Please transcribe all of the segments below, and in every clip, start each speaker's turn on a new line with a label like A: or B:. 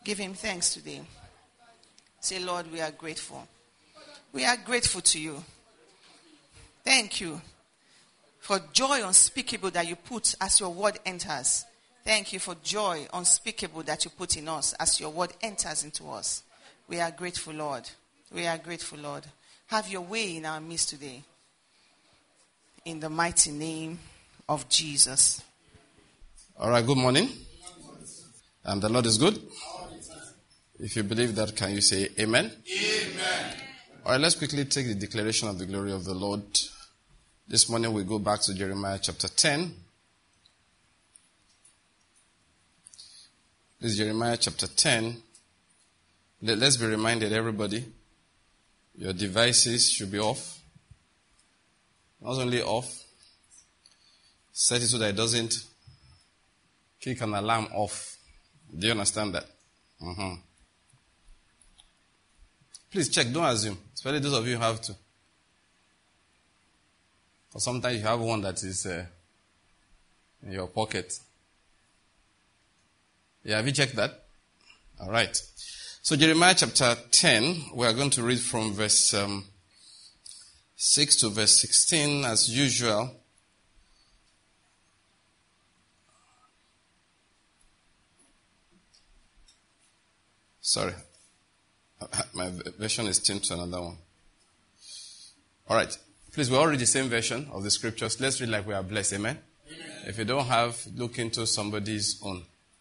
A: Give him thanks today. Say, Lord, we are grateful. We are grateful to you. Thank you for joy unspeakable that you put as your word enters. Thank you for joy unspeakable that you put in us as your word enters into us. We are grateful, Lord. We are grateful, Lord. Have your way in our midst today. In the mighty name of Jesus.
B: All right, good morning. And the Lord is good. If you believe that, can you say amen?
C: Amen.
B: All right, let's quickly take the declaration of the glory of the Lord. This morning we go back to Jeremiah chapter 10. This is Jeremiah chapter 10. Let's be reminded, everybody, your devices should be off. Not only off, set it so that it doesn't kick an alarm off. Do you understand that? Please check, don't assume. Especially those of you who have to. Or sometimes you have one that is in your pocket. Yeah, have you checked that? All right. So Jeremiah chapter 10, we are going to read from verse 6 to verse 16 as usual. Sorry. My version is tuned to another one. All right. Please, we all read the same version of the scriptures. Let's read like we are blessed. Amen? Amen. If you don't have, look into somebody's own.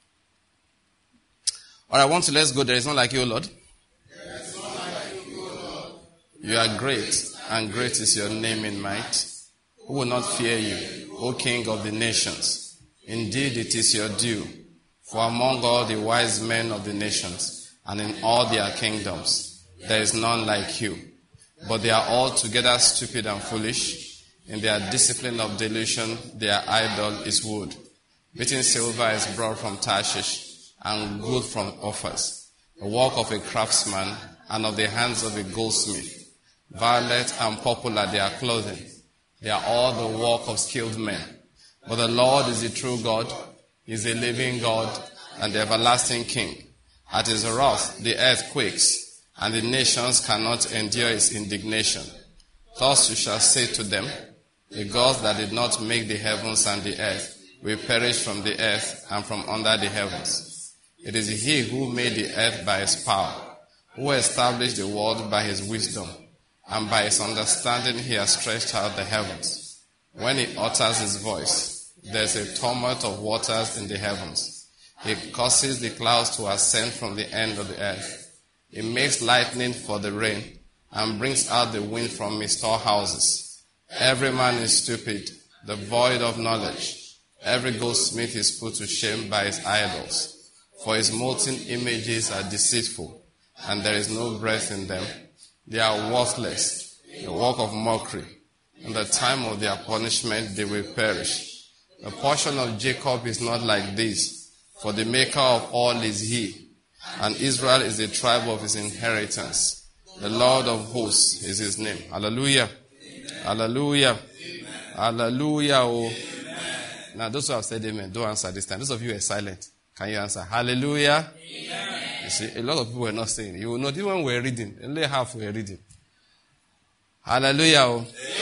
B: All right, let's go. There is none like you, Lord.
C: There is none like you, Lord.
B: You are great, and great is your name in might. Who will not fear you, O King of the nations? Indeed, it is your due. For among all the wise men of the nations, and in all their kingdoms, there is none like you. But they are altogether stupid and foolish. In their discipline of delusion, their idol is wood. Beaten silver is brought from Tarshish, and gold from Ophir, the work of a craftsman, and of the hands of a goldsmith. Violet and purple are their clothing. They are all the work of skilled men. But the Lord is the true God, He is a living God, and the everlasting King. At His wrath the earth quakes, and the nations cannot endure His indignation. Thus you shall say to them, the gods that did not make the heavens and the earth will perish from the earth and from under the heavens. It is He who made the earth by His power, who established the world by His wisdom, and by His understanding He has stretched out the heavens. When He utters His voice, there is a tumult of waters in the heavens. He causes the clouds to ascend from the end of the earth. He makes lightning for the rain, and brings out the wind from His storehouses. Every man is stupid, devoid of knowledge. Every goldsmith is put to shame by his idols. For his molten images are deceitful, and there is no breath in them. They are worthless, the work of mockery. In the time of their punishment they will perish. The portion of Jacob is not like this, for the maker of all is He, and Israel is the tribe of His inheritance. The Lord of hosts is His name. Hallelujah. Amen. Hallelujah. Amen. Hallelujah. Oh. Now those who have said amen, don't answer this time. Those of you who are silent, can you answer? Hallelujah. Amen. You see, a lot of people were not saying. You will not, even when we were reading, only half were reading. Hallelujah. Oh.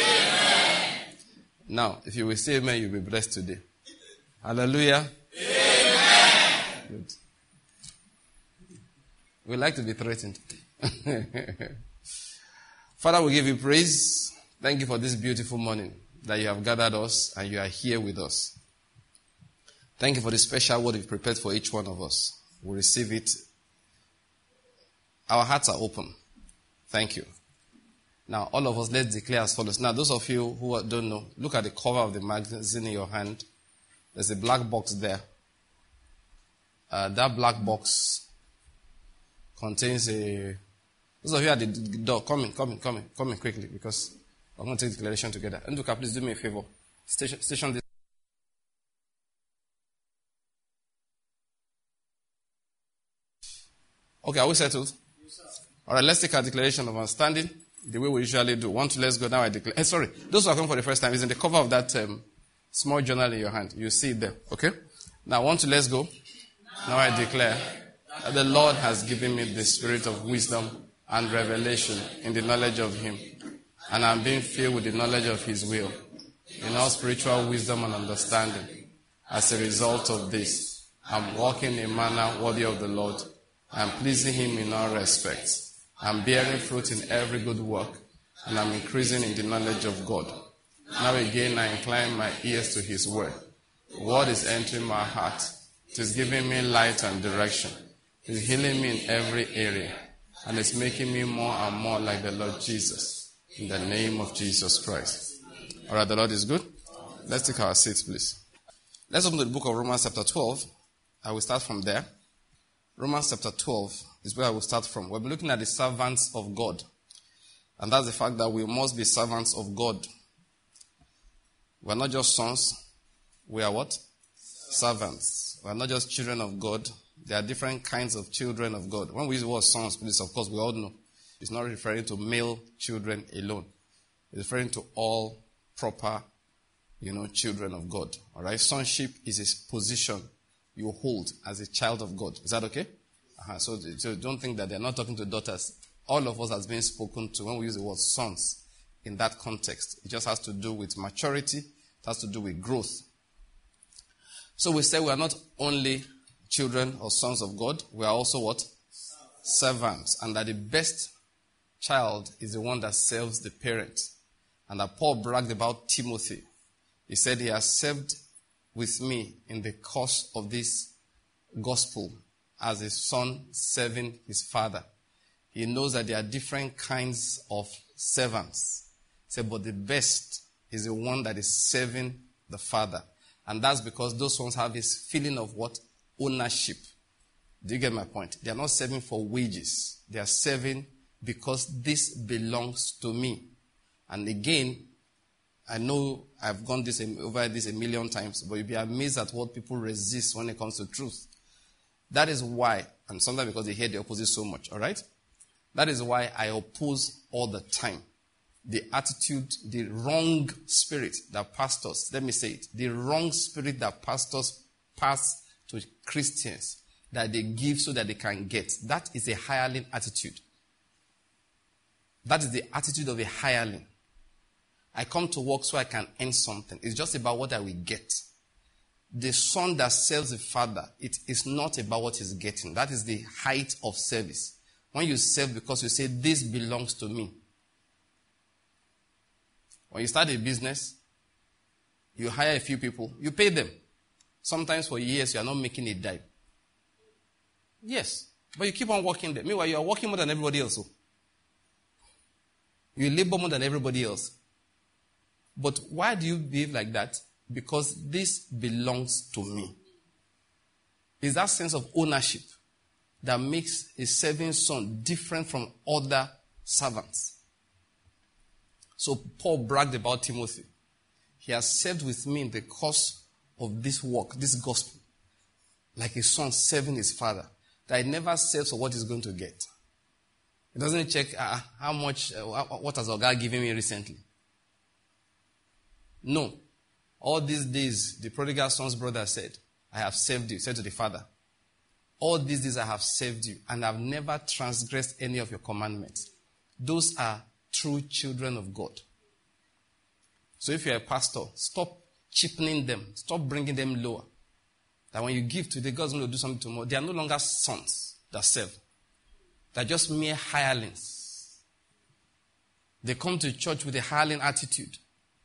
B: Amen. Now, if you will say amen, you'll be blessed today. Hallelujah. Amen. Good. We like to be threatened. Father, we give you praise. Thank you for this beautiful morning that you have gathered us and you are here with us. Thank you for the special word you've prepared for each one of us. We receive it. Our hearts are open. Thank you. Now, all of us, let's declare as follows. Now, those of you who don't know, look at the cover of the magazine in your hand. There's a black box there. That black box contains a... Those of you at the door, come in quickly, because we're going to take the declaration together. Nduka, please do me a favor. Station this. Okay, are we settled? Yes, sir. All right, let's take our declaration of understanding the way we usually do. 1, 2, let's go. Now I declare. Hey, sorry. Those who are coming for the first time, is in the cover of that small journal in your hand. You see it there. Okay? Now 1, 2, let's go. Now I declare that the Lord has given me the spirit of wisdom and revelation in the knowledge of Him, and I'm being filled with the knowledge of His will, in all spiritual wisdom and understanding. As a result of this, I'm walking in a manner worthy of the Lord. I'm pleasing Him in all respects. I'm bearing fruit in every good work, and I'm increasing in the knowledge of God. Now again, I incline my ears to His word. The word is entering my heart. It is giving me light and direction. It is healing me in every area, and it's making me more and more like the Lord Jesus. In the name of Jesus Christ. All right, the Lord is good. Let's take our seats, please. Let's open to the book of Romans chapter 12. I will start from there. Romans chapter 12 is where I will start from. We'll be looking at the servants of God. And that's the fact that we must be servants of God. We're not just sons. We are what? Servants. We're not just children of God. There are different kinds of children of God. When we use the word sons, please, of course, we all know it's not referring to male children alone. It's referring to all proper, children of God. All right? Sonship is a position you hold as a child of God. Is that okay? So don't think that they're not talking to daughters. All of us has been spoken to when we use the word sons in that context. It just has to do with maturity. It has to do with growth. So we say we are not only children or sons of God, we are also what? Servants. And that the best child is the one that serves the parent. And that Paul bragged about Timothy. He said he has served with me in the course of this gospel as a son serving his father. He knows that there are different kinds of servants. He said, but the best is the one that is serving the father. And that's because those ones have this feeling of what? Ownership. Do you get my point? They are not serving for wages. They are serving because this belongs to me. And again, I know I've gone over this a million times, but you'll be amazed at what people resist when it comes to truth. That is why, and sometimes because they hear the opposite so much, all right? That is why I oppose all the time the attitude, the wrong spirit that pastors, let me say it, the wrong spirit that pastors pass to Christians that they give so that they can get. That is a hireling attitude. That is the attitude of a hireling. I come to work so I can earn something. It's just about what I will get. The son that serves the father, it is not about what he's getting. That is the height of service. When you serve because you say, this belongs to me. When you start a business, you hire a few people, you pay them. Sometimes for years you are not making a dime. Yes, but you keep on working there. Meanwhile, you are working more than everybody else. You labor more than everybody else. But why do you behave like that? Because this belongs to me. It's that sense of ownership that makes a serving son different from other servants. So Paul bragged about Timothy. He has served with me in the course of this work, this gospel, like a son serving his father. That he never serves for what he's going to get. He doesn't check how much, what has Oga given me recently. No. All these days, the prodigal son's brother said, I have served you, said to the father. All these days I have served you, and I've never transgressed any of your commandments. Those are true children of God. So if you're a pastor, stop cheapening them. Stop bringing them lower. That when you give today, God's going to do something tomorrow. They are no longer sons that serve. They're just mere hirelings. They come to church with a hireling attitude.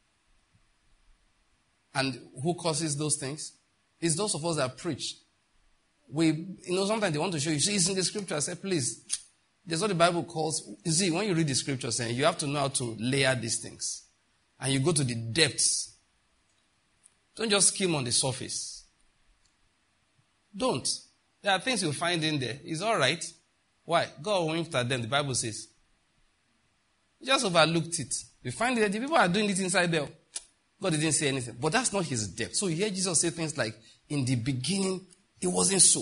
B: And who causes those things? It's those of us that preach. Sometimes they want to show you, see, it's in the scripture. I say, please, there's what the Bible calls, you see, when you read the scriptures, you have to know how to layer these things. And you go to the depths. Don't just skim on the surface. Don't. There are things you'll find in there. It's all right. Why? God winked at them, the Bible says. You just overlooked it. You find that the people are doing it inside there. God didn't say anything. But that's not his depth. So you hear Jesus say things like, in the beginning, it wasn't so.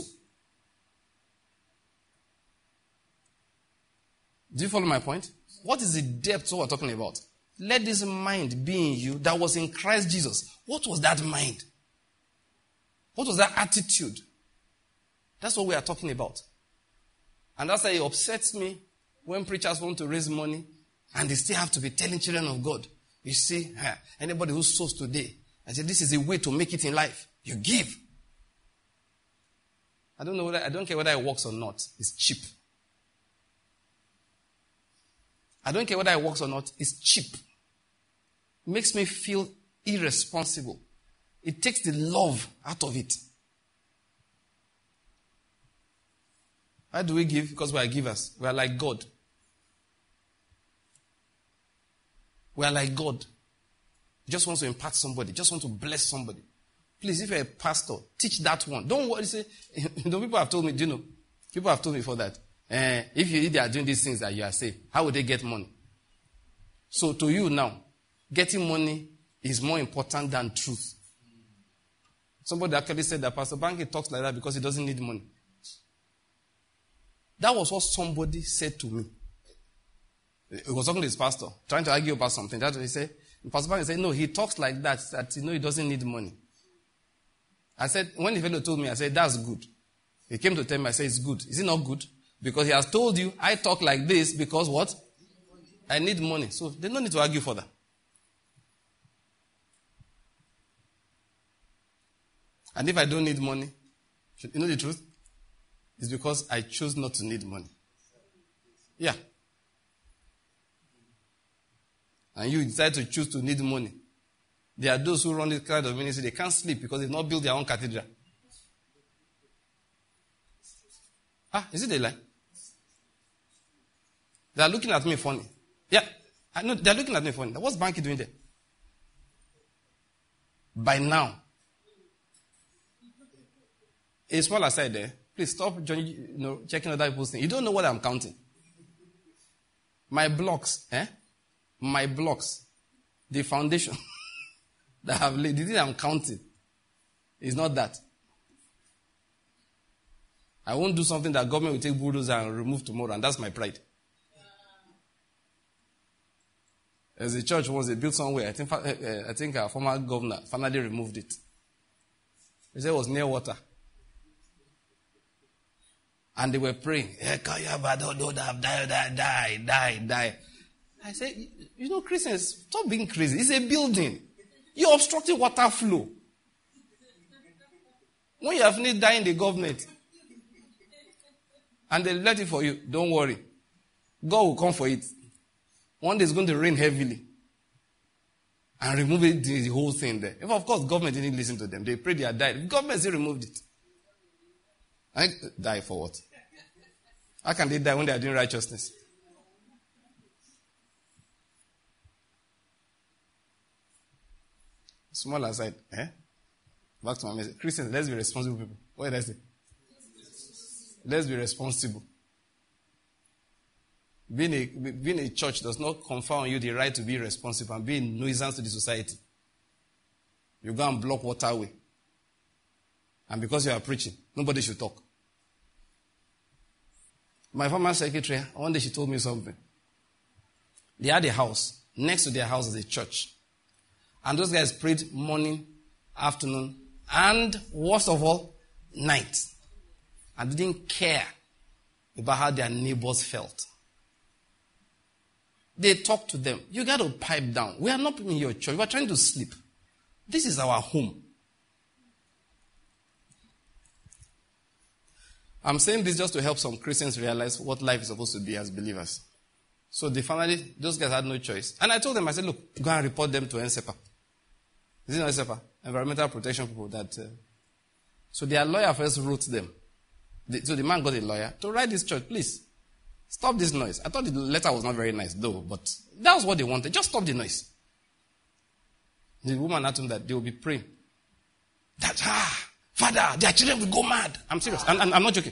B: Do you follow my point? What is the depth of what we're talking about? Let this mind be in you that was in Christ Jesus. What was that mind? What was that attitude? That's what we are talking about. And that's why it upsets me when preachers want to raise money and they still have to be telling children of God, you see, anybody who sows today, I said, this is a way to make it in life. You give. I don't care whether it works or not. It's cheap. I don't care whether it works or not. It's cheap. It makes me feel irresponsible. It takes the love out of it. Why do we give? Because we are givers. We are like God. We are like God. Just want to impart somebody. Just want to bless somebody. Please, if you're a pastor, teach that one. Don't worry. Say, people have told me, people have told me for that. If they are doing these things that you are saying, how would they get money? So to you now, getting money is more important than truth. Somebody actually said that Pastor Banky talks like that because he doesn't need money. That was what somebody said to me. He was talking to his pastor, trying to argue about something. That's what he said. Pastor Banky said, no, he talks like that he doesn't need money. I said, when the fellow told me, I said, that's good. He came to tell me, I said, it's good. Is it not good? Because he has told you, I talk like this because what? I need money. So they don't need to argue further. And if I don't need money, you know the truth? It's because I chose not to need money. Yeah. And you decide to choose to need money. There are those who run this kind of ministry, they can't sleep because they've not built their own cathedral. Is it a lie? They are looking at me funny. Yeah, I know, they are looking at me funny. What's Banky doing there? By now. A small aside there. Please stop checking other people's things. You don't know what I'm counting. My blocks, My blocks. The foundation that I have laid, the thing I'm counting is not that. I won't do something that government will take bulldozer and remove tomorrow, and that's my pride. As a church once they built somewhere, I think our former governor finally removed it. He said it was near water. And they were praying, die. I said, Christians, stop being crazy. It's a building. You're obstructing water flow. When you have need die in the government, and they let it for you, don't worry. God will come for it. One day it's going to rain heavily. And remove it, the whole thing there. If of course government didn't listen to them, they prayed, they had died. Government still removed it. Die for what? How can they die when they are doing righteousness? Small aside, Back to my message. Christians, let's be responsible people. What did I say? Let's be responsible. Being a church does not confer on you the right to be responsible and be a nuisance to the society. You go and block waterway. And because you are preaching, nobody should talk. My former secretary, one day she told me something. They had a house. Next to their house is a church. And those guys prayed morning, afternoon, and worst of all, night. And didn't care about how their neighbors felt. They talked to them. You got to pipe down. We are not in your church. We are trying to sleep. This is our home. I'm saying this just to help some Christians realize what life is supposed to be as believers. So those guys had no choice. And I told them, I said, look, go and report them to NSEPA. Is it not NSEPA? Environmental Protection People. So their lawyer first wrote them. So the man got a lawyer to write this church, please. Stop this noise. I thought the letter was not very nice, though, but that was what they wanted. Just stop the noise. The woman asked him that they will be praying. Father, their children will go mad. I'm serious. I'm not joking.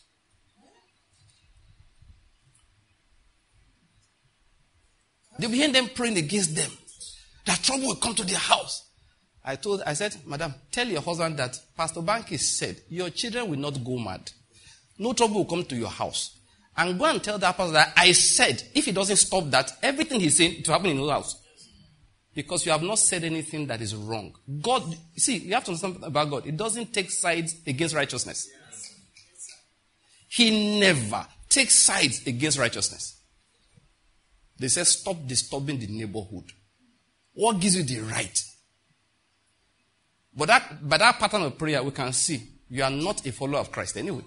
B: They'll be hearing them praying against them. That trouble will come to their house. I said, Madam, tell your husband that Pastor Banky said, your children will not go mad. No trouble will come to your house. And go and tell that person that I said, if he doesn't stop that, everything he's saying to happen in your house. Because you have not said anything that is wrong. God, see, you have to understand about God. It doesn't take sides against righteousness. He never take sides against righteousness. They say, stop disturbing the neighborhood. What gives you the right? But by that pattern of prayer, we can see you are not a follower of Christ anyway.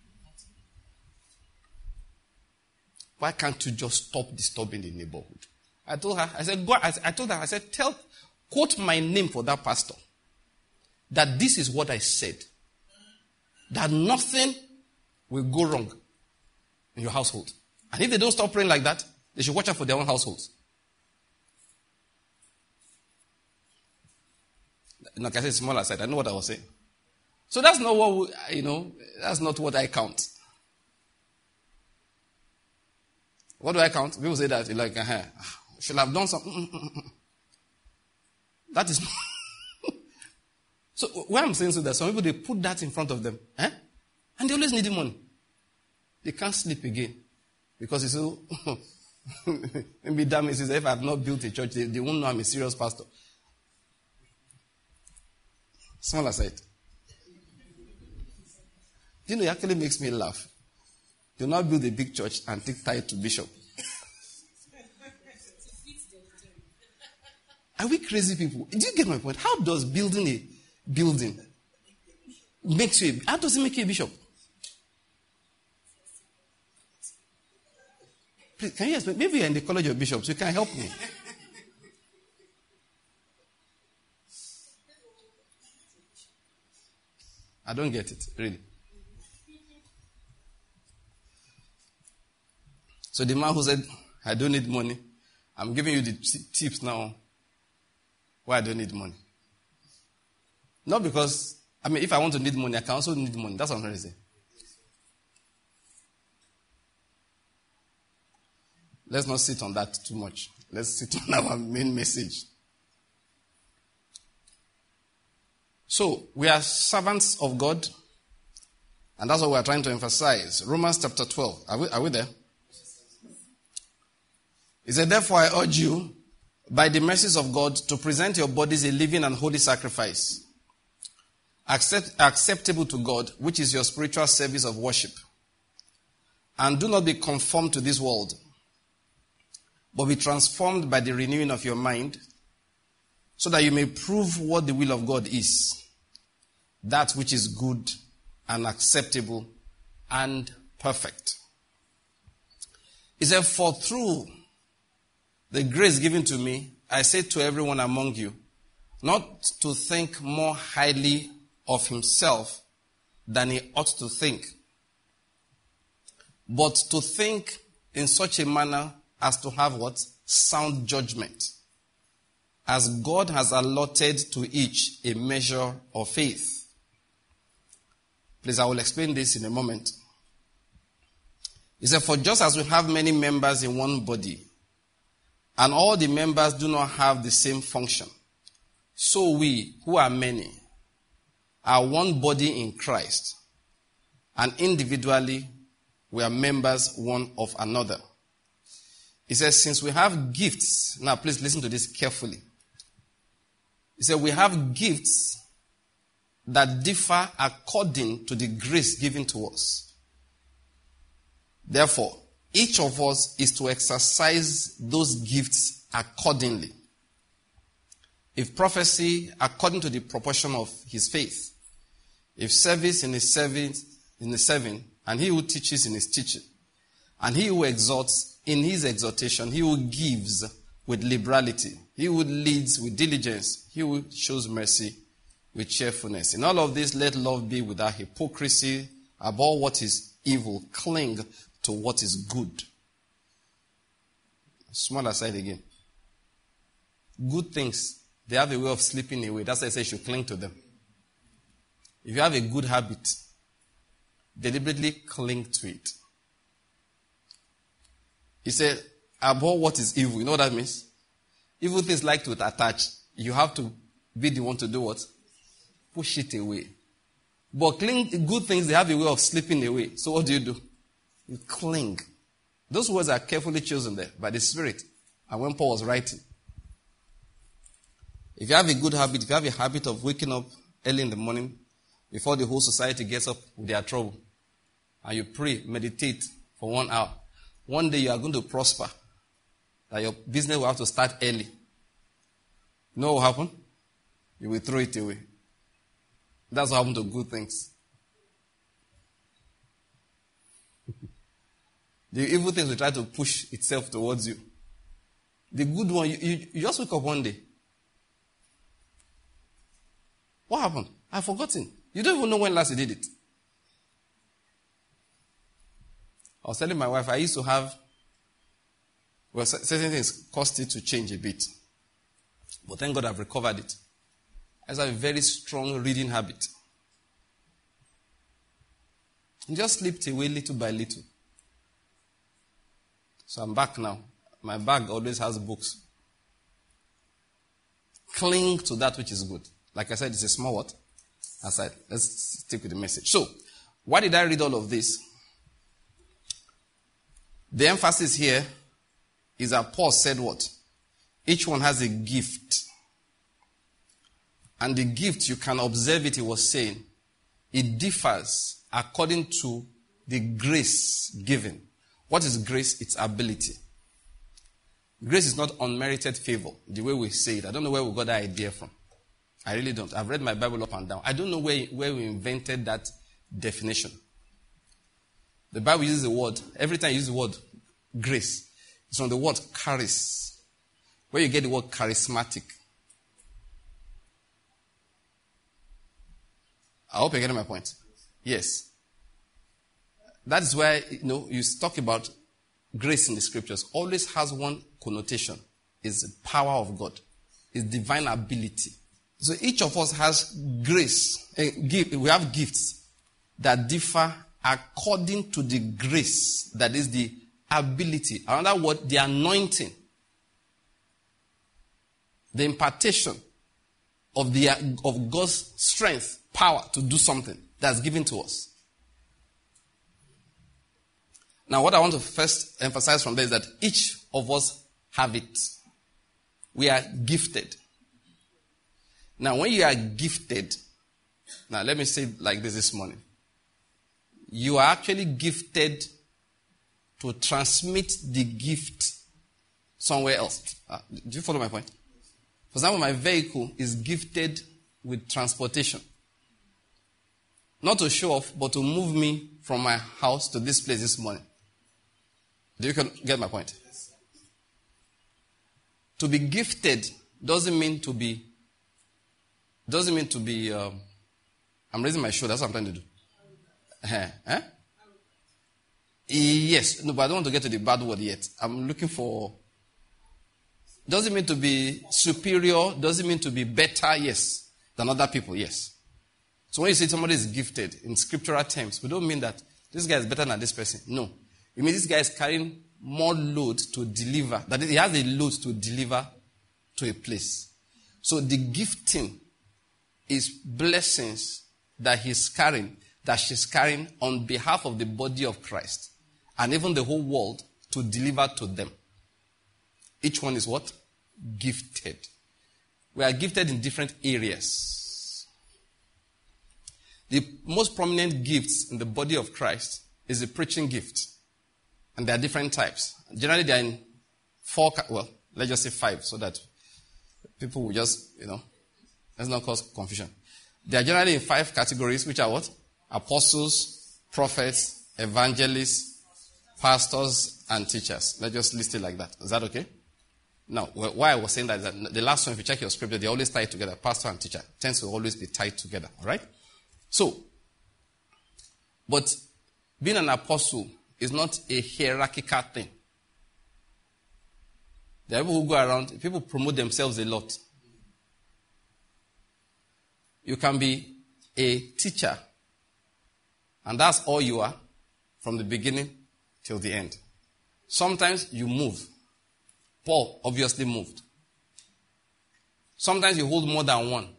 B: Why can't you just stop disturbing the neighborhood? I told her, I said, quote my name for that pastor. That this is what I said. That nothing will go wrong in your household. And if they don't stop praying like that, they should watch out for their own households. Like I said, small aside, I know what I was saying. So that's not what, that's not what I count. What do I count? People say that, like, should have done something. That is... So what I'm saying is that some people, they put that in front of them. And they always need the money. They can't sleep again. Because it's so... Maybe that means if I have not built a church, they won't know I'm a serious pastor. Small aside. It actually makes me laugh. Do not build a big church and take tithe to bishop. Are we crazy people? Do you get my point? How does building a building makes you how does it make you a bishop? Please, can you explain? Maybe you're in the college of bishops. You can help me. I don't get it, really. So the man who said, I don't need money, I'm giving you the tips now why I don't need money. Not because, if I want to need money, I can also need money. That's what I'm trying to say. Let's not sit on that too much. Let's sit on our main message. So, we are servants of God, and that's what we are trying to emphasize. Romans chapter 12. Are we there? It said, therefore I urge you, by the mercies of God, to present your bodies a living and holy sacrifice, acceptable to God, which is your spiritual service of worship. And do not be conformed to this world, but be transformed by the renewing of your mind, so that you may prove what the will of God is, that which is good and acceptable and perfect. He said, for through the grace given to me, I say to everyone among you, not to think more highly of himself than he ought to think, but to think in such a manner as to have what? Sound judgment. As God has allotted to each a measure of faith. Please, I will explain this in a moment. He said, for just as we have many members in one body, and all the members do not have the same function, so we, who are many, are one body in Christ, and individually we are members one of another. He says, since we have gifts, now please listen to this carefully. He said, we have gifts that differ according to the grace given to us. Therefore, each of us is to exercise those gifts accordingly. If prophecy, according to the proportion of his faith. If service, in his serving, and he who teaches in his teaching. And he who exhorts in his exhortation. He who gives with liberality. He who leads with diligence. He who shows mercy with cheerfulness. In all of this, let love be without hypocrisy. Abhor what is evil. Cling to what is good. Small aside again. Good things, they have a way of slipping away. That's why I say you should cling to them. If you have a good habit, deliberately cling to it. He said, abhor what is evil. You know what that means? Evil things like to attach. You have to be the one to do what? Push it away. But good things, they have a way of slipping away. So what do? You cling. Those words are carefully chosen there by the Spirit. And when Paul was writing. If you have a good habit, if you have a habit of waking up early in the morning, before the whole society gets up with their trouble, and you pray, meditate for 1 hour. One day you are going to prosper. That your business will have to start early. You know what will happen? You will throw it away. That's what happened to good things. The evil things will try to push itself towards you. The good one, you just wake up one day. What happened? I've forgotten. You don't even know when last you did it. I was telling my wife, I used to have, certain things cost it to change a bit. But thank God I've recovered it. I have a very strong reading habit. It just slipped away little by little. So I'm back now. My bag always has books. Cling to that which is good. Like I said, it's a small what? Aside. Let's stick with the message. So, why did I read all of this? The emphasis here is that Paul said what? Each one has a gift. And the gift, you can observe it, he was saying, it differs according to the grace given. What is grace? It's ability. Grace is not unmerited favor, the way we say it. I don't know where we got that idea from. I really don't. I've read my Bible up and down. I don't know where we invented that definition. The Bible uses the word, every time you use the word grace, it's from the word charis, where you get the word charismatic. I hope you're getting my point. Yes. That is why, you talk about grace in the scriptures. Always has one connotation. It's the power of God. It's divine ability. So each of us has grace. We have gifts that differ according to the grace. That is the ability. Another word, the anointing. The impartation of God's strength, power to do something that's given to us. Now, what I want to first emphasize from there is that each of us have it. We are gifted. Now, when you are gifted, now let me say it like this morning. You are actually gifted to transmit the gift somewhere else. Do you follow my point? For example, my vehicle is gifted with transportation. Not to show off, but to move me from my house to this place this morning. Do you get my point? To be gifted doesn't mean to be, I'm raising my shoulder, that's what I'm trying to do. Yes, no, but I don't want to get to the bad word yet. I'm looking for, doesn't mean to be superior, doesn't mean to be better, yes, than other people, yes. So when you say somebody is gifted, in scriptural terms, we don't mean that this guy is better than this person. No. It means this guy is carrying more load to deliver. That is, he has a load to deliver to a place. So the gifting is blessings that he's carrying, that she's carrying on behalf of the body of Christ. And even the whole world to deliver to them. Each one is what? Gifted. We are gifted in different areas. The most prominent gifts in the body of Christ is the preaching gift. And there are different types. Generally, they are in let's just say 5, so that people will just, let's not cause confusion. They are generally in 5 categories, which are what? Apostles, prophets, evangelists, pastors, and teachers. Let's just list it like that. Is that okay? Now, why I was saying that is that the last one, if you check your scripture, they always tie it together. Pastor and teacher tends to always be tied together. All right? So, but being an apostle is not a hierarchical thing. There are people who go around, people promote themselves a lot. You can be a teacher, and that's all you are from the beginning till the end. Sometimes you move. Paul obviously moved. Sometimes you hold more than one.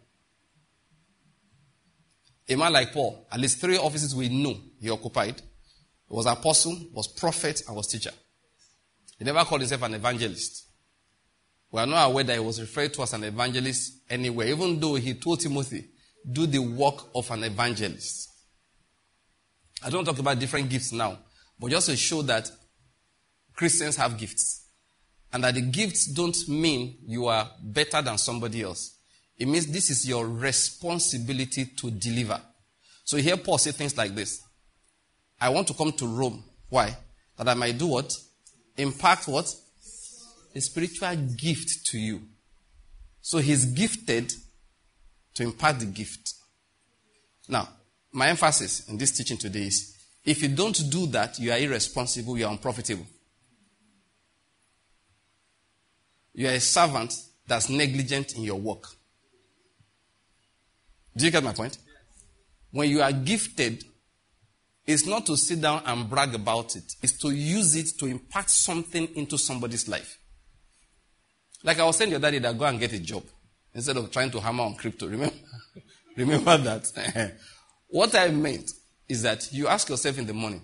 B: A man like Paul, at least 3 offices we know he occupied. He was apostle, was prophet, and was teacher. He never called himself an evangelist. We are not aware that he was referred to as an evangelist anywhere, even though he told Timothy, do the work of an evangelist. I don't talk about different gifts now, But just to show that Christians have gifts. And that the gifts don't mean you are better than somebody else. It means this is your responsibility to deliver. So you hear Paul say things like this. I want to come to Rome. Why? That I might do what? Impart what? A spiritual gift to you. So he's gifted to impart the gift. Now, my emphasis in this teaching today is, if you don't do that, you are irresponsible, you are unprofitable. You are a servant that's negligent in your work. Do you get my point? When you are gifted, it's not to sit down and brag about it. It's to use it to impart something into somebody's life. Like I was saying the other day that go and get a job instead of trying to hammer on crypto. Remember that? What I meant is that you ask yourself in the morning,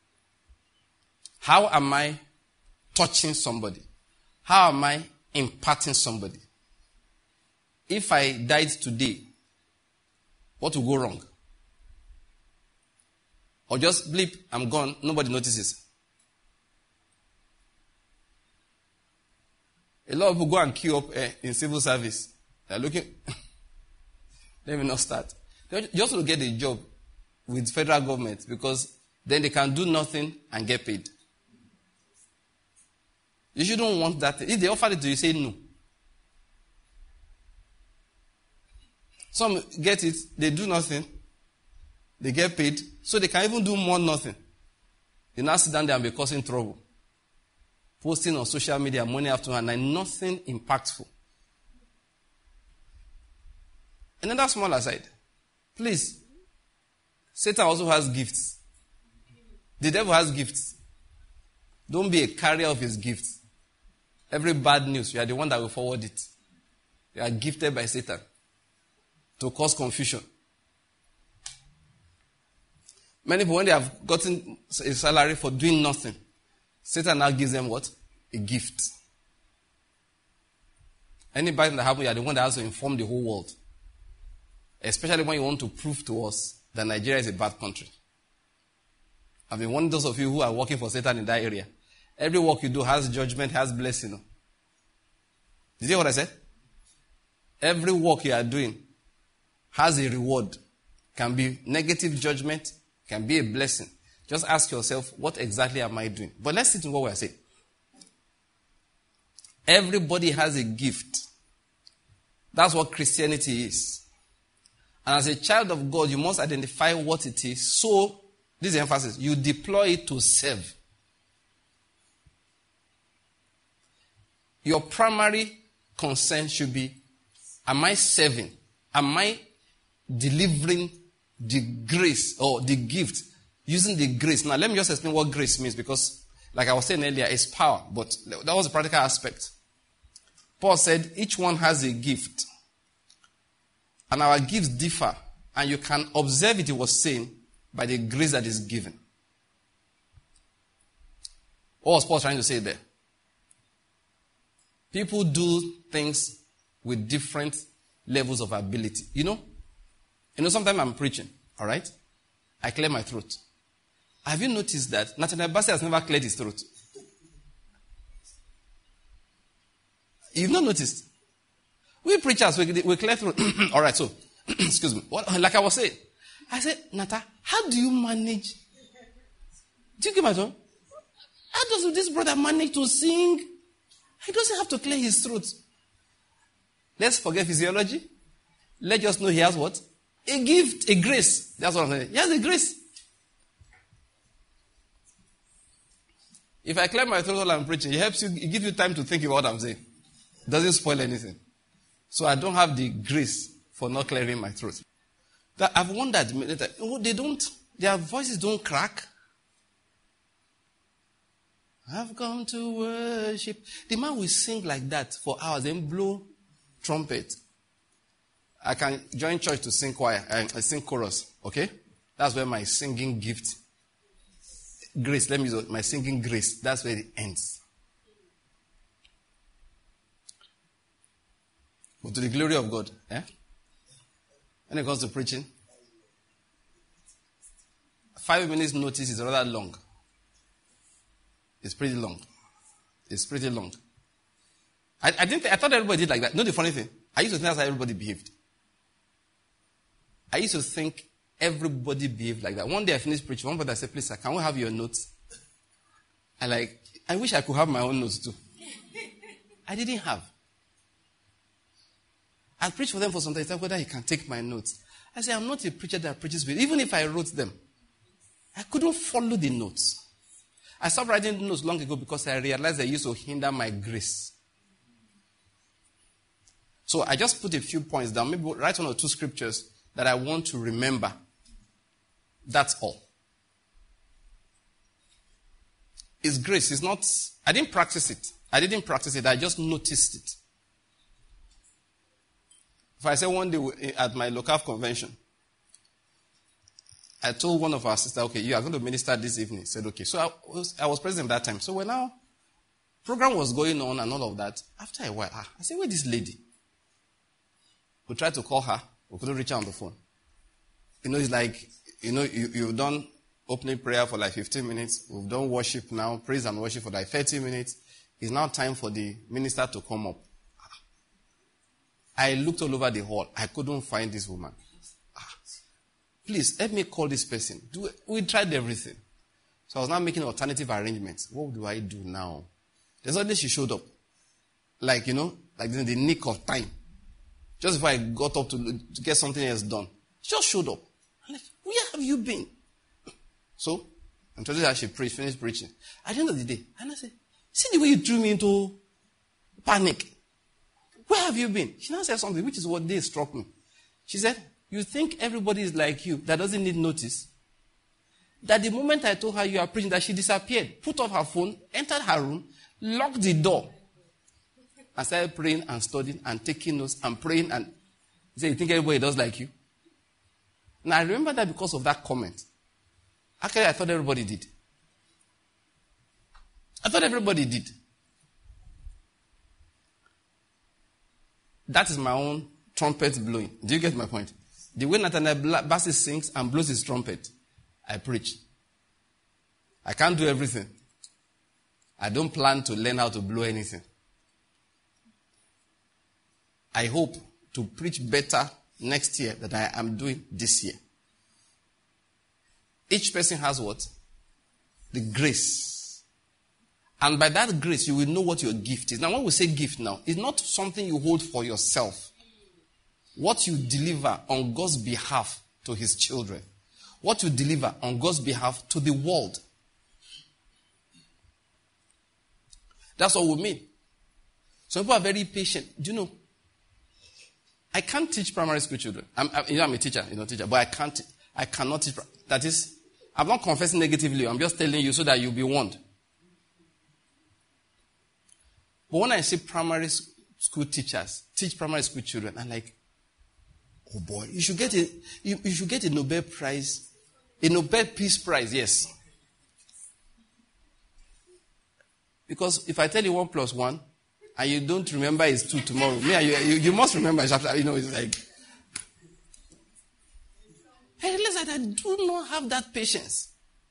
B: how am I touching somebody? How am I imparting somebody? If I died today, what will go wrong? Or just bleep, I'm gone, nobody notices. A lot of people go and queue up in civil service. They're looking. Let me not start. They just want to get a job with federal government because then they can do nothing and get paid. You shouldn't want that. If they offer it to you, say no. Some get it, they do nothing, they get paid, so they can even do more nothing. They now sit down there and be causing trouble. Posting on social media morning, afternoon, and nothing impactful. Another small aside. Please, Satan also has gifts. The devil has gifts. Don't be a carrier of his gifts. Every bad news, you are the one that will forward it. You are gifted by Satan to cause confusion. Many people, when they have gotten a salary for doing nothing, Satan now gives them what? A gift. Any bad thing that happens, you are the one that has to inform the whole world. Especially when you want to prove to us that Nigeria is a bad country. I've been warning those of you who are working for Satan in that area. Every work you do has judgment, has blessing. Did you hear what I said? Every work you are doing has a reward. Can be negative judgment, can be a blessing. Just ask yourself, what exactly am I doing? But let's sit in what we are saying. Everybody has a gift. That's what Christianity is. And as a child of God, you must identify what it is. So, this is the emphasis. You deploy it to serve. Your primary concern should be, am I serving? Am I delivering the grace or the gift? Using the grace. Now, let me just explain what grace means, because, like I was saying earlier, it's power. But that was the practical aspect. Paul said, each one has a gift. And our gifts differ. And you can observe it, he was saying, by the grace that is given. What was Paul trying to say there? People do things with different levels of ability. You know, sometimes I'm preaching, all right? I clear my throat. Have you noticed that Nathaniel Bassey has never cleared his throat? You've not noticed? We preachers, we clear throat. All right, so, excuse me. Like I was saying, I said, Nata, how do you manage? Do you get my tone? How does this brother manage to sing? He doesn't have to clear his throat. Let's forget physiology. Let's just know he has what? A gift, a grace. That's what I'm saying. He has a grace. If I clear my throat while I'm preaching, it helps you, it gives you time to think about what I'm saying. It doesn't spoil anything. So I don't have the grace for not clearing my throat. That I've wondered, their voices don't crack. I've come to worship. The man will sing like that for hours, then blow trumpet. I can join church to sing choir, I sing chorus, okay? That's where my singing gift, grace, let me use my singing grace, that's where it ends. But to the glory of God, when it comes to preaching, 5 minutes notice is rather long. It's pretty long. It's pretty long. I thought everybody did like that. You know the funny thing? I used to think that's how everybody behaved. I used to think everybody behaved like that. One day I finished preaching. One brother said, please, sir, can we have your notes? I wish I could have my own notes too. I didn't have. I preached for them for some time. He said, whether he can take my notes. I said, I'm not a preacher that preaches with. Even if I wrote them, I couldn't follow the notes. I stopped writing the notes long ago because I realized they used to hinder my grace. So I just put a few points down, maybe write 1 or 2 scriptures that I want to remember. That's all. It's grace. It's not, I didn't practice it. I just noticed it. If I say one day at my local convention, I told one of our sisters, okay, you are going to minister this evening. He said, okay. So I was present at that time. So when our program was going on and all of that, after a while, I said, where is this lady? We tried to call her. We couldn't reach her on the phone. It's like, you've done opening prayer for like 15 minutes. We've done worship now, praise and worship for like 30 minutes. It's now time for the minister to come up. I looked all over the hall. I couldn't find this woman. Please, help me call this person. We tried everything. So I was now making alternative arrangements. What do I do now? Then suddenly she showed up. Like in the nick of time. Just before I got up to get something else done. She just showed up. I'm like, where have you been? So, I told her she finished preaching. At the end of the day, and I said, see the way you threw me into panic. Where have you been? She now said something, which is what they struck me. She said, you think everybody is like you, that doesn't need notice? That the moment I told her you are preaching, that she disappeared, put off her phone, entered her room, locked the door, and started praying and studying and taking notes and praying. And he said, you think everybody does like you? Now I remember that because of that comment. Actually, I thought everybody did. That is my own trumpet blowing. Do you get my point? The way Nathaniel Bassey sings and blows his trumpet, I preach. I can't do everything. I don't plan to learn how to blow anything. I hope to preach better next year than I am doing this year. Each person has what? The grace. And by that grace, you will know what your gift is. Now, when we say gift now, it's not something you hold for yourself. What you deliver on God's behalf to his children. What you deliver on God's behalf to the world. That's what we mean. Some people are very patient. Do you know? I can't teach primary school children. I'm a teacher, but I cannot teach. That is, I'm not confessing negatively. I'm just telling you so that you'll be warned. But when I see primary school teachers teach primary school children, I'm like, oh boy, you should get a Nobel Prize, a Nobel Peace Prize, yes. Because if I tell you 1 + 1, and you don't remember it's 2 tomorrow, you must remember it's after, it's like. I realize that I do not have that patience.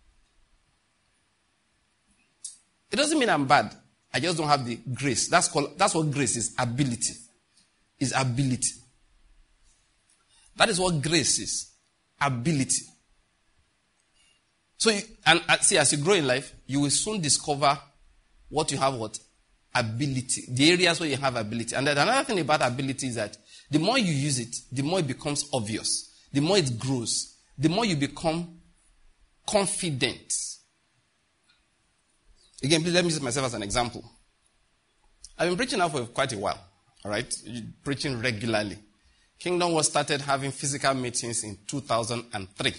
B: It doesn't mean I'm bad. I just don't have the grace. That's what grace is. Ability. Is ability. That is what grace is. Ability. So, as you grow in life, you will soon discover what you have what? Ability. The areas where you have ability. And then another thing about ability is that the more you use it, the more it becomes obvious. The more it grows. The more you become confident. Again, please let me use myself as an example. I've been preaching now for quite a while. All right? Preaching regularly. Kingdom was started having physical meetings in 2003.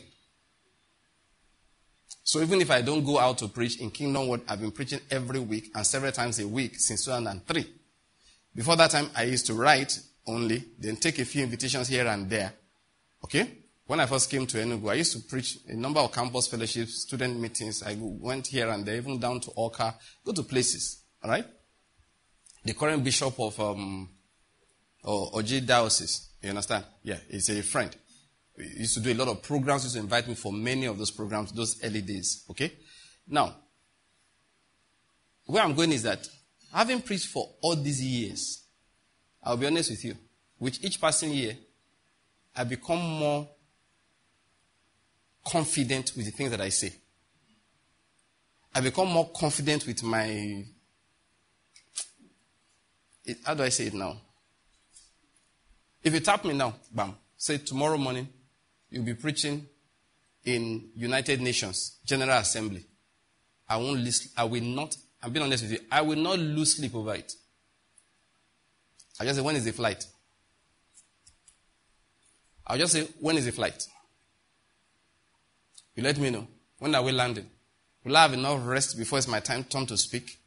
B: So even if I don't go out to preach in Kingdom Word, I've been preaching every week and several times a week since 2003. Before that time, I used to write only, then take a few invitations here and there. Okay? When I first came to Enugu, I used to preach a number of campus fellowships, student meetings. I went here and there, even down to Oka, go to places. All right? The current bishop of Oji Diocese, you understand? Yeah, he's a friend. He used to do a lot of programs. He used to invite me for many of those programs, those early days. Okay? Now, where I'm going is that, having preached for all these years, I'll be honest with you, with each passing year, I become more confident with the things that I say. I become more confident with my... how do I say it now? If you tap me now, bam, say tomorrow morning, you'll be preaching in United Nations General Assembly. I will not, I'm being honest with you, I will not lose sleep over it. I just say, when is the flight? I'll just say, when is the flight? You let me know. When are we landing? Will I have enough rest before it's my turn to speak?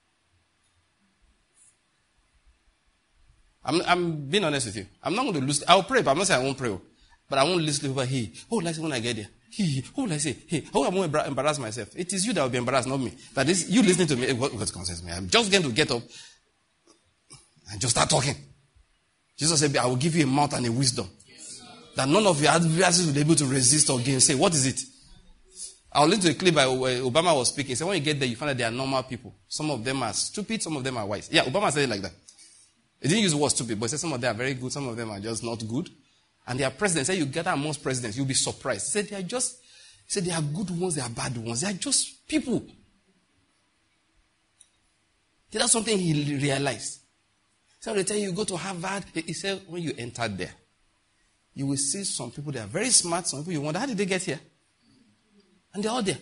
B: I'm being honest with you. I'm not going to lose. I'll pray, but I'm not saying I won't pray. But I won't lose sleep over, hey, what will I say when I get there? Hey, what will I say? Hey, how am I going to embarrass myself? It is you that will be embarrassed, not me. That is, you listening to me, what concerns me? I'm just going to get up and just start talking. Jesus said, I will give you a mouth and a wisdom that none of your adversaries will be able to resist or gainsay. What is it? I'll link to a clip where Obama was speaking. He said, when you get there, you find that they are normal people. Some of them are stupid, some of them are wise. Yeah, Obama said it like that. He didn't use the word stupid, but he said some of them are very good, some of them are just not good. And their presidents, say you gather amongst presidents, you'll be surprised. He said they are good ones, they are bad ones. They are just people. That's something he realized. So they tell you go to Harvard. He said when you enter there, you will see some people that are very smart, some people you wonder, how did they get here? And they're all there.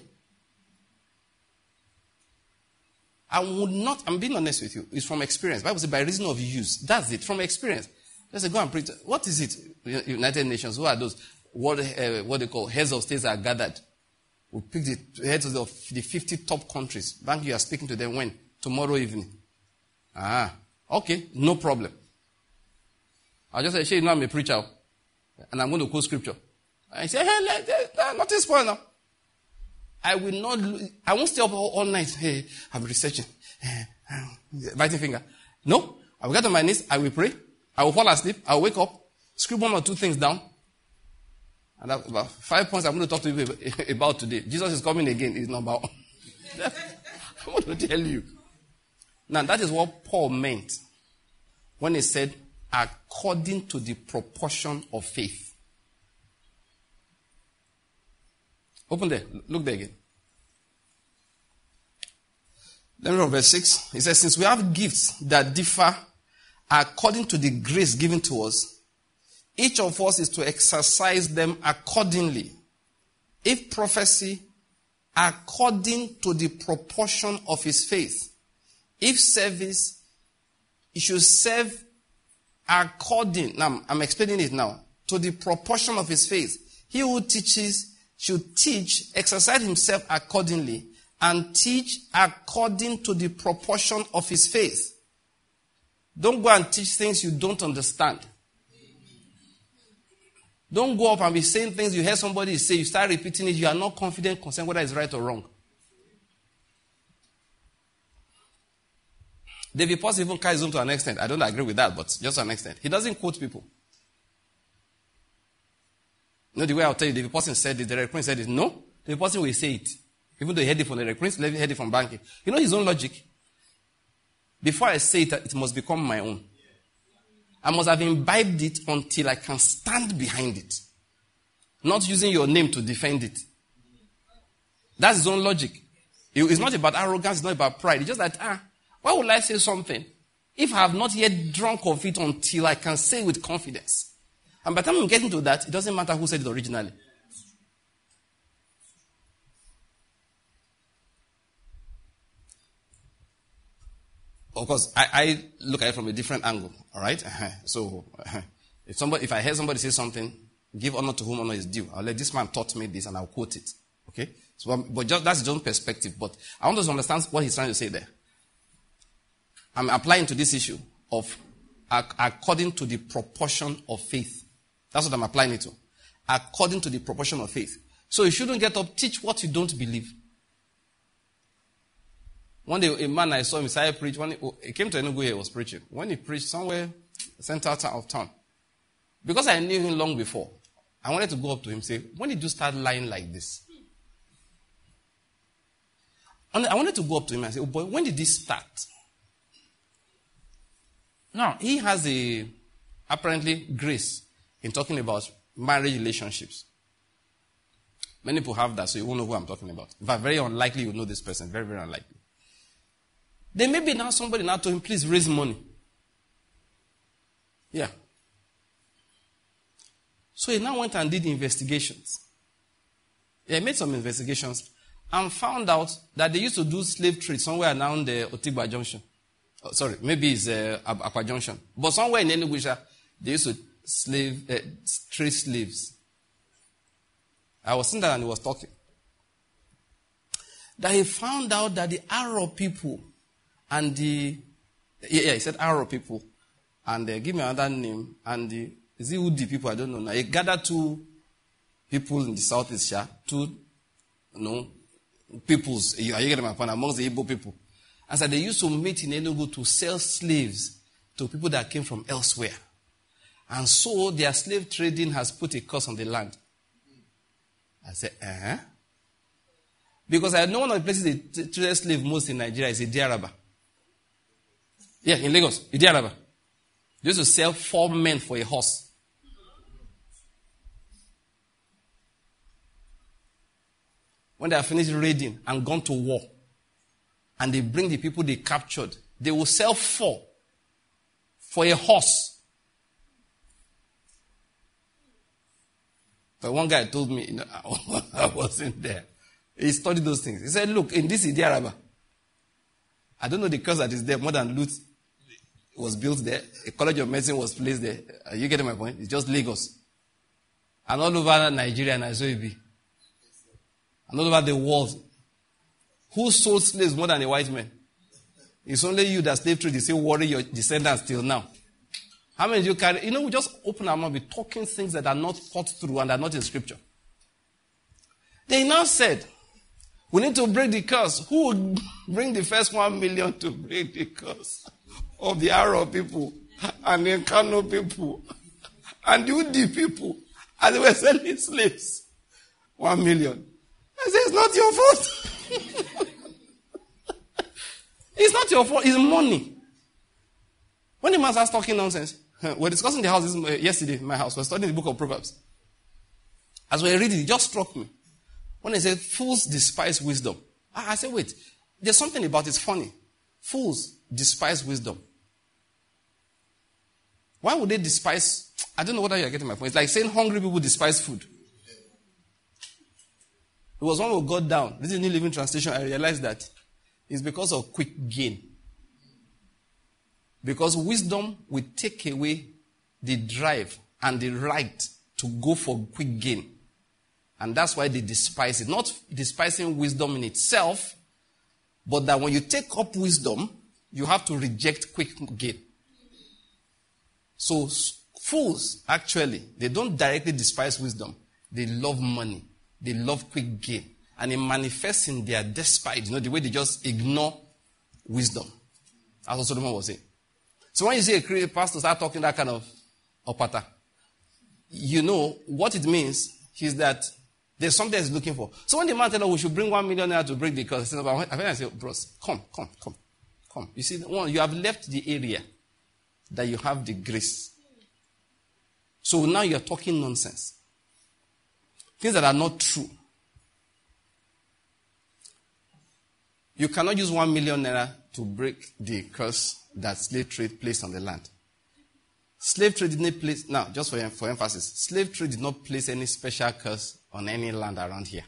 B: I'm being honest with you. It's from experience. The Bible says by reason of use. That's it, from experience. Let's say, go and preach. What is it? United Nations, who are those? What they call heads of states are gathered. We pick the heads of the 50 top countries. Bank, you are speaking to them when? Tomorrow evening. Okay, no problem. I'll just say, you know I'm a preacher. And I'm going to quote scripture. I say, hey, nothing spoil now. I won't stay up all night. Hey, I'm researching. Biting finger. No. I will get on my knees. I will pray. I will fall asleep. I will wake up. Scribble 1 or 2 things down. And about 5 points I'm going to talk to you about today. Jesus is coming again. It's number 1. I want to tell you. Now, that is what Paul meant when he said, according to the proportion of faith. Open there. Look there again. Let me read verse 6. He says, since we have gifts that differ according to the grace given to us, each of us is to exercise them accordingly. If prophecy, according to the proportion of his faith. If service, he should serve according, now I'm explaining it now, to the proportion of his faith. He who teaches should teach, exercise himself accordingly, and teach according to the proportion of his faith. Don't go and teach things you don't understand. Don't go up and be saying things you hear somebody say, you start repeating it, you are not confident concerning whether it's right or wrong. David Potts even carries him to an extent. I don't agree with that, but just to an extent. He doesn't quote people. You know the way I'll tell you, David Potts said it, Derek Prince said it. No, David Potts will say it. Even though he heard it from Derek Prince, he heard it from Banky. You know his own logic. Before I say it, it must become my own. I must have imbibed it until I can stand behind it. Not using your name to defend it. That's his own logic. It's not about arrogance, it's not about pride. It's just that, why would I say something if I have not yet drunk of it until I can say with confidence? And by the time I'm getting to that, it doesn't matter who said it originally. Of course, I look at it from a different angle. All right? So, if I hear somebody say something, give honor to whom honor is due. I'll let this man taught me this and I'll quote it. Okay? So, but that's his own perspective. But I want us to understand what he's trying to say there. I'm applying to this issue of according to the proportion of faith. That's what I'm applying it to. According to the proportion of faith. So you shouldn't get up, teach what you don't believe. One day, a man I saw him started preach. He came to Enugu, he was preaching. When he preached somewhere, center of town. Because I knew him long before, I wanted to go up to him and say, when did you start lying like this? And I wanted to go up to him and say, oh boy, when did this start? Now, he has apparently grace in talking about marriage relationships. Many people have that, so you won't know who I'm talking about. In fact, very unlikely you know this person. Very, very unlikely. Then maybe now somebody now told him, please raise money. Yeah. So he now went and did investigations. He made some investigations and found out that they used to do slave trade somewhere around the Otigba Junction. Oh, sorry, maybe it's Akwa Junction. But somewhere in Enugu, they used to trade slaves. I was sitting there and he was talking. That he found out that the Arab people and he said Arab people, and give me another name, and is it Udi people? I don't know. Now, he gathered two people in the Southeast, two, peoples. Are you getting my point? Amongst the Igbo people. And so they used to meet in Enugu to sell slaves to people that came from elsewhere. And so their slave trading has put a curse on the land. I said, Because I know one of the places they trade slave most in Nigeria is Idiaraba. Yeah, in Lagos, Idiaraba. They used to sell 4 men for a horse. When they are finished raiding and gone to war, and they bring the people they captured, they will sell 4 for a horse. But one guy told me, I wasn't there. He studied those things. He said, look, in this Idiaraba, I don't know the curse that is there more than loot was built there. A college of medicine was placed there. Are you getting my point? It's just Lagos. And all over Nigeria and Azoibi. And all over the world. Who sold slaves more than the white men? It's only you that slave trade, you still worry your descendants till now. How many do you carry? We just open our mouth, be talking things that are not thought through and are not in scripture. They now said, we need to break the curse. Who would bring the first 1 million to break the curse of the Arab people and the Kano people and the Udi people? And they were selling slaves. 1 million. I said, it's not your fault. It's not your fault. It's money. When the man starts talking nonsense, we're discussing the house yesterday in my house. We're studying the book of Proverbs. As we were reading, it just struck me. When he said, fools despise wisdom. I said, wait, there's something about it's funny. Fools despise wisdom. Why would they despise? I don't know whether you're getting my point. It's like saying hungry people despise food. It was when we got down. This is New Living Translation. I realized that it's because of quick gain. Because wisdom will take away the drive and the right to go for quick gain. And that's why they despise it. Not despising wisdom in itself, but that when you take up wisdom, you have to reject quick gain. So fools, actually, they don't directly despise wisdom. They love money. They love quick gain. And it manifests in their despite, the way they just ignore wisdom. That's what Solomon was saying. So when you see a pastor start talking that kind of opata, what it means is that there's something he's looking for. So when the man tells us we should bring 1 million naira to break the curse, I say, bros, come. You see, you have left the area that you have the grace. So now you're talking nonsense. Things that are not true. You cannot use 1 million naira to break the curse that slave trade placed on the land. Slave trade did not place, now just for emphasis, slave trade did not place any special curse on any land around here.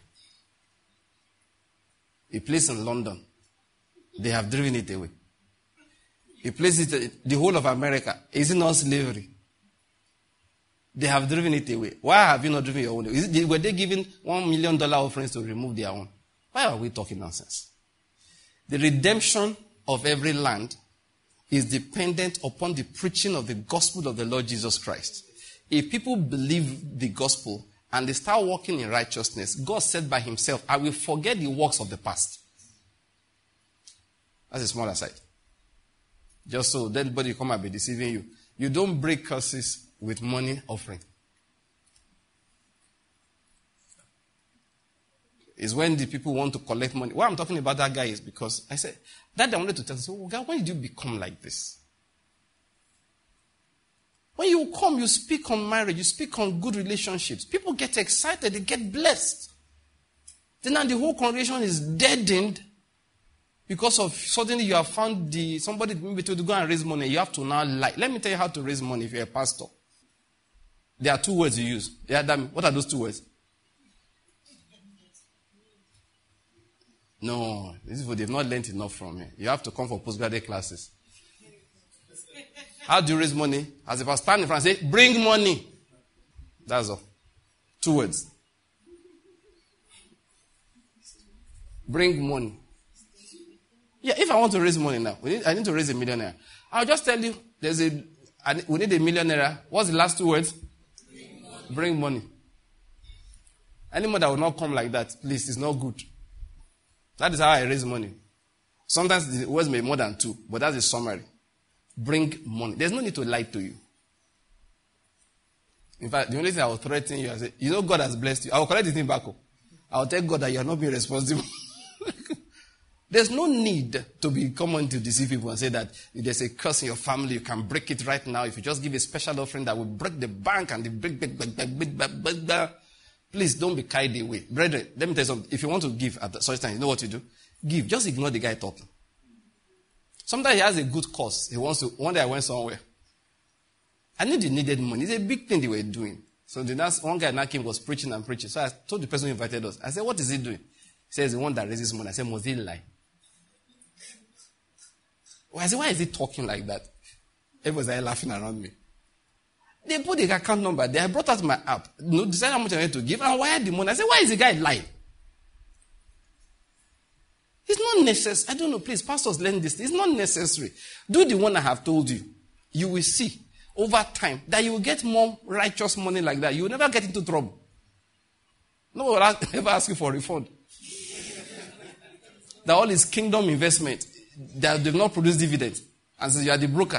B: It placed in London. They have driven it away. It placed it, the whole of America. Is it not slavery? They have driven it away. Why have you not driven your own? Were they giving $1 million offerings to remove their own? Why are we talking nonsense? The redemption of every land is dependent upon the preaching of the gospel of the Lord Jesus Christ. If people believe the gospel and they start walking in righteousness, God said by himself, I will forget the works of the past. That's a small aside. Just so that nobody come and be deceiving you. You don't break curses with money offering. is when the people want to collect money. Why I'm talking about that guy is because I said, that I wanted to tell you, God, when did you become like this? When you come, you speak on marriage, you speak on good relationships. People get excited, they get blessed. Then now the whole congregation is deadened because of suddenly you have found somebody maybe to go and raise money. You have to now lie. Let me tell you how to raise money if you're a pastor. There are 2 words you use. What are those 2 words? No, they've not learned enough from me. You have to come for postgraduate classes. How do you raise money? As if I stand in front and say, bring money. That's all. 2 words. Bring money. Yeah, if I want to raise money now, I need to raise $1 million. I'll just tell you, we need $1 million. What's the last 2 words? Bring money. Anyone that will not come like that, please, it's not good. That is how I raise money. Sometimes the words may be more than 2, but that's a summary. Bring money. There's no need to lie to you. In fact, the only thing I will threaten you, I say, you know God has blessed you. I will correct the thing back up. I will tell God that you are not being responsible. There's no need to be common to deceive people and say that if there's a curse in your family, you can break it right now. If you just give a special offering that will break the bank and the break. Please don't be carried away. Brethren, let me tell you something. If you want to give at such time, you know what you do? Give. Just ignore the guy talking. Sometimes he has a good cause. He wants to. One day I went somewhere. I knew they needed money. It's a big thing they were doing. So one guy now came, was preaching and preaching. So I told the person who invited us. I said, what is he doing? He says, the one that raises money. I said, must he lie? I said, why is he talking like that? Everyone was laughing around me. They put the account number there. I brought out my app. Decided how much I wanted to give and wired the money. I said, why is the guy lying? It's not necessary. I don't know, please, pastors learn this. It's not necessary. Do the one I have told you. You will see over time that you will get more righteous money like that. You will never get into trouble. No one will ever ask you for a refund. That all is kingdom investment. That they've not produced dividends. And so you are the broker.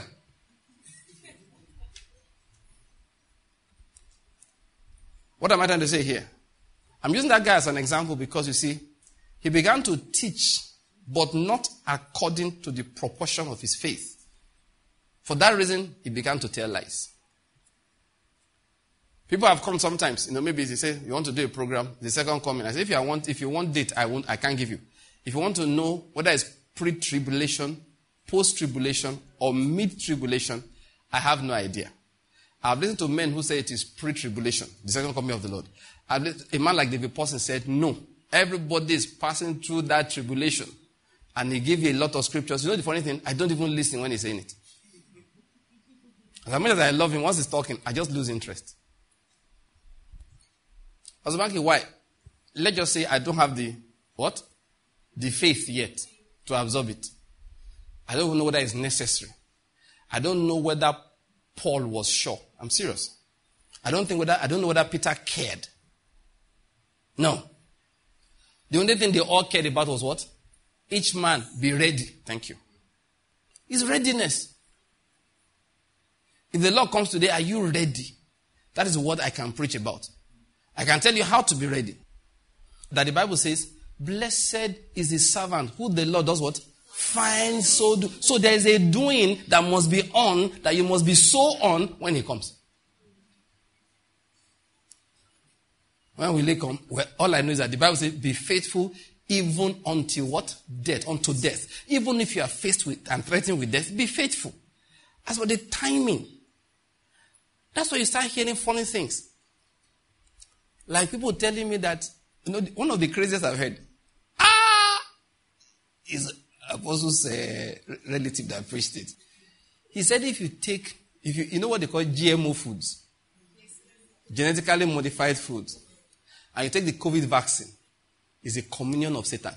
B: What am I trying to say here? I'm using that guy as an example because you see, he began to teach, but not according to the proportion of his faith. For that reason, he began to tell lies. People have come sometimes, maybe they say, you want to do a program, the second coming. I say, if you want date, I can't give you. If you want to know whether it's pre-tribulation, post-tribulation, or mid-tribulation, I have no idea. I've listened to men who say it is pre-tribulation, the second coming of the Lord. A man like David Paulson said, no. Everybody is passing through that tribulation. And he gave you a lot of scriptures. You know the funny thing? I don't even listen when he's saying it. As much as I love him, once he's talking, I just lose interest. I was asking why? Let's just say I don't have the faith yet to absorb it. I don't even know whether it's necessary. I don't know whether Paul was sure. I'm serious. I don't know whether Peter cared. No. The only thing they all cared about was what? Each man be ready. Thank you. It's readiness. If the Lord comes today, are you ready? That is what I can preach about. I can tell you how to be ready. That the Bible says, blessed is the servant who the Lord does what? Finds so do. So there is a doing that must be on, that you must be so on when he comes. When will he come? Well, all I know is that the Bible says, be faithful even until what? Death. Unto death. Even if you are faced with and threatened with death, be faithful. As for the timing, that's why you start hearing funny things. Like people telling me that, one of the craziest I've heard, is Apostle's relative that preached it. He said if you know what they call GMO foods, genetically modified foods, and you take the COVID vaccine, it's a communion of Satan.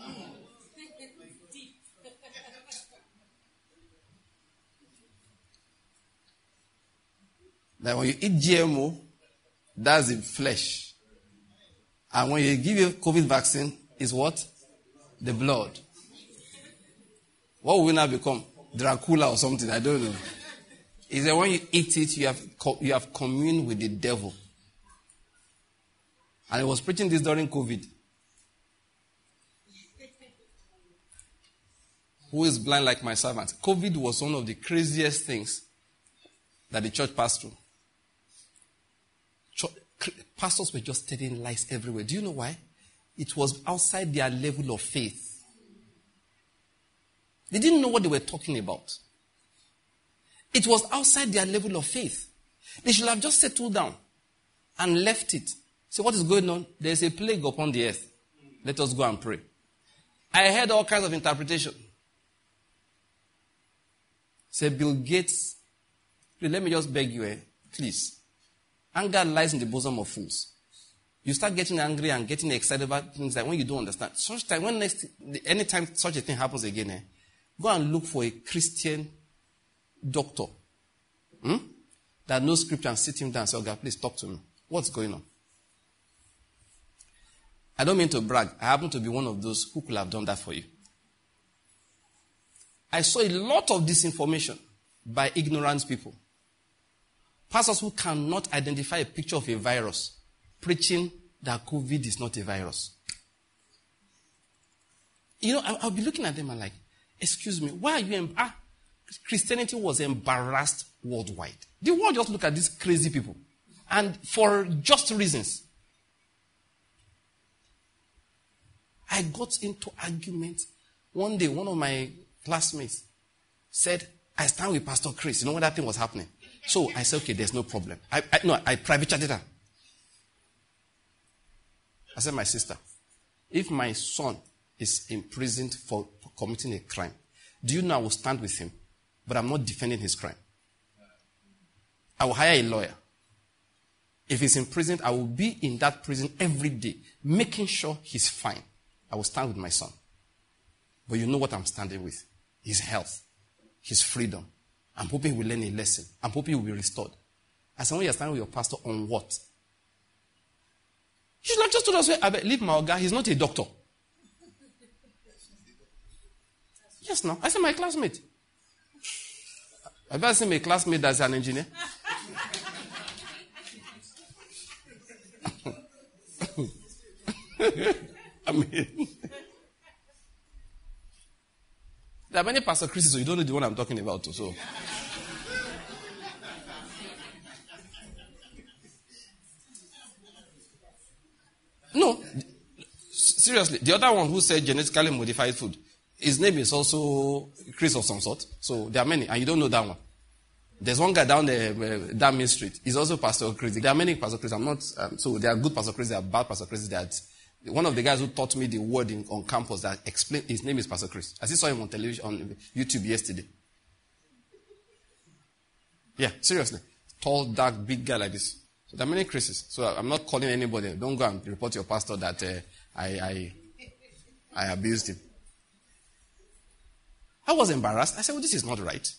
B: That when you eat GMO, that's the flesh. And when you give you COVID vaccine, is what? The blood. What will we now become? Dracula or something? I don't know. Is that when you eat it, you have communed with the devil. And I was preaching this during COVID. who is blind like my servant. COVID was one of the craziest things that the church passed through. Pastors were just telling lies everywhere. Do you know why? It was outside their level of faith. They didn't know what they were talking about. It was outside their level of faith. They should have just settled down and left it. So what is going on? There's a plague upon the earth. Let us go and pray. I heard all kinds of interpretation. Say Bill Gates, please, let me just beg you, please. Anger lies in the bosom of fools. You start getting angry and getting excited about things that when you don't understand. Anytime such a thing happens again, go and look for a Christian doctor that knows scripture and sit him down and say, God, please talk to me. What's going on? I don't mean to brag. I happen to be one of those who could have done that for you. I saw a lot of disinformation by ignorant people. Pastors who cannot identify a picture of a virus, preaching that COVID is not a virus. You know, I'll be looking at them and like, excuse me, why are you... Christianity was embarrassed worldwide. The world just look at these crazy people. And for just reasons. I got into argument. One day, one of my classmates said, I stand with Pastor Chris. You know when that thing was happening? So I said, okay, there's no problem. I private chatted her. I said, my sister, if my son is imprisoned for committing a crime, do you know I will stand with him, but I'm not defending his crime? I will hire a lawyer. If he's imprisoned, I will be in that prison every day, making sure he's fine. I will stand with my son. But you know what I'm standing with? His health, his freedom. I'm hoping he will learn a lesson. I'm hoping he will be restored. I said, when you're standing with your pastor on what? You should have just told us, I leave my guy, he's not a doctor. Yes, no. I said, my classmate. I've ever seen my classmate that's an engineer. I mean, there are many Pastor Chris's, so you don't know the one I'm talking about. So, no, seriously, the other one who said genetically modified food, his name is also Chris of some sort. So there are many, and you don't know that one. There's one guy down there, down Main Street. He's also Pastor Chris. There are many Pastor Chris. I'm not. So there are good Pastor Chris. There are bad Pastor Chris. That one of the guys who taught me the word on campus that explained, his name is Pastor Chris. I saw him on television, on YouTube yesterday. Yeah, seriously. Tall, dark, big guy like this. So there are many Chris's. So I'm not calling anybody. Don't go and report your pastor that I abused him. I was embarrassed. I said, well, this is not right.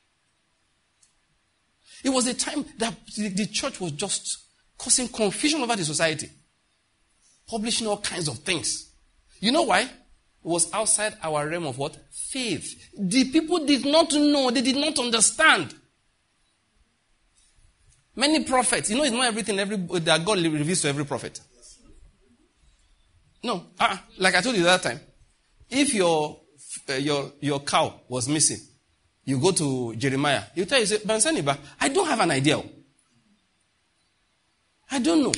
B: It was a time that the church was just causing confusion over the society. Publishing all kinds of things. You know why? It was outside our realm of what? Faith. The people did not know. They did not understand. Many prophets. You know, it's not everything that God reveals to every prophet. No. Like I told you the other time. If your cow was missing, you go to Jeremiah. You tell you, say, Bansaniba, I don't have an idea. I don't know.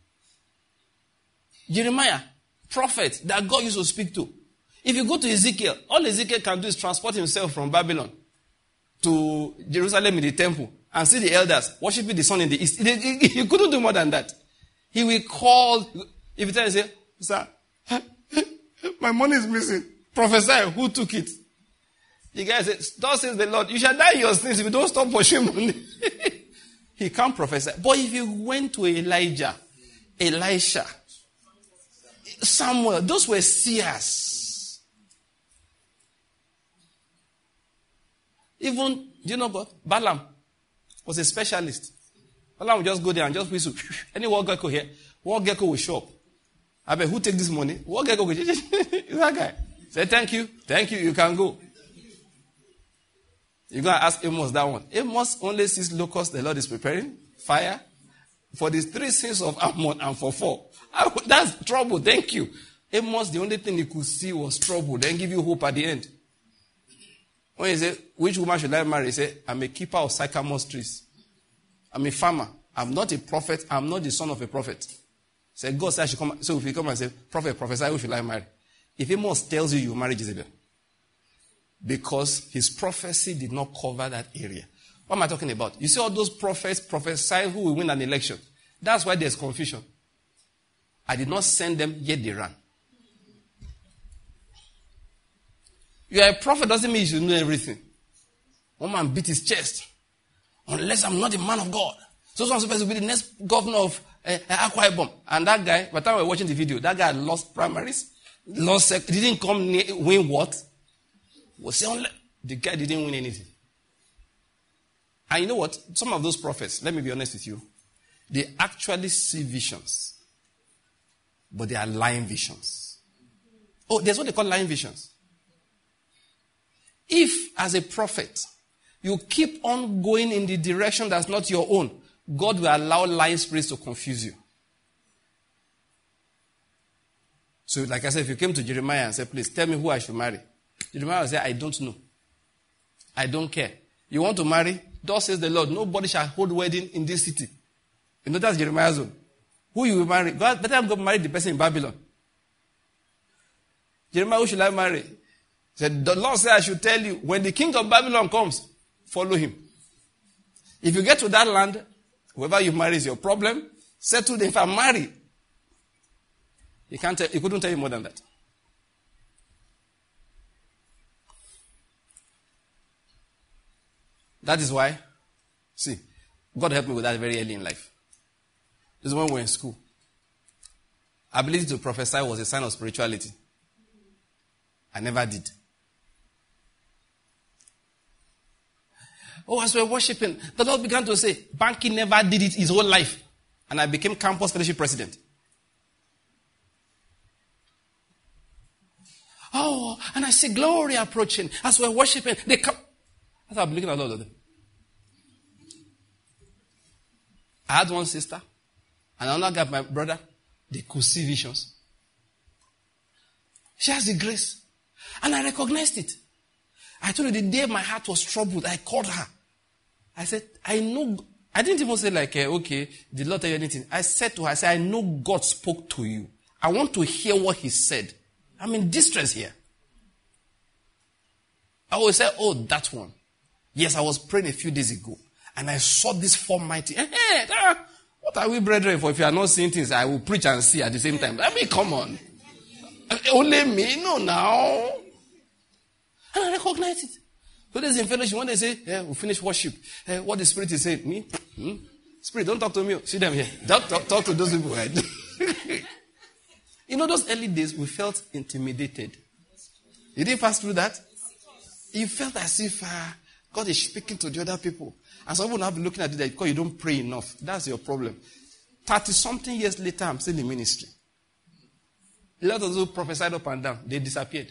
B: Jeremiah, prophet that God used to speak to. If you go to Ezekiel, all Ezekiel can do is transport himself from Babylon to Jerusalem in the temple and see the elders worshiping the sun in the east. He couldn't do more than that. He will call, if you tell him, say, sir, my money is missing. Prophesy, who took it? The guy said, thus says the Lord, you shall die in your sins if you don't stop pursuing money. He can't prophesy. But if you went to Elijah, Elisha, Samuel, those were seers. Even, do you know what? Balaam was a specialist. Balaam would just go there and just whistle. Any war gecko here, war gecko will show up. I bet, who take this money? War gecko will is that guy. Say, thank you, you can go. You're going to ask Amos that one. Amos only sees locusts the Lord is preparing, fire, for the 3 sins of Ammon and for 4. That's trouble, thank you. Amos, the only thing he could see was trouble, then give you hope at the end. When you say, which woman should I marry? He say, I'm a keeper of sycamore trees. I'm a farmer. I'm not a prophet. I'm not the son of a prophet. Say, God said I should come. So if you come and say, prophet, prophesy, who should I marry? If Amos tells you you marry Jezebel, because his prophecy did not cover that area. What am I talking about? You see all those prophets prophesy who will win an election. That's why there's confusion. I did not send them, yet they ran. You are a prophet doesn't mean you should know everything. One man beat his chest. Unless I'm not a man of God. So I'm supposed to be the next governor of Akwa Ibom. And that guy, by the time we were watching the video, that guy lost primaries, lost didn't come near, win what? The guy didn't win anything. And you know what? Some of those prophets, let me be honest with you, they actually see visions. But they are lying visions. Oh, there's what they call lying visions. If, as a prophet, you keep on going in the direction that's not your own, God will allow lying spirits to confuse you. So, like I said, if you came to Jeremiah and said, please tell me who I should marry, Jeremiah will say, I don't know. I don't care. You want to marry? Thus says the Lord, nobody shall hold wedding in this city. You know that's Jeremiah's own. Who you will marry? God, better go marry the person in Babylon. Jeremiah, who should I marry? He said, the Lord said I should tell you, when the king of Babylon comes, follow him. If you get to that land, whoever you marry is your problem. Settle them. If I marry, he couldn't tell you more than that. That is why, see, God helped me with that very early in life. This is when we were in school. Ability to prophesy was a sign of spirituality. I never did. Oh, as we were worshiping, the Lord began to say, Banky never did it his whole life. And I became campus fellowship president. Oh, and I see glory approaching. As we're worshiping, they come. As I'm looking at all of them. I had one sister, and another guy, my brother, they could see visions. She has the grace. And I recognized it. I told you the day my heart was troubled, I called her. I said, I know. I didn't even say like, okay, did Lord tell you anything? I said to her, I said, I know God spoke to you. I want to hear what he said. I'm in distress here. I always say, oh, that one. Yes, I was praying a few days ago. And I saw this form mighty. What are we brethren for? If you are not seeing things, I will preach and see at the same time. I mean, come on. Only me? No, now. And I recognize it. So there's in fellowship, when they say, we'll finish worship. What the Spirit is saying, me? Spirit, don't talk to me. See them here. Don't talk to those people. You know, those early days, we felt intimidated. You didn't pass through that? You felt as if God is speaking to the other people. And some people now be looking at it because you don't pray enough. That's your problem. 30-something years later, I'm still in ministry. A lot of those who prophesied up and down, they disappeared.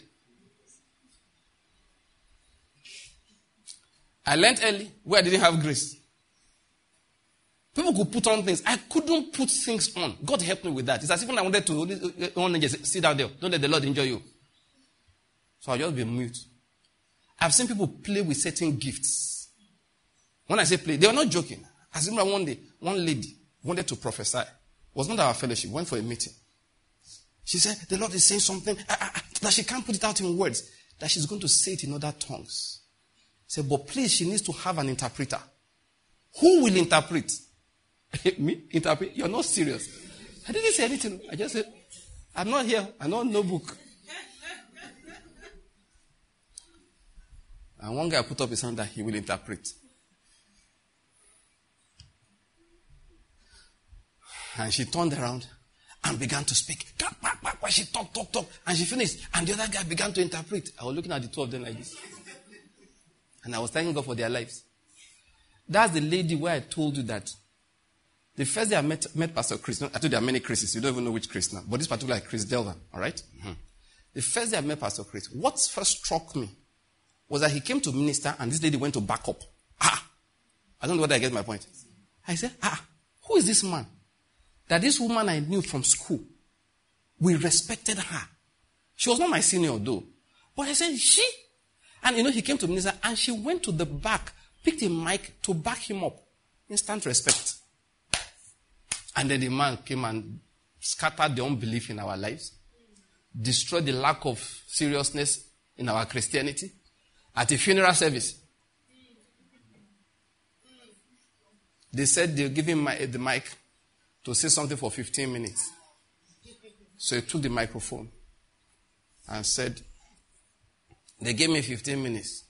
B: I learned early where I didn't have grace. People could put on things. I couldn't put things on. God helped me with that. It's as if I wanted to just sit down there. Don't let the Lord enjoy you. So I'll just be mute. I've seen people play with certain gifts. When I say play, they were not joking. I remember one day, one lady wanted to prophesy. It was not our fellowship. Went for a meeting. She said, the Lord is saying something that she can't put it out in words. That she's going to say it in other tongues. I said, but please, she needs to have an interpreter. Who will interpret? Me? Interpret? You're not serious. I didn't say anything. I just said, I'm not here. I don't know book. And one guy put up his hand that he will interpret. And she turned around and began to speak. She talked. And she finished. And the other guy began to interpret. I was looking at the two of them like this. And I was thanking God for their lives. That's the lady where I told you that the first day I met Pastor Chris. I told you there are many Chris's. You don't even know which Chris now. But this particular Chris Delvan. All right? Mm-hmm. The first day I met Pastor Chris, what first struck me was that he came to minister and this lady went to back up. I don't know whether I get my point. I said, who is this man? That this woman I knew from school, we respected her. She was not my senior though. But I said, she? And he came to minister and she went to the back, picked a mic to back him up. Instant respect. And then the man came and scattered the unbelief in our lives, destroyed the lack of seriousness in our Christianity at a funeral service. They said they'll give him the mic to say something for 15 minutes. So he took the microphone and said, they gave me 15 minutes.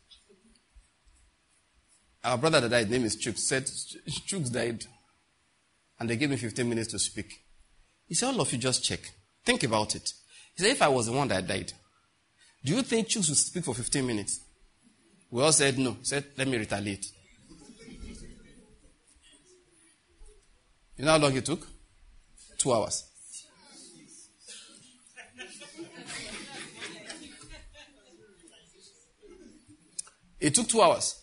B: Our brother that died, his name is Chooks, said, Chooks died. And they gave me 15 minutes to speak. He said, all of you just check. Think about it. He said, if I was the one that died, do you think Chooks would speak for 15 minutes? We all said no. He said, let me retaliate. You know how long it took? 2 hours. It took 2 hours.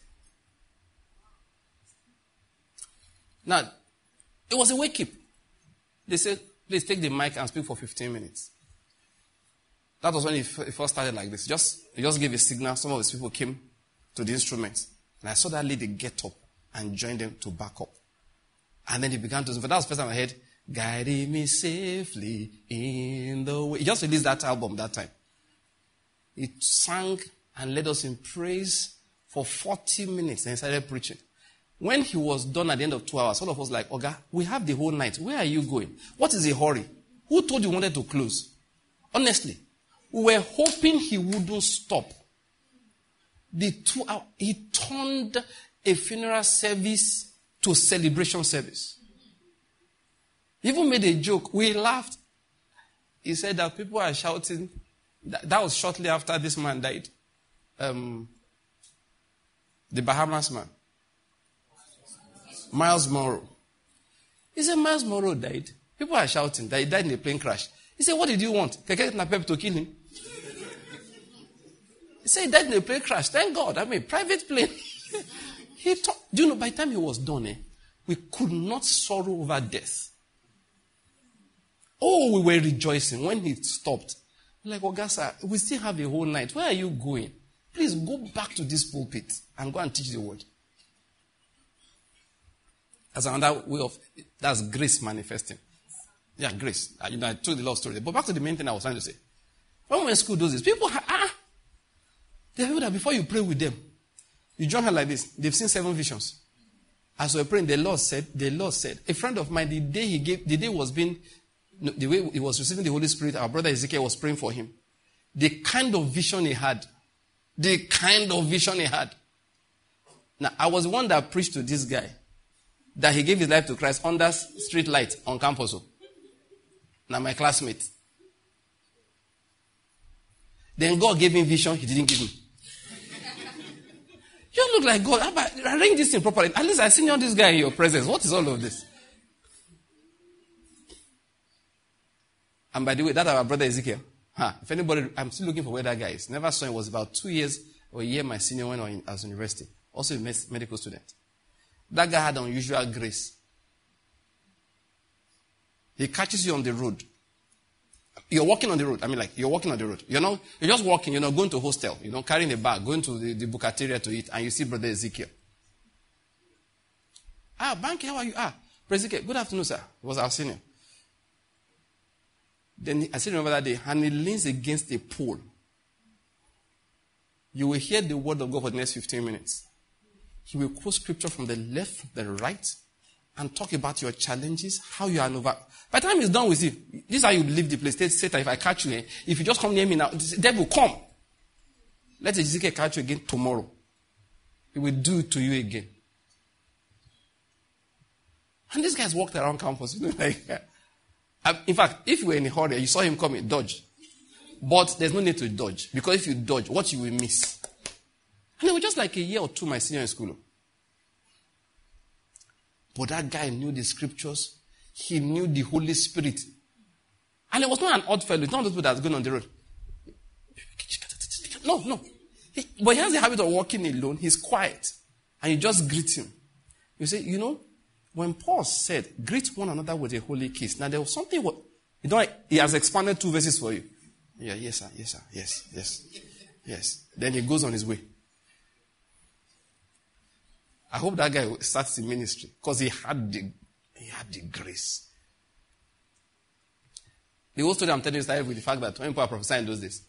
B: Now, it was a wake-up. They said, please take the mic and speak for 15 minutes. That was when it first started like this. He just gave a signal. Some of his people came to the instruments. And I saw that lady get up and join them to back up. And then he began to sing. That was the first time I heard, guiding me safely in the way. He just released that album that time. He sang and led us in praise for 40 minutes. And he started preaching. When he was done at the end of 2 hours, all of us like, Oga, we have the whole night. Where are you going? What is the hurry? Who told you wanted to close? Honestly, we were hoping he wouldn't stop. The 2 hours, he turned a funeral service to a celebration service. He even made a joke. We laughed. He said that people are shouting. That was shortly after this man died. The Bahamas man. Miles Monroe. He said, Miles Monroe died. People are shouting that he died in a plane crash. He said, what did you want? Keke Napep to kill him? He said he died in a plane crash. Thank God. Private plane. Do you know, by the time he was done, we could not sorrow over death. Oh, we were rejoicing when he stopped. Like, Ogasa, we still have a whole night. Where are you going? Please go back to this pulpit and go and teach the word. That's another way of, that's grace manifesting. Yeah, grace. I told the Lord story. But back to the main thing I was trying to say. When we were in school those days, people, there are people that before you pray with them, you join her like this. They've seen 7 visions. As we were praying, the Lord said, a friend of mine, the day he was receiving the Holy Spirit, our brother Ezekiel was praying for him. The kind of vision he had. Now, I was the one that preached to this guy that he gave his life to Christ under street light on campus. Now, my classmate. Then God gave him vision, he didn't give me. You look like God. Arrange this thing properly. At least I seen this guy in your presence. What is all of this? And by the way, that our brother Ezekiel. If anybody, I'm still looking for where that guy is. Never saw him. It was about 2 years or a year my senior when I was in university. Also a medical student. That guy had unusual grace. He catches you on the road. You're walking on the road. You're walking on the road. You're just walking. You're not going to hostel. You're not carrying a bag, going to the bukateria to eat, and you see Brother Ezekiel. Banky, how are you? Brother Ezekiel, good afternoon, sir. He was our senior. Then I still remember that day, and he leans against a pole. You will hear the word of God for the next 15 minutes. He will quote scripture from the left, the right, and talk about your challenges, how you are over. By the time he's done with you, this is how you leave the place. Satan, if I catch you, if you just come near me now, the devil come. Let Ezekiel catch you again tomorrow. He will do it to you again. And this guy's walked around campus. In fact, if you were in a hurry, you saw him coming, dodge. But there's no need to dodge. Because if you dodge, what you will miss. And it was just like a year or two my senior in school. But that guy knew the scriptures. He knew the Holy Spirit. And it was not an odd fellow. It's not those people that's going on the road. No. But he has the habit of walking alone. He's quiet. And you just greet him. You say, when Paul said, greet one another with a holy kiss. Now there was something, he has expanded 2 verses for you. Yeah, yes, sir. Yes. Then he goes on his way. I hope that guy starts the ministry because he had the grace. The whole story I'm telling you started with the fact that when people are prophesying in those days,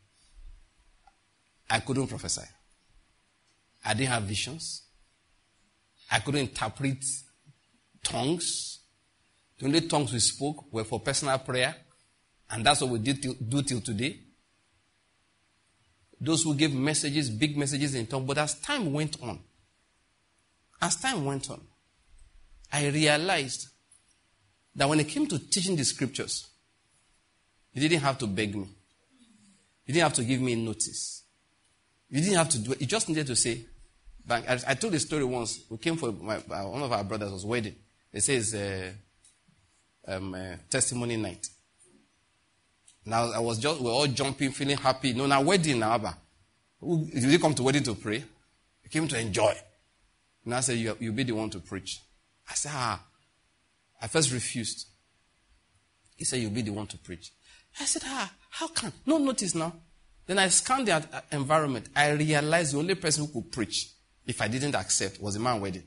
B: I couldn't prophesy. I didn't have visions. I couldn't interpret tongues. The only tongues we spoke were for personal prayer. And that's what we do till today. Those who gave messages, big messages in tongues. But as time went on, I realized that when it came to teaching the scriptures, you didn't have to beg me. You didn't have to give me notice. You didn't have to do it. You just needed to say, I told the story once. We came for one of our brothers' wedding. They say it's testimony night. Now we're all jumping, feeling happy. No, now wedding now, Abba. Did you come to wedding to pray? You came to enjoy. And I said, you be the one to preach. I said, I first refused. He said, you'll be the one to preach. I said, how can? No notice now. Then I scanned the environment. I realized the only person who could preach, if I didn't accept, was a man wedding.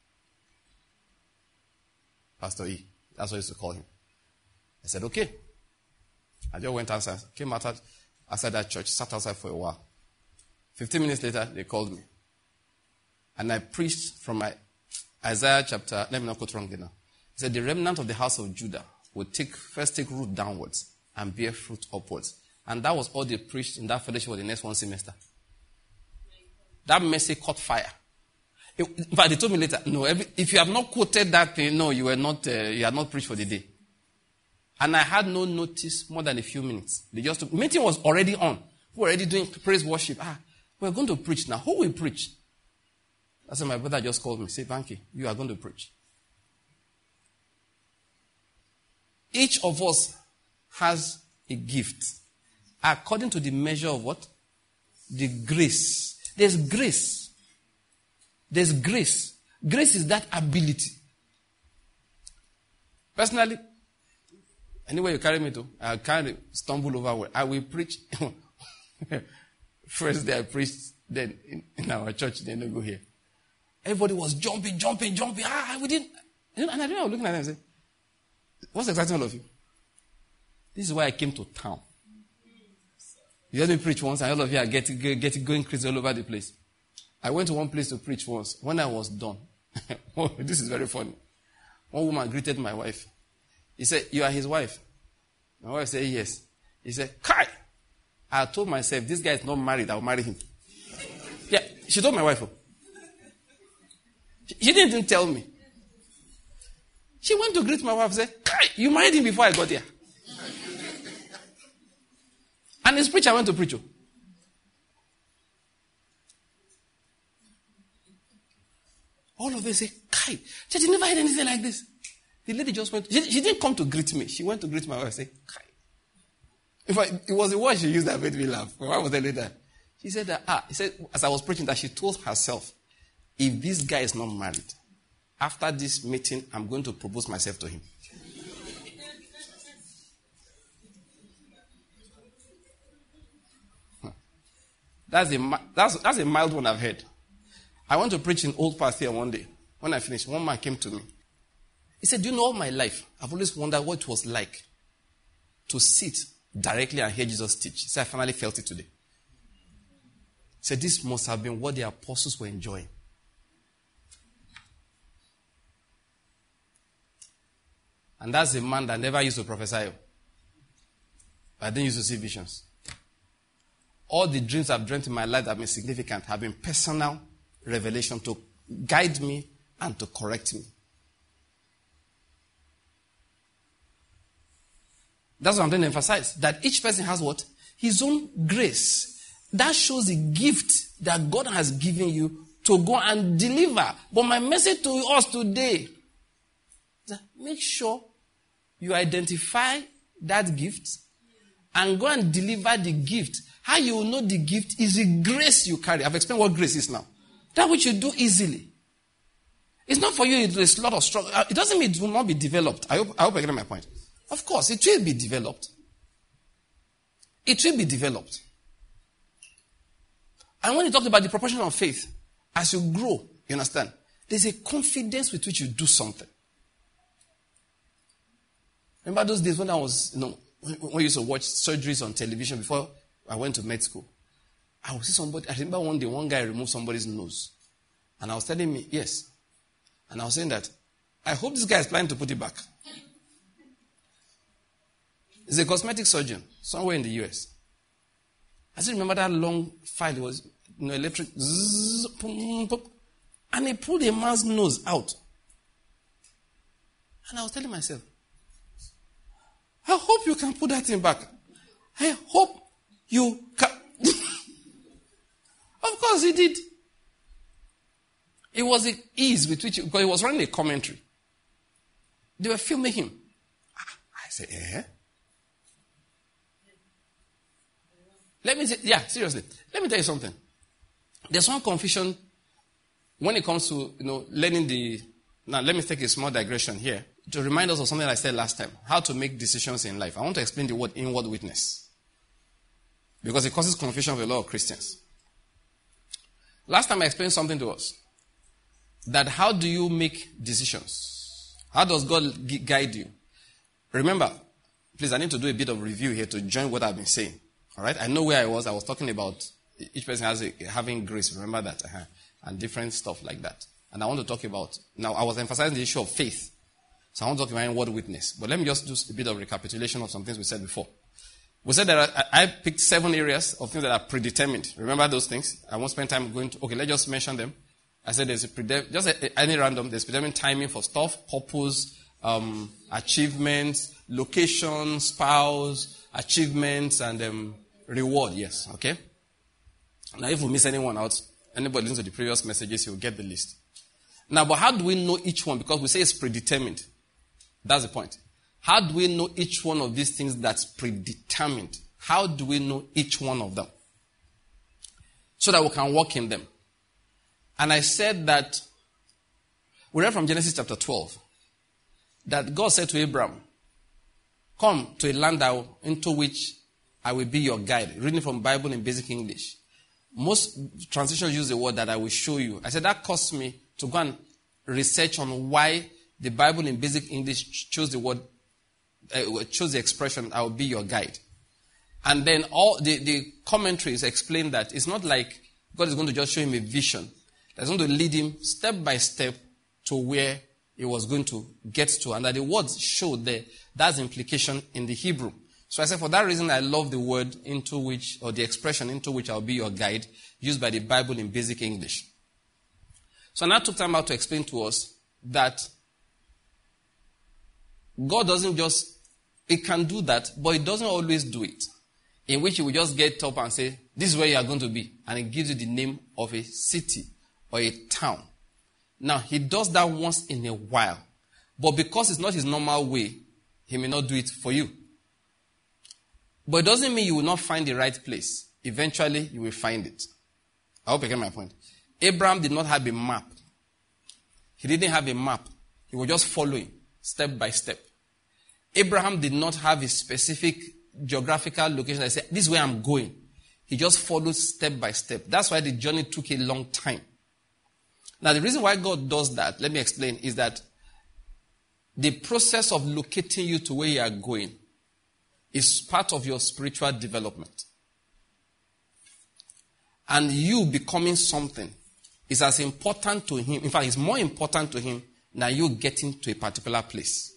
B: Pastor E. That's what I used to call him. I said, okay. I just went outside, came outside that church, sat outside for a while. 15 minutes later, they called me. And I preached from Isaiah chapter, let me not quote wrongly now. He said, the remnant of the house of Judah will first take root downwards and bear fruit upwards. And that was all they preached in that fellowship for the next one semester. That message caught fire. But they told me later, no, if you have not quoted that thing, no, you had not preached for the day. And I had no notice more than a few minutes. Meeting was already on. We were already doing praise worship. We're going to preach now. Who will preach? I said, my brother just called me. Say, Banky, you are going to preach. Each of us has a gift. According to the measure of what? The grace. There's grace. There's grace. Grace is that ability. Personally, anywhere you carry me to, I can't stumble over where I will preach. First day I preached, then in our church, then I go here. Everybody was jumping. We didn't. And I was looking at them and saying, what's exciting all of you? This is why I came to town. You heard me preach once, and all of you are getting going crazy all over the place. I went to one place to preach once. When I was done, this is very funny. One woman greeted my wife. He said, you are his wife? My wife said, yes. He said, Kai! I told myself, this guy is not married, I'll marry him. Yeah, she told my wife. She didn't tell me. She went to greet my wife and said, Kai, you married him before I got here. And his preacher went to preach. All of them say, Kai, she never heard anything like this. The lady just went. She didn't come to greet me. She went to greet my wife and say, Kai. In fact, it was the word she used that made me laugh. My wife was telling her. She said that, he said, as I was preaching, that she told herself, if this guy is not married, after this meeting, I'm going to propose myself to him. That's a mild one I've heard. I went to preach in Old Path here one day. When I finished, one man came to me. He said, do you know all my life, I've always wondered what it was like to sit directly and hear Jesus teach. He said, I finally felt it today. He said, this must have been what the apostles were enjoying. And that's a man that never used to prophesy. But I didn't used to see visions. All the dreams I've dreamt in my life that have been significant have been personal revelation to guide me and to correct me. That's what I'm trying to emphasize. That each person has what? His own grace. That shows the gift that God has given you to go and deliver. But my message to us today is that make sure you identify that gift and go and deliver the gift. How you will know the gift is the grace you carry. I've explained what grace is now. That which you do easily. It's not for you, it's a lot of struggle. It doesn't mean it will not be developed. I hope I get my point. Of course, it will be developed. It will be developed. And when you talk about the proportion of faith, as you grow, you understand, There's a confidence with which you do something. Remember those days when I was, when we used to watch surgeries on television before I went to med school? I would see somebody, I remember one day one guy removed somebody's nose. And I was telling me, yes. And I was saying that, I hope this guy is planning to put it back. He's a cosmetic surgeon somewhere in the US. I still remember that long file. It was electric. Zzz, pum, pum, and he pulled a man's nose out. And I was telling myself, I hope you can put that thing back. I hope you can. Of course he did. It was the ease with which, because he was running a commentary. They were filming him. I said, Let me say, seriously. Let me tell you something. There's one confusion when it comes to, learning the... Now, let me take a small digression here to remind us of something I said last time. How to make decisions in life. I want to explain the word inward witness. Because it causes confusion for a lot of Christians. Last time I explained something to us. That how do you make decisions? How does God guide you? Remember, please, I need to do a bit of review here to join what I've been saying. All right? I know where I was. I was talking about each person having grace. Remember that? And different stuff like that. And I want to talk about... Now, I was emphasizing the issue of faith. So I want to talk about inward witness. But let me just do a bit of recapitulation of some things we said before. We said that I picked 7 areas of things that are predetermined. Remember those things? I won't spend time going to... Okay, let's just mention them. I said there's any random, there's predetermined timing for stuff, purpose, achievements, location, spouse, achievements, and reward. Yes, okay? Now, if we miss anyone out, anybody listens to the previous messages, you'll get the list. Now, but how do we know each one? Because we say it's predetermined. That's the point. How do we know each one of these things that's predetermined? How do we know each one of them? So that we can walk in them. And I said that, we read from Genesis chapter 12, that God said to Abraham, come to a land into which I will be your guide. Reading from Bible in basic English. Most translations use the word that I will show you. I said that caused me to go and research on why the Bible in basic English chose the word, chose the expression, I will be your guide. And then all the commentaries explain that it's not like God is going to just show him a vision. That's going to lead him step by step to where he was going to get to. And that the words showed there, that's the implication in the Hebrew. So I said for that reason I love the word into which, or the expression into which I'll be your guide, used by the Bible in basic English. So now I took time out to explain to us that God doesn't just, it can do that, but it doesn't always do it. In which he will just get up and say, this is where you are going to be. And it gives you the name of a city or a town. Now, he does that once in a while. But because it's not his normal way, he may not do it for you. But it doesn't mean you will not find the right place. Eventually, you will find it. I hope you get my point. Abraham did not have a map. He didn't have a map. He was just following step by step. Abraham did not have a specific geographical location that said, this is where I'm going. He just followed step by step. That's why the journey took a long time. Now, the reason why God does that, let me explain, is that the process of locating you to where you are going is part of your spiritual development. And you becoming something is as important to him. In fact, it's more important to him than you getting to a particular place.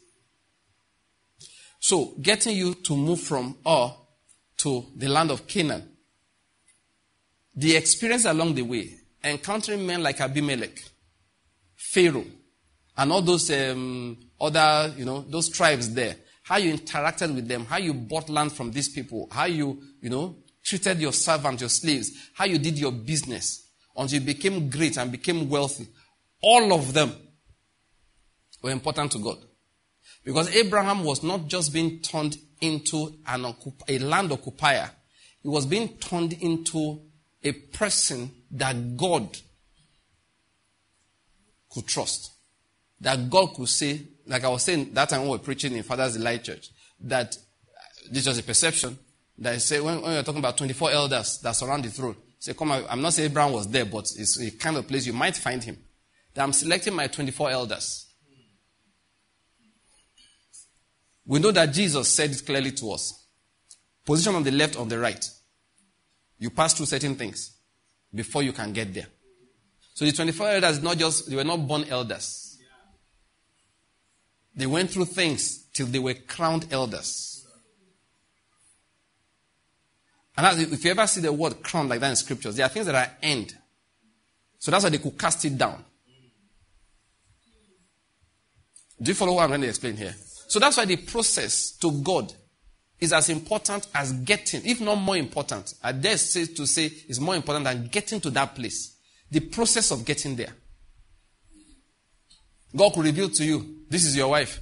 B: So, getting you to move from Ur to the land of Canaan, the experience along the way, encountering men like Abimelech, Pharaoh, and all those other, those tribes there, how you interacted with them, how you bought land from these people, how you, treated your servants, your slaves, how you did your business until you became great and became wealthy. All of them were important to God. Because Abraham was not just being turned into a land occupier. He was being turned into a person that God could trust. That God could say, like I was saying that time when we were preaching in Father's Delight Church, that this was a perception, that I say when you're talking about 24 elders that surround the throne, say, come on, I'm not saying Abraham was there, but it's a kind of place you might find him. that I'm selecting my 24 elders. We know that Jesus said it clearly to us. Position on the left or the right. You pass through certain things before you can get there. So the 24 elders, they were not born elders. They went through things till they were crowned elders. And if you ever see the word crown like that in scriptures, there are things that are end. So that's why they could cast it down. Do you follow what I'm going to explain here? So that's why the process to God is as important as getting, if not more important. I dare say to say it's more important than getting to that place. The process of getting there. God could reveal to you, this is your wife.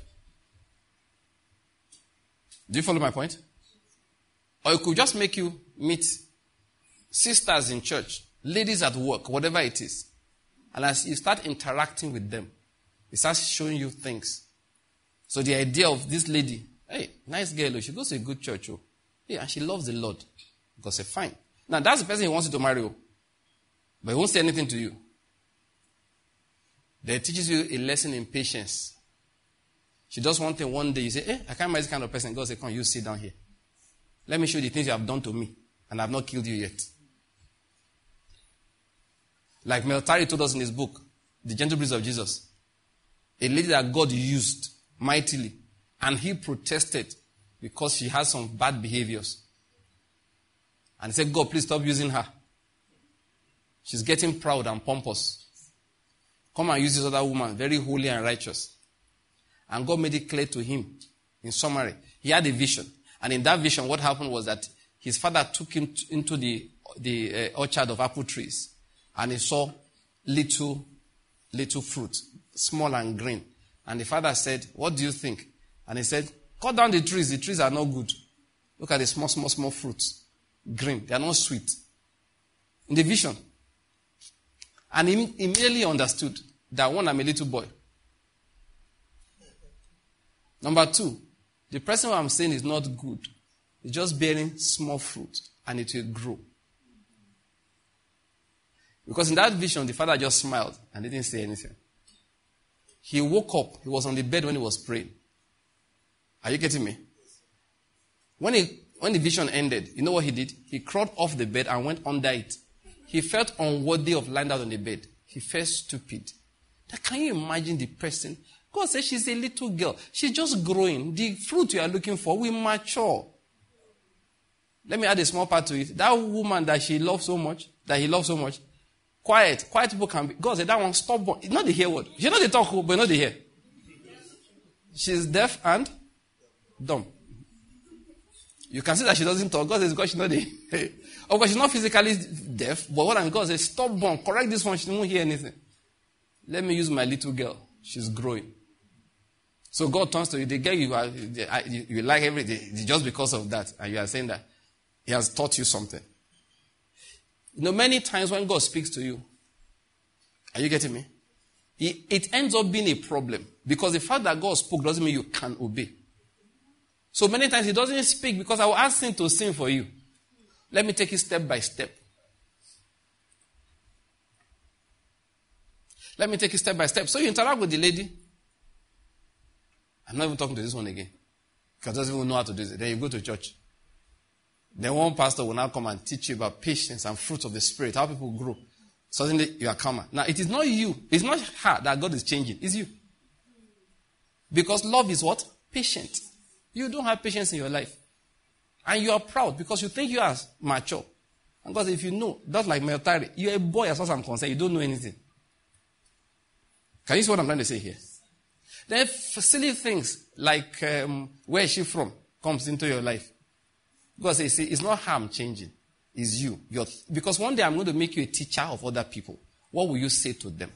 B: Do you follow my point? Or it could just make you meet sisters in church, ladies at work, whatever it is. And as you start interacting with them, it starts showing you things. So the idea of this lady, hey, nice girl, she goes to a good church, oh. Yeah, and she loves the Lord. God said, fine. Now that's the person he wants you to marry, oh. But he won't say anything to you. They teaches you a lesson in patience. She does one thing one day, you say, hey, I can't marry this kind of person. God says, come, you sit down here. Let me show you the things you have done to me, and I have not killed you yet. Like Meltari told us in his book, The Gentle Breeze of Jesus. A lady that God used mightily, and he protested because she has some bad behaviors. And he said, God, please stop using her. She's getting proud and pompous. Come and use this other woman, very holy and righteous. And God made it clear to him, in summary. He had a vision. And in that vision, what happened was that his father took him into the orchard of apple trees. And he saw little fruit, small and green. And the father said, what do you think? And he said, cut down the trees. The trees are not good. Look at the small fruits. Green. They are not sweet. In the vision. And he immediately understood that one, I'm a little boy. Number two, the person who I'm saying is not good. It's just bearing small fruit and it will grow. Because in that vision, the father just smiled and didn't say anything. He woke up. He was on the bed when he was praying. Are you getting me? When the vision ended, you know what he did? He crawled off the bed and went under it. He felt unworthy of lying down on the bed. He felt stupid. Now, can you imagine the person? God says she's a little girl. She's just growing. The fruit you are looking for will mature. Let me add a small part to it. That woman that he loves so much, quiet people can be. God said that one stubborn. It's not the hear word. She know they talk, but not the hear. She's deaf and dumb. You can see that she doesn't talk. God says because she's not the hear. Of course, she's not physically deaf, but what I'm God says, stubborn, correct this one, she won't hear anything. Let me use my little girl. She's growing. So God turns to you, the girl you like everything, just because of that, and you are saying that He has taught you something. You know, many times when God speaks to you, are you getting me? It ends up being a problem. Because the fact that God spoke doesn't mean you can obey. So many times He doesn't speak because I will ask Him to sing for you. Let me take it step by step. Let me take it step by step. So you interact with the lady. I'm not even talking to this one again. Because doesn't even know how to do it. Then you go to church. Then one pastor will now come and teach you about patience and fruit of the Spirit, how people grow. Suddenly you are calmer. Now it is not you. It's not her that God is changing. It's you. Because love is what? Patient. You don't have patience in your life. And you are proud because you think you are mature. And God says, if you know, that's like Meltari. You're a boy as far as I'm concerned. You don't know anything. Can you see what I'm trying to say here? Then silly things like where is she from comes into your life. God says, it's not her I'm changing. It's you. Because one day I'm going to make you a teacher of other people. What will you say to them?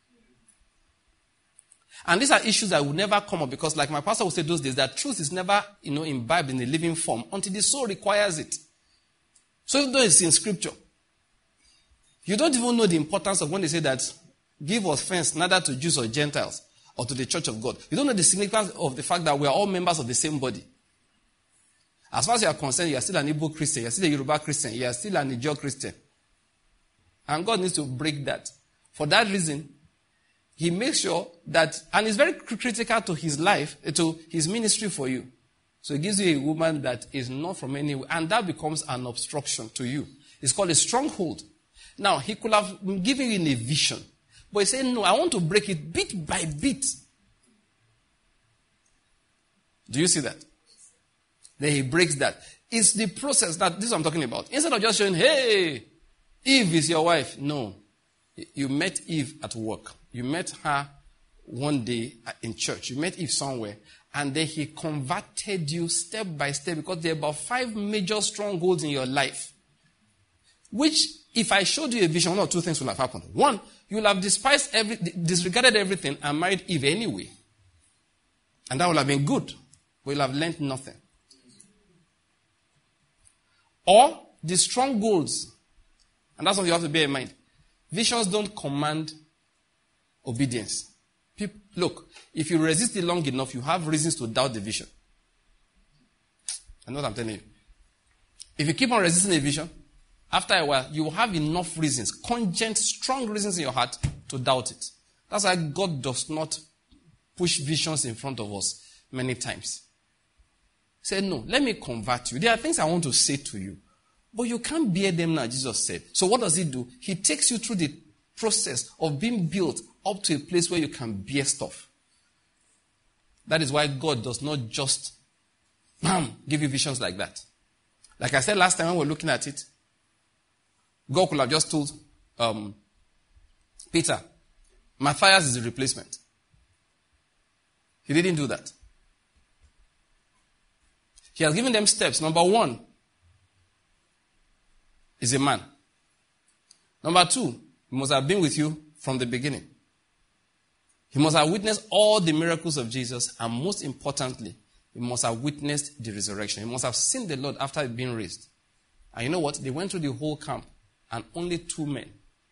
B: And these are issues that will never come up because like my pastor would say those days, that truth is never, imbibed in a living form until the soul requires it. So even though it's in scripture, you don't even know the importance of when they say that give offense neither to Jews or Gentiles or to the church of God. You don't know the significance of the fact that we are all members of the same body. As far as you are concerned, you are still an Igbo Christian, you are still a Yoruba Christian, you are still an Ijaw Christian. And God needs to break that. For that reason, he makes sure that, and it's very critical to his life, to his ministry for you. So he gives you a woman that is not from anywhere, and that becomes an obstruction to you. It's called a stronghold. Now, he could have given you a vision, but he said, no, I want to break it bit by bit. Do you see that? Then he breaks that. It's the process that this is what I'm talking about. Instead of just saying, hey, Eve is your wife. No. You met Eve at work. You met her one day in church. You met Eve somewhere. And then he converted you step by step, because there are about 5 major strongholds in your life. Which, if I showed you a vision, one or two things will have happened. One, you will have disregarded everything and married Eve anyway. And that would have been good. But you'll have learned nothing. Or the strongholds. And that's what you have to bear in mind. Visions don't command obedience. Look, if you resist it long enough, you have reasons to doubt the vision. I know what I'm telling you. If you keep on resisting a vision, after a while, you will have enough reasons, cogent, strong reasons in your heart to doubt it. That's why God does not push visions in front of us many times. He said, no, let me convert you. There are things I want to say to you, but you can't bear them now, Jesus said. So what does he do? He takes you through the process of being built up to a place where you can bear stuff. That is why God does not just give you visions like that. Like I said last time when we were looking at it, God could have just told Peter, Matthias is a replacement. He didn't do that. He has given them steps. Number 1 is a man. Number 2, he must have been with you from the beginning. He must have witnessed all the miracles of Jesus, and most importantly, he must have witnessed the resurrection. He must have seen the Lord after being raised. And you know what? They went through the whole camp, and only 2 men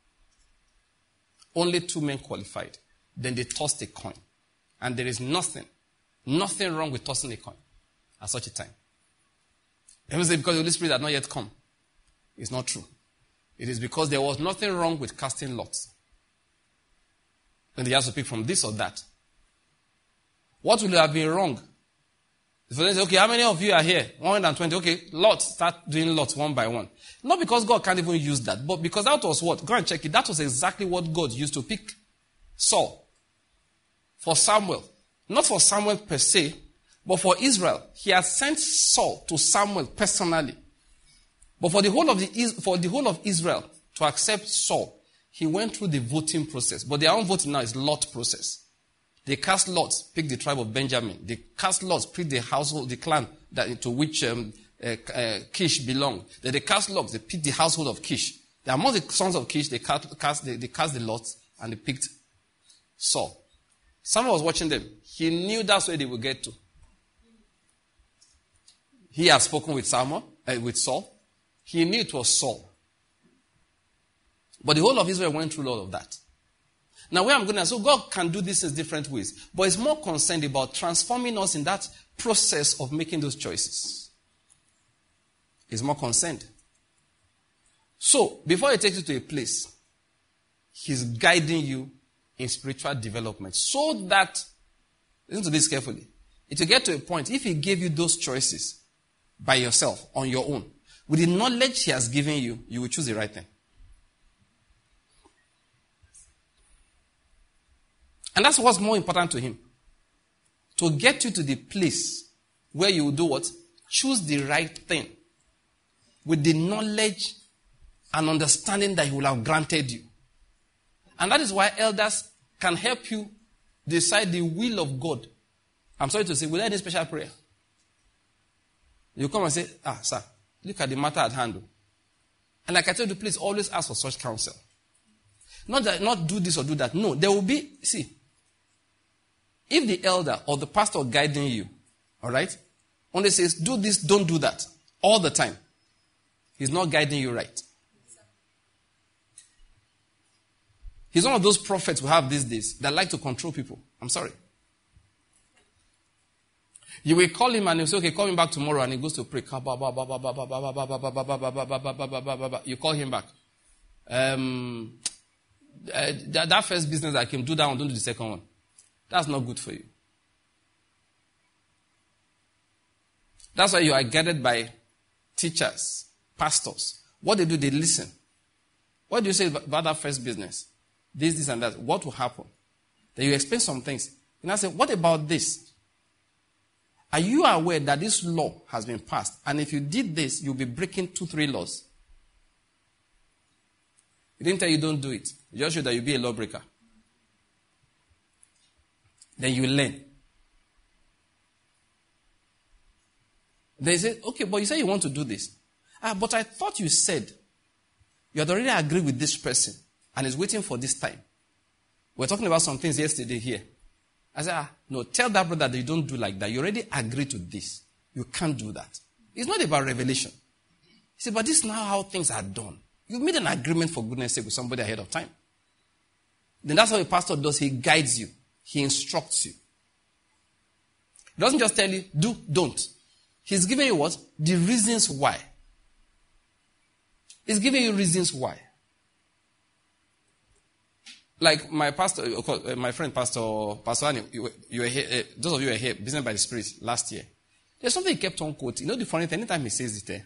B: qualified. Then they tossed a coin. And there is nothing wrong with tossing a coin at such a time. Everyone say because the Holy Spirit had not yet come. It's not true. It is because there was nothing wrong with casting lots. Then they have to pick from this or that. What would have been wrong? If they say, okay, how many of you are here? 120. Okay, lots. Start doing lots one by one. Not because God can't even use that, but because that was what? Go and check it. That was exactly what God used to pick Saul for Samuel. Not for Samuel per se, but for Israel. He had sent Saul to Samuel personally. But for the whole of Israel to accept Saul, he went through the voting process. But their own voting now is lot process. They cast lots, pick the tribe of Benjamin. They cast lots, pick the household, the clan to which Kish belonged. Then they cast lots, they picked the household of Kish. Among the sons of Kish, they cast the lots and they picked Saul. Someone was watching them. He knew that's where they would get to. He had spoken with Saul. He knew it was Saul. But the whole of Israel went through all of that. Now where I'm going to, so God can do this in different ways. But he's more concerned about transforming us in that process of making those choices. He's more concerned. So, before he takes you to a place, he's guiding you in spiritual development. So that, listen to this carefully, it will get to a point, if he gave you those choices by yourself, on your own, with the knowledge he has given you, you will choose the right thing. And that's what's more important to him. To get you to the place where you will do what? Choose the right thing. With the knowledge and understanding that he will have granted you. And that is why elders can help you decide the will of God. I'm sorry to say, without any special prayer. You come and say, sir, look at the matter at hand. And like I told you, please always ask for such counsel. Not do this or do that. No, there will be, see, if the elder or the pastor guiding you, all right, only says, do this, don't do that, all the time, he's not guiding you right. He's one of those prophets we have these days that like to control people. I'm sorry. You will call him and he'll say, okay, call him back tomorrow, and he goes to pray. You call him back. that first business I came, do that one, don't do the second one. That's not good for you. That's why you are guided by teachers, pastors. What they do, they listen. What do you say about that first business? This, and that. What will happen? Then you explain some things. And I say, what about this? Are you aware that this law has been passed? And if you did this, you'll be breaking 2-3 laws. He didn't tell you don't do it. He just showed that you'll be a lawbreaker. Then you learn. They say, okay, but you say you want to do this. But I thought you said you had already agreed with this person and is waiting for this time. We were talking about some things yesterday here. I said, no, tell that brother that you don't do like that. You already agreed to this. You can't do that. It's not about revelation. He said, but this is not how things are done. You've made an agreement for goodness sake with somebody ahead of time. Then that's what a pastor does. He guides you. He instructs you. He doesn't just tell you, do, don't. He's giving you what? The reasons why. He's giving you reasons why. Like my pastor, my friend Pastor Annie, you were here, those of you who were here, Business by the Spirit, last year. There's something he kept on quoting. You know the funny thing, anytime he says it,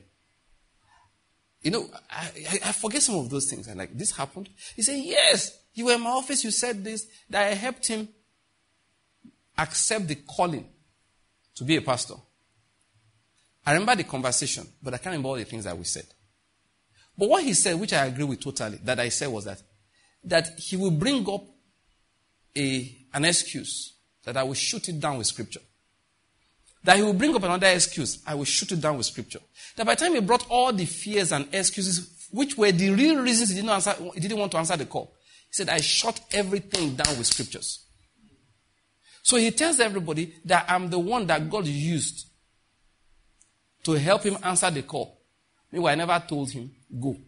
B: I forget some of those things. I'm like, this happened? He said, yes, you were in my office, you said this, that I helped him accept the calling to be a pastor. I remember the conversation, but I can't remember all the things that we said. But what he said, which I agree with totally, that I said was that he will bring up an excuse, that I will shoot it down with scripture. That he will bring up another excuse, I will shoot it down with scripture. That by the time he brought all the fears and excuses, which were the real reasons he didn't want to answer the call, he said, I shot everything down with scriptures. So he tells everybody that I'm the one that God used to help him answer the call. Meanwhile, I never told him, go.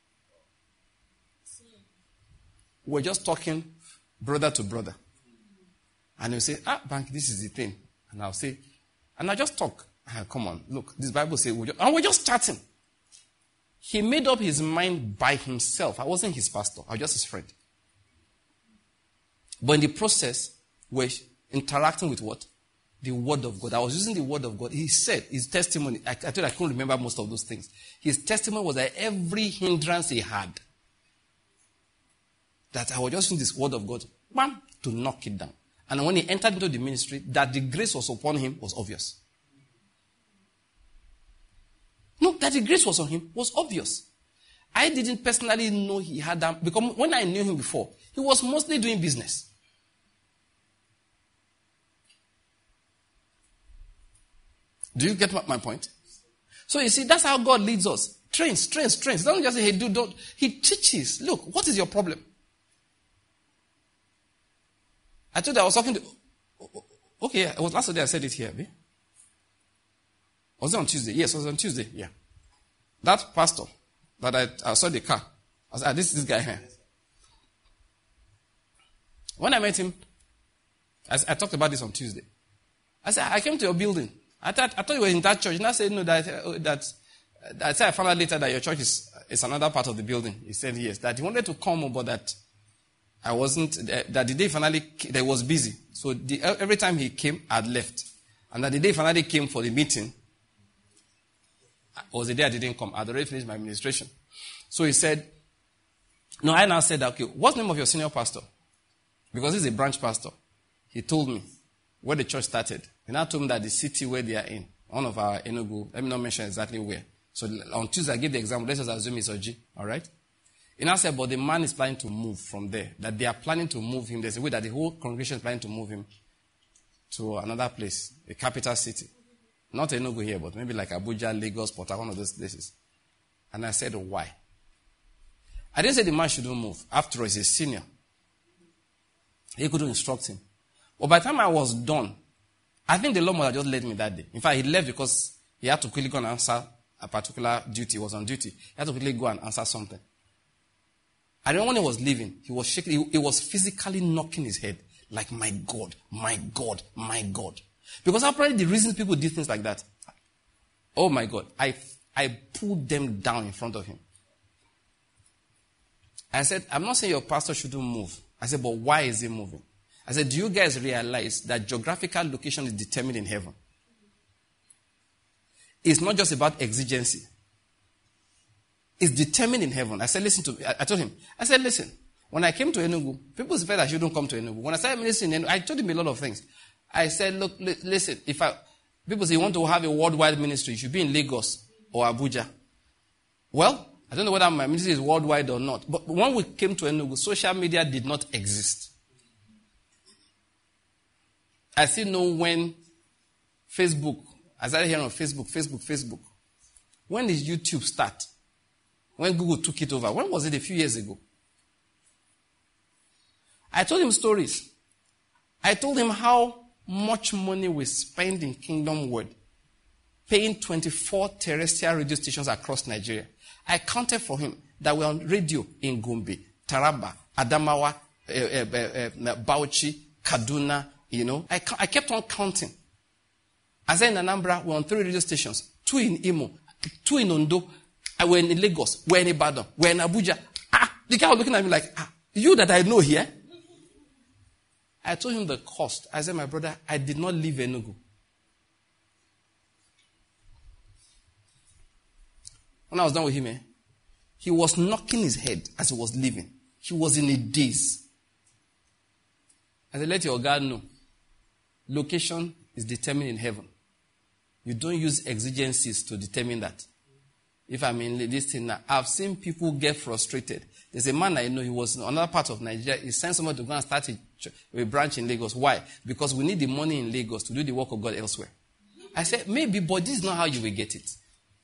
B: We're just talking brother to brother. And he'll say, Bank, this is the thing. And I'll say, and I just talk. Come on, look, this Bible says, and we're just chatting. He made up his mind by himself. I wasn't his pastor. I was just his friend. But in the process, we're interacting with what? The word of God. I was using the word of God. He said, his testimony, I told you I couldn't remember most of those things. His testimony was that every hindrance he had, that I was just using this word of God, bam, to knock it down. And when he entered into the ministry, that the grace was upon him was obvious. No, that the grace was on him was obvious. I didn't personally know he had that, because when I knew him before, he was mostly doing business. Do you get my point? So you see, that's how God leads us. Trains. Don't just say, hey, don't. He teaches. Look, what is your problem? I told you I was talking to... Okay, it was last day I said it here. Was it on Tuesday? Yes, it was on Tuesday. Yeah. That pastor that I saw the car. I said, this guy here. When I met him, I talked about this on Tuesday. I said, I came to your building. I thought you were in that church. And I said, no, I said I found out later that your church is another part of the building. He said yes. That he wanted to come, but that I wasn't, that the day finally, that was busy. So every time he came, I'd left. And that the day finally came for the meeting, was the day I didn't come. I'd already finished my administration. So he said, no, I now said, okay, what's the name of your senior pastor? Because he's a branch pastor. He told me where the church started. He now told me that the city where they are in, one of our Enugu, let me not mention exactly where. So on Tuesday, I gave the example. Let's just assume it's Oji. All right? He now said, but the man is planning to move from there. That they are planning to move him. There's a way that the whole congregation is planning to move him to another place, a capital city. Not Enugu here, but maybe like Abuja, Lagos, Port Harcourt, one of those places. And I said, why? I didn't say the man shouldn't move. After all, he's a senior. He couldn't instruct him. But by the time I was done, I think the Lord must have just led me that day. In fact, he left because he had to quickly go and answer a particular duty. He was on duty. He had to quickly go and answer something. I remember when he was leaving, he was shaking. He was physically knocking his head. Like, my God, my God, my God. Because apparently the reasons people did things like that, oh my God, I pulled them down in front of him. I said, I'm not saying your pastor shouldn't move. I said, but why is he moving? I said, do you guys realize that geographical location is determined in heaven? It's not just about exigency. It's determined in heaven. I said, I told him, listen, when I came to Enugu, people said I shouldn't come to Enugu. When I started ministering in Enugu, I told him a lot of things. I said, look, listen, people say you want to have a worldwide ministry, you should be in Lagos or Abuja. Well, I don't know whether my ministry is worldwide or not. But when we came to Enugu, social media did not exist. I still know when Facebook, I started hearing of Facebook. When did YouTube start? When Google took it over? When was it? A few years ago. I told him stories. I told him how much money we spend in Kingdom Word, paying 24 terrestrial radio stations across Nigeria. I counted for him that we're on radio in Gombe, Taraba, Adamawa, Bauchi, Kaduna, I kept on counting. As in Anambra, we're on 3 radio stations, 2 in Imo, 2 in Ondo, we're in Lagos, we're in Ibadan, we're in Abuja. The guy was looking at me like, you that I know here? I told him the cost. I said, my brother, I did not leave Enugu. When I was done with him, he was knocking his head as he was leaving. He was in a daze. I said, let your God know. Location is determined in heaven. You don't use exigencies to determine that. If I'm in this thing now, I've seen people get frustrated. There's a man I know, he was in another part of Nigeria. He sent someone to go and start a branch in Lagos. Why? Because we need the money in Lagos to do the work of God elsewhere. I said, maybe, but this is not how you will get it.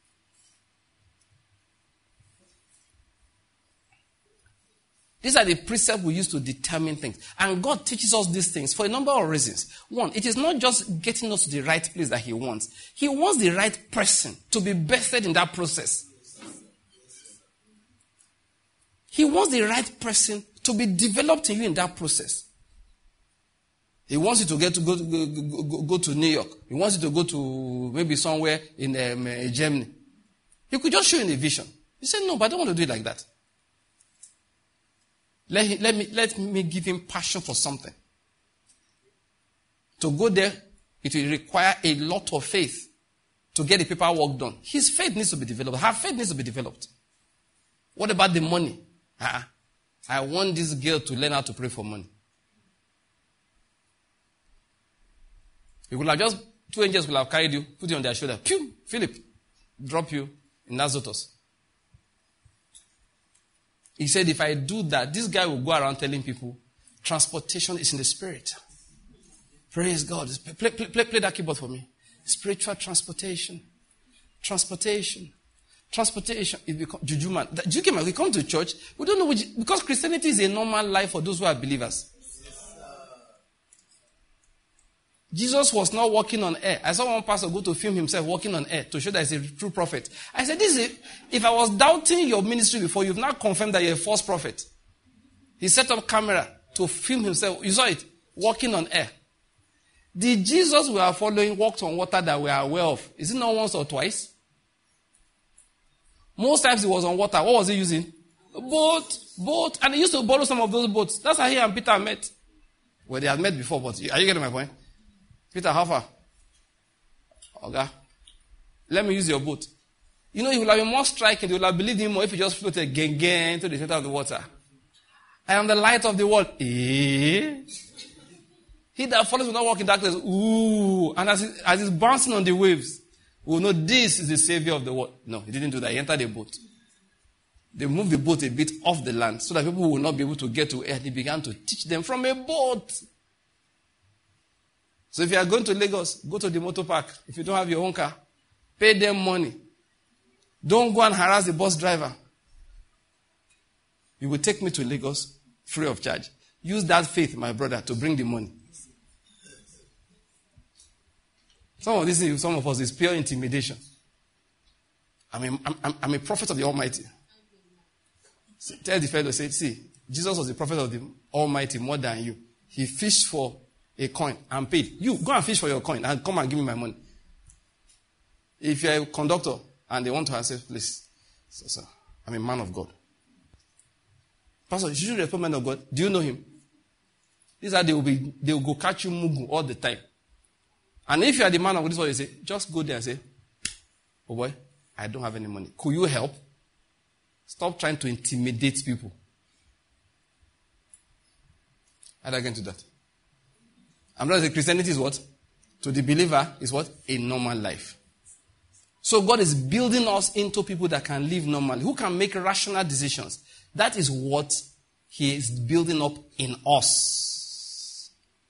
B: These are the precepts we use to determine things. And God teaches us these things for a number of reasons. One, it is not just getting us to the right place that He wants. He wants the right person to be bested in that process. He wants the right person to be developed in you in that process. He wants you to go to New York. He wants you to go to maybe somewhere in Germany. He could just show you a vision. He said, no, but I don't want to do it like that. Let me give him passion for something. To go there, it will require a lot of faith to get the paperwork done. His faith needs to be developed. Her faith needs to be developed. What about the money? I want this girl to learn how to pray for money. You could have just, 2 angels will have carried you, put you on their shoulder. Pew! Philip, drop you in Azotus. He said, if I do that, this guy will go around telling people, transportation is in the spirit. Praise God. Play that keyboard for me. Spiritual transportation. Transportation. It becomes juju man. We come to church, we don't know because Christianity is a normal life for those who are believers. Jesus was not walking on air. I saw one pastor go to film himself walking on air to show that he's a true prophet. I said, if I was doubting your ministry before, you've now confirmed that you're a false prophet. He set up camera to film himself. You saw it, walking on air. The Jesus we are following walked on water that we are aware of. Is it not once or twice? Most times he was on water. What was he using? A boat. And he used to borrow some of those boats. That's how he and Peter met. Well, they had met before, but are you getting my point? Peter, how far? Okay. Let me use your boat. He would have been more striking. They would have believed him more if he just floated again to the center of the water. I am the light of the world. He that follows will not walk in darkness. Ooh. And as he's bouncing on the waves, we will know this is the Savior of the world. No, he didn't do that. He entered the boat. They moved the boat a bit off the land so that people will not be able to get to air. He began to teach them from a boat. So if you are going to Lagos, go to the motor park. If you don't have your own car, pay them money. Don't go and harass the bus driver. You will take me to Lagos free of charge. Use that faith, my brother, to bring the money. Some of us is pure intimidation. I'm a prophet of the Almighty. Tell the fellow, say, see, Jesus was the prophet of the Almighty more than you. He fished for a coin and paid. You, go and fish for your coin and come and give me my money. If you're a conductor and they want to answer, please. So, I'm a man of God. Pastor, you should respect man of God. Do you know him? These are they will go catch you mugu all the time. And if you are the man of this one, you say, just go there and say, oh boy, I don't have any money. Could you help? Stop trying to intimidate people. How do I get into that? I'm not saying Christianity is what? To the believer is what? A normal life. So God is building us into people that can live normally, who can make rational decisions. That is what He is building up in us.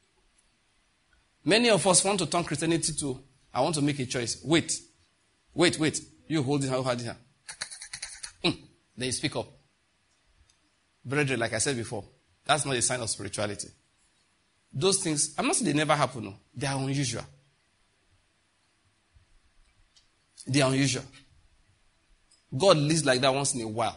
B: Many of us want to turn Christianity to, I want to make a choice. Wait. You hold it, how hard it is. Then you speak up. Brethren, like I said before, that's not a sign of spirituality. Those things, I'm not saying they never happen. No. They are unusual. They are unusual. God lives like that once in a while.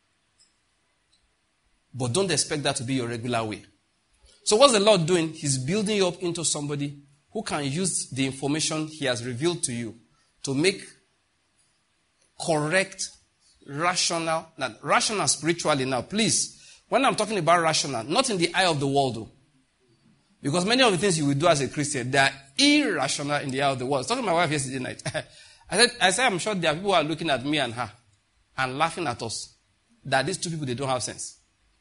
B: But don't expect that to be your regular way. So what's the Lord doing? He's building you up into somebody who can use the information He has revealed to you to make correct, rational spiritually now. Please, when I'm talking about rational, not in the eye of the world though. Because many of the things you will do as a Christian, they are irrational in the eye of the world. I was talking to my wife yesterday night. I said, I'm sure there are people who are looking at me and her and laughing at us. That these two people, they don't have sense.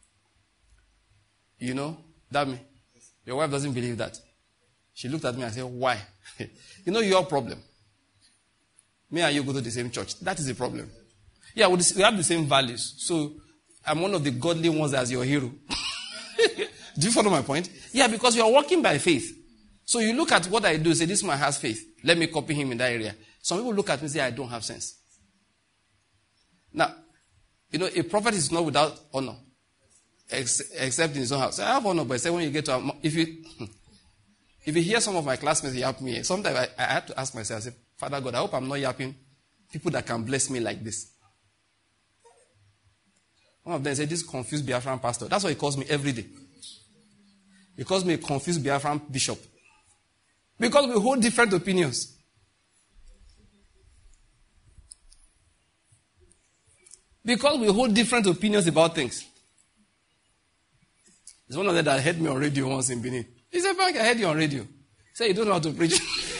B: You know, that me. Your wife doesn't believe that. She looked at me and said, why? You know your problem. Me and you go to the same church. That is the problem. Yeah, we have the same values. So, I'm one of the godly ones as your hero. Do you follow my point? Yeah, because you are walking by faith. So you look at what I do, say, this man has faith. Let me copy him in that area. Some people look at me and say, I don't have sense. Now, you know, a prophet is not without honor. Except in his own house. I have honor, but I say when you get to, if you hear some of my classmates yap me, sometimes I have to ask myself, I say, Father God, I hope I'm not yapping people that can bless me like this. One of them said, this confused Biafran pastor. That's what he calls me every day. He calls me a confused Biafran bishop. Because we hold different opinions. Because we hold different opinions about things. There's one of them that heard me on radio once in Benin. He said, Frank, I heard you on radio. He said, you don't know how to preach.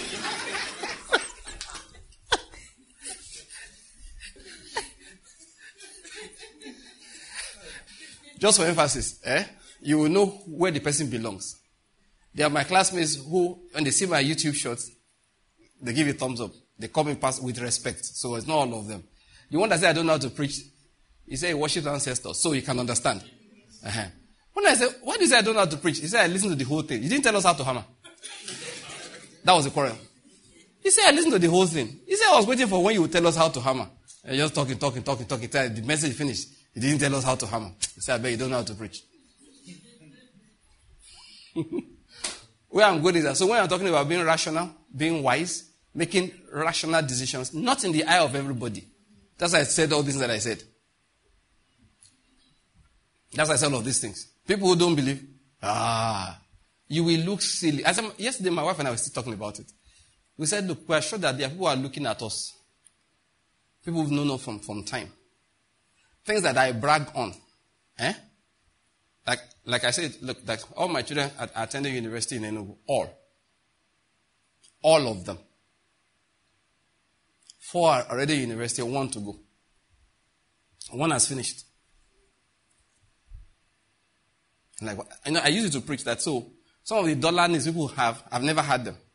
B: Just for emphasis, you will know where the person belongs. They are my classmates who, when they see my YouTube shorts, they give it thumbs up. They come in past with respect. So it's not all of them. The one that said, I don't know how to preach, he said he worships ancestors, so he can understand. When I said, why do you say I don't know how to preach? He said, I listened to the whole thing. He didn't tell us how to hammer. That was the quarrel. He said, I listened to the whole thing. He said, I was waiting for when you would tell us how to hammer. And just talking. The message finished. He didn't tell us how to hammer. He said, I bet you don't know how to preach. Where I'm going is that, so when I'm talking about being rational, being wise, making rational decisions, not in the eye of everybody. That's why I said all these things that I said. That's why I said all of these things. People who don't believe, you will look silly. Yesterday, my wife and I were still talking about it. We said, look, we're sure that there are people who are looking at us. People who've known us from time. Things that I brag on. Like I said, look, like all my children attended university in Enugu. All of them. 4 are already in university, 1 to go. 1 has finished. Like, I used to preach that. So some of the dollar needs people have, I've never had them.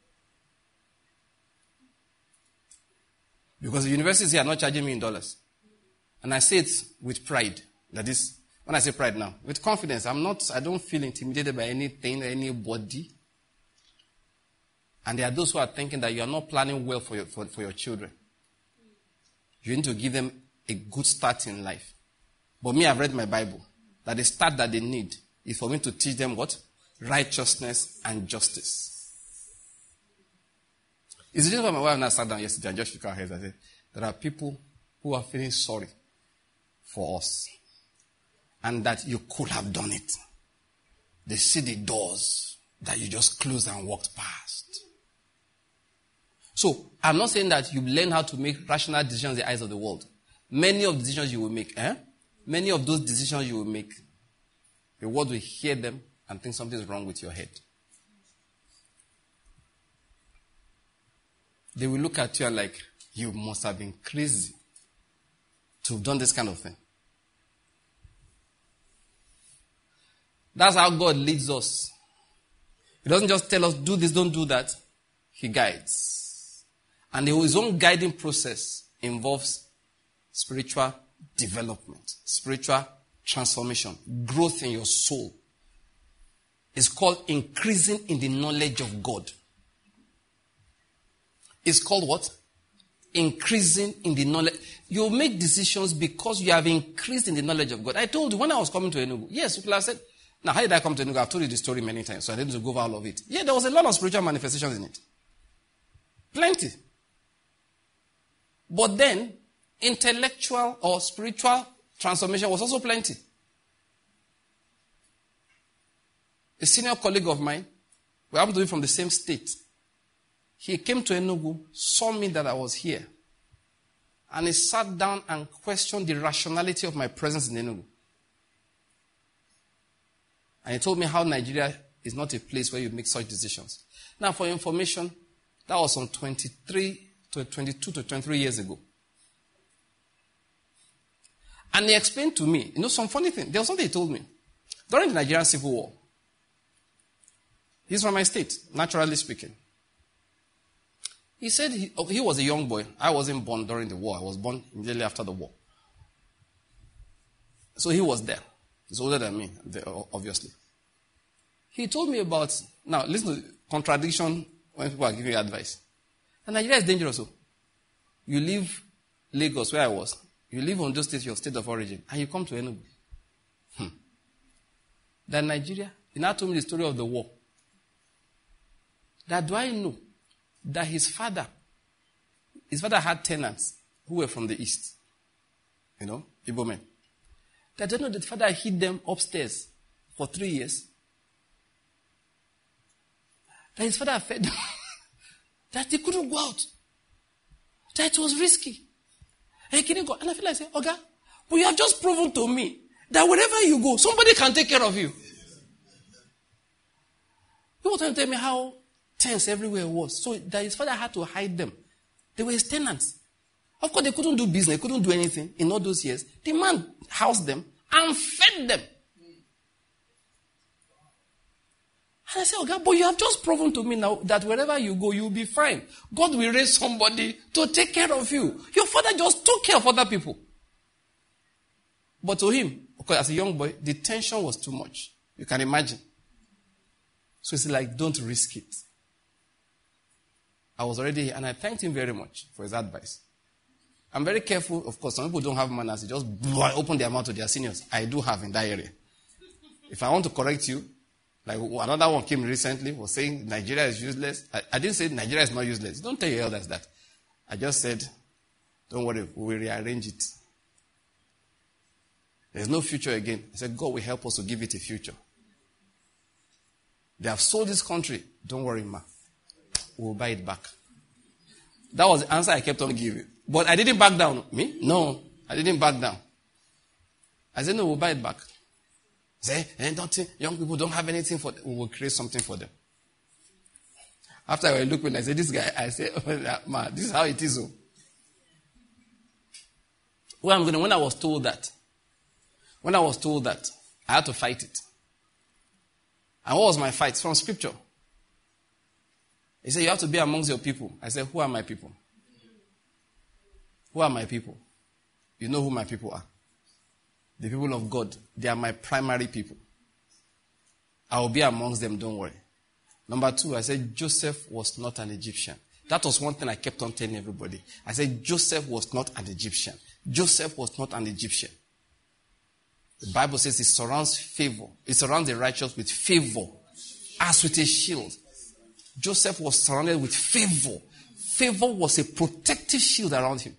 B: Because the universities here are not charging me in dollars. And I say it with pride. That is, when I say pride now, with confidence, I don't feel intimidated by anything or anybody. And there are those who are thinking that you are not planning well for your children. You need to give them a good start in life. But me, I've read my Bible. That the start that they need is for me to teach them what? Righteousness and justice. It's just why my wife and I sat down yesterday and just shook our heads and said, there are people who are feeling sorry for us. And that you could have done it. They see the doors that you just closed and walked past. So, I'm not saying that you learn how to make rational decisions in the eyes of the world. Many of the decisions you will make, many of those decisions you will make, The world will hear them and think something's wrong with your head. They will look at you and like, you must have been crazy to have done this kind of thing. That's how God leads us. He doesn't just tell us, do this, don't do that. He guides. And his own guiding process involves spiritual development, spiritual transformation, growth in your soul. It's called increasing in the knowledge of God. It's called what? Increasing in the knowledge. You make decisions because you have increased in the knowledge of God. I told you when I was coming to Enugu, yes, people have said, now how did I come to Enugu? I've told you the story many times, so I didn't go over all of it. Yeah, there was a lot of spiritual manifestations in it. Plenty. But then, intellectual or spiritual transformation was also plenty. A senior colleague of mine, we happened to be from the same state. He came to Enugu, saw me that I was here, and he sat down and questioned the rationality of my presence in Enugu. And he told me how Nigeria is not a place where you make such decisions. Now, for information, that was some 22 to 23 years ago. And he explained to me, some funny thing. There was something he told me. During the Nigerian Civil War, he's from my state, naturally speaking. He said he was a young boy. I wasn't born during the war. I was born immediately after the war. So he was there. He's older than me, obviously. He told me about, now listen to the contradiction when people are giving you advice. And Nigeria is dangerous. So you leave Lagos, where I was. You leave Ondo State, your state of origin, and you come to Enugu. Then Nigeria, he now told me the story of the war. That do I know that his father had tenants who were from the east. Igbo men. That I don't know that the father hid them upstairs for 3 years. That his father fed them. That they couldn't go out. That it was risky. And he couldn't go. And I feel like saying, Oga, but you have just proven to me that wherever you go, somebody can take care of you. People trying to tell me how tense everywhere was. So that his father had to hide them. They were his tenants. Of course, they couldn't do business. They couldn't do anything in all those years. The man housed them and fed them. And I said, okay, but you have just proven to me now that wherever you go, you'll be fine. God will raise somebody to take care of you. Your father just took care of other people. But to him, because as a young boy, the tension was too much. You can imagine. So it's like, don't risk it. I was already here, and I thanked him very much for his advice. I'm very careful. Of course, some people don't have manners. They just open their mouth to their seniors. I do have in that area. If I want to correct you, like another one came recently, was saying Nigeria is useless. I didn't say Nigeria is not useless. Don't tell your elders that. I just said, don't worry, we will rearrange it. There's no future again. I said, God will help us to give it a future. They have sold this country. Don't worry, ma. We'll buy it back. That was the answer I kept on giving. But I didn't back down. Me? No, I didn't back down. I said, no, we'll buy it back. I said, don't think young people don't have anything for them. We will create something for them. After I looked at I said, this guy, I said, oh, man, this is how it is. When I was told that, I had to fight it. And what was my fight? From scripture. He said, you have to be amongst your people. I said, who are my people? Who are my people? You know who my people are. The people of God. They are my primary people. I will be amongst them, don't worry. Number 2, I said, Joseph was not an Egyptian. That was one thing I kept on telling everybody. I said, Joseph was not an Egyptian. Joseph was not an Egyptian. The Bible says it surrounds favor. It surrounds the righteous with favor, as with a shield. Joseph was surrounded with favor. Favor was a protective shield around him.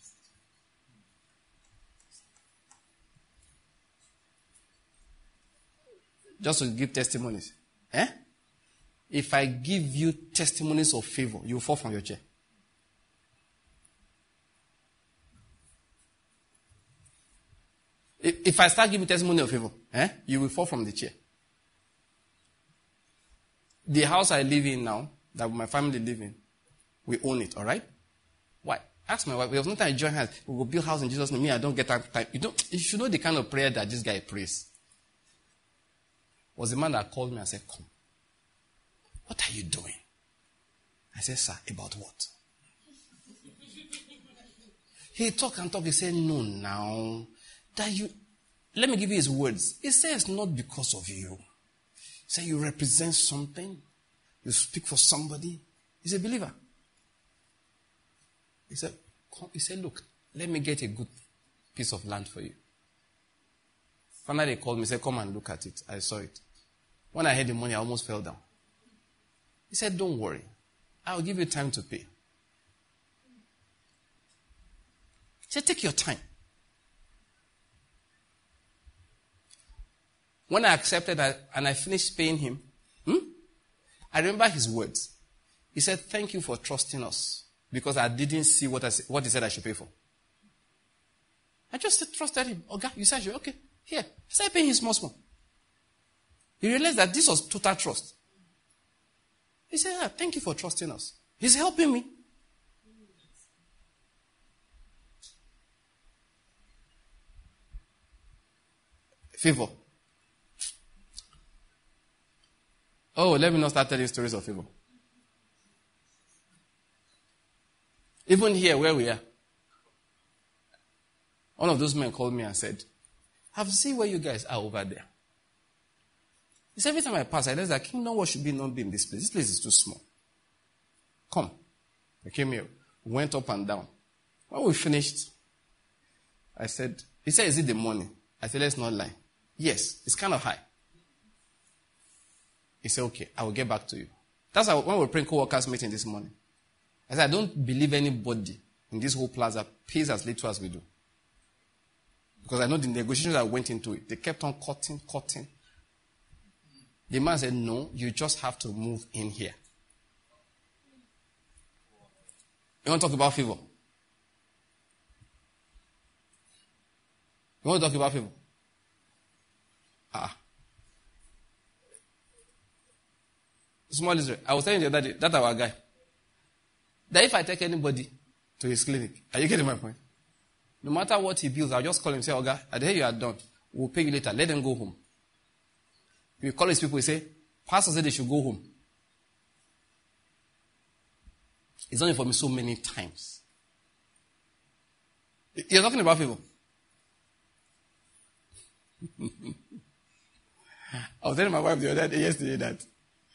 B: Just to give testimonies. If I give you testimonies of favor, you will fall from your chair. If I start giving testimony of favor, you will fall from the chair. The house I live in now, that my family live in, we own it, all right? Why? Ask my wife. There was no time I join hands. We will build house in Jesus' name. Me, I don't get time. You should know the kind of prayer that this guy prays. Was the man that called me and said, come. What are you doing? I said, sir, about what? He talked and talked. He said, no, now. Let me give you his words. He says, not because of you. He said, you represent something. You speak for somebody. He's a believer. He said, look, let me get a good piece of land for you. Finally, he called me, said, come and look at it. I saw it. When I heard the money, I almost fell down. He said, don't worry. I'll give you time to pay. He said, take your time. When I accepted and I finished paying him, I remember his words. He said, thank you for trusting us because I didn't see what he said I should pay for. I just trusted him. Okay, you said, okay, here. I started paying him small. He realized that this was total trust. He said, thank you for trusting us. He's helping me. Favor. Oh, let me not start telling stories of favor. Even here where we are, one of those men called me and said, I've seen where you guys are over there. He said, every time I pass, I realize that kingdom work should not be in this place. This place is too small. Come. I came here. Went up and down. When we finished, he said, is it the money? I said, let's not lie. Yes, it's kind of high. He said, okay, I will get back to you. That's how, when we were praying co-workers meeting this morning. I said, I don't believe anybody in this whole plaza pays as little as we do. Because I know the negotiations that went into it. They kept on cutting. The man said, no, you just have to move in here. You want to talk about favor? You want to talk about favor? Small Israel. I was telling you the other day, that's our guy. That if I take anybody to his clinic, are you getting my point? No matter what he builds, I'll just call him and say, Oga, at the day you are done, we'll pay you later. Let them go home. If you call his people, he say, Pastor said they should go home. He's done it for me so many times. You're talking about favor. I was telling my wife the other day, yesterday, that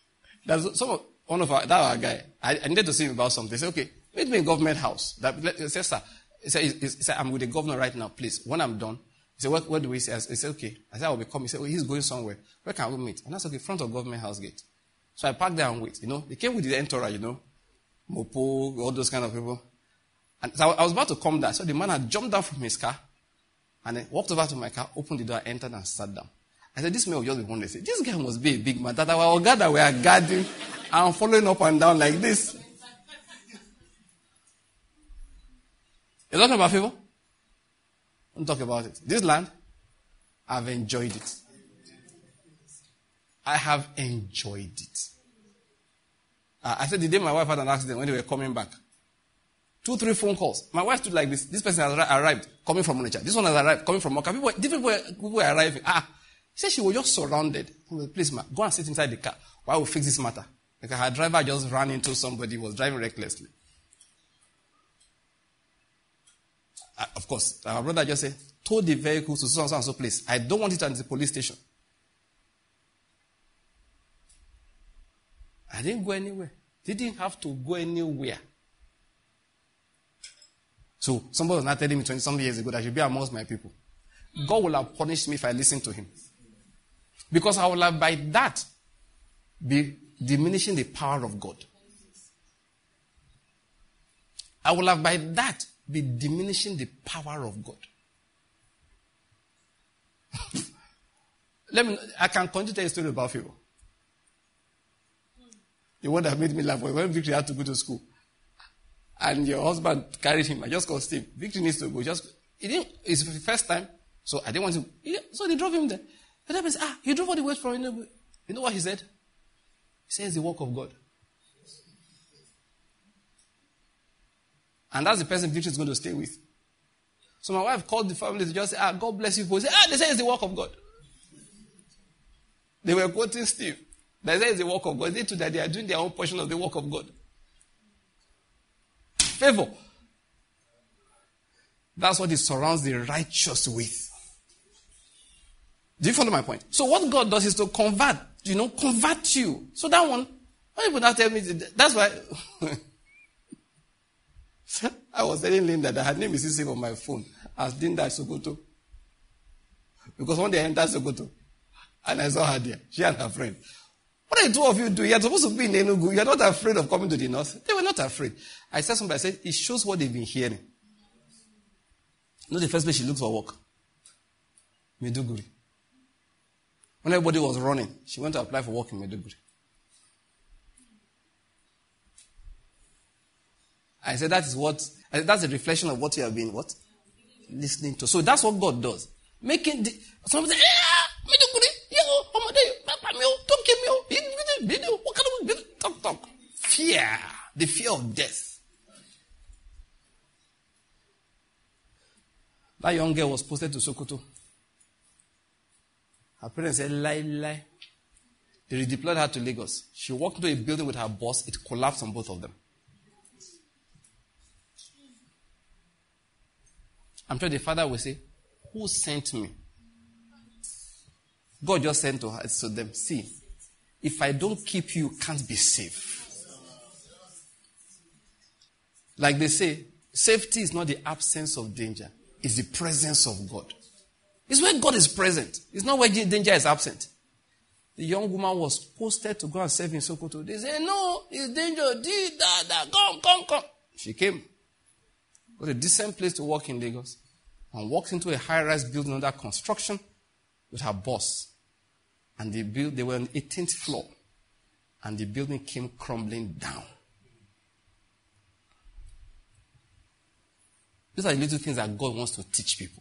B: our guy, I needed to see him about something. He said, okay, meet me in government house. He said, sir, he said, I'm with the governor right now, please. When I'm done, he said, what do we say? He said, okay. I said, I will be coming. He said, he's going somewhere. Where can we meet? And I said, okay, front of government house gate. So I parked there and wait. They came with the entourage, Mopo, all those kind of people. And so I was about to come down. So the man had jumped down from his car and then walked over to my car, opened the door, entered and sat down. I said, this man will just be wondering. This guy must be a big man. That our God that we are guarding and following up and down like this. You're talking about favor? Don't talk about it. This land, I've enjoyed it. I have enjoyed it. I said the day my wife had an accident when they were coming back. 2-3 phone calls. My wife stood like this. This person has arrived, coming from Onitsha. This one has arrived, coming from Oka. Different people were arriving. She said she was just surrounded. Please, ma, go and sit inside the car while we fix this matter. Because her driver just ran into somebody who was driving recklessly. Of course, our brother just said, told the vehicle to so and so place. I don't want it at the police station. I didn't go anywhere. Didn't have to go anywhere. So, somebody was not telling me 20-something years ago that I should be amongst my people. God will have punished me if I listen to him. Because I will have by that be diminishing the power of God. I will have by that be diminishing the power of God. I can continue to tell you a story about favor. The one that made me laugh was when Victory had to go to school. And your husband carried him. I just called Steve. Victory needs to go. It's the first time So I didn't want to. Yeah, so they drove him there. The devil said, he drove all the way from Enugu. You know what he said? He said it's the work of God. And that's the person Victory is going to stay with. So my wife called the family to just say, God bless you. They say, they say it's the work of God. They were quoting Steve. They say it's the work of God. They too that they are doing their own portion of the work of God. Favor. That's what it surrounds the righteous with. Do you follow my point? So what God does is to convert you. So that one, why people now tell me, that's why I was telling Linda that her name is still on my phone as Dinda Sokoto. Because one day I entered Sokoto and I saw her there, she and her friend. What are the two of you doing? You're supposed to be in Enugu. You're not afraid of coming to the north. They were not afraid. I said something, I said, it shows what they've been hearing. The first place she looked for work. Maiduguri. When everybody was running, she went to apply for work in Maiduguri. I said that's a reflection of what you have been listening to. So that's what God does. Somebody say, Maiduguri, don't give me, what kind of talk? Fear, the fear of death. That young girl was posted to Sokoto. Her parents said, lie. They redeployed her to Lagos. She walked into a building with her boss. It collapsed on both of them. I'm sure the father will say, who sent me? God just sent to them. See, if I don't keep you, you can't be safe. Like they say, safety is not the absence of danger. It's the presence of God. It's where God is present. It's not where danger is absent. The young woman was posted to go and serve in Sokoto. They said, no, it's danger. Come. She came. Got a decent place to work in Lagos. And walked into a high-rise building under construction with her boss. And they were on the 18th floor. And the building came crumbling down. These are the little things that God wants to teach people.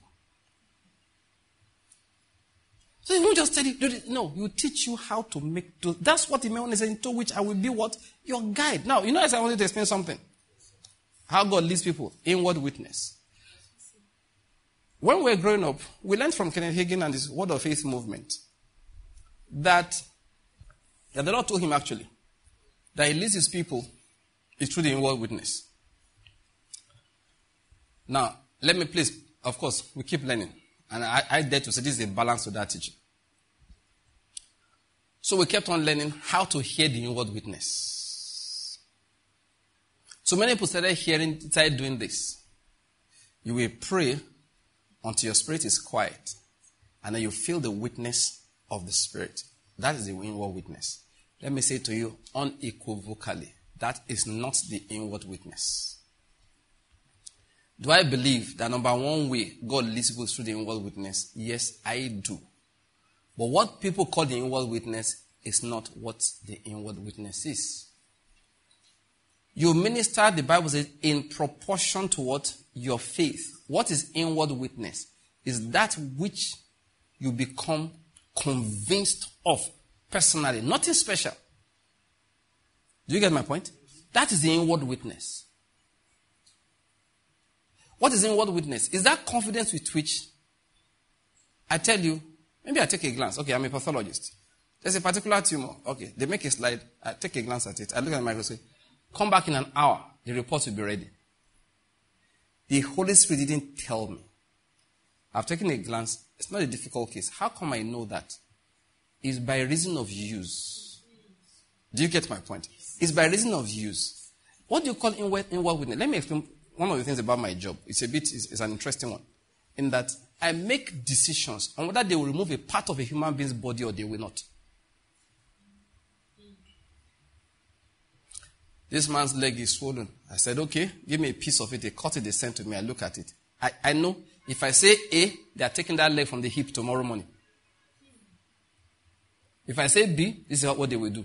B: So he won't just tell you, no, he will teach you how to make those. That's what the man is saying, into which I will be what? Your guide. Now, as I wanted to explain something. How God leads people. Inward witness. When we were growing up, we learned from Kenneth Hagin and his Word of Faith movement that the Lord told him actually that he leads his people is through the inward witness. Now, let me please, of course, we keep learning. And I dare to say this is a balance to that teaching. So we kept on learning how to hear the inward witness. So many people started doing this. You will pray until your spirit is quiet. And then you feel the witness of the Spirit. That is the inward witness. Let me say to you unequivocally, that is not the inward witness. Do I believe that number one way God leads people through the inward witness? Yes, I do. But what people call the inward witness is not what the inward witness is. You minister, the Bible says, in proportion to what? Your faith. What is inward witness? Is that which you become convinced of personally. Nothing special. Do you get my point? That is the inward witness. What is inward witness? Is that confidence with which I tell you, maybe I take a glance. Okay, I'm a pathologist. There's a particular tumor. Okay, they make a slide. I take a glance at it. I look at the microscope. Come back in an hour. The report will be ready. The Holy Spirit didn't tell me. I've taken a glance. It's not a difficult case. How come I know that? It's by reason of use. Do you get my point? It's by reason of use. What do you call inward witness? Let me explain one of the things about my job. It's an interesting one. In that I make decisions on whether they will remove a part of a human being's body or they will not. This man's leg is swollen. I said, okay, give me a piece of it. They cut it, they sent to me. I look at it. I know if I say A, they are taking that leg from the hip tomorrow morning. If I say B, this is what they will do.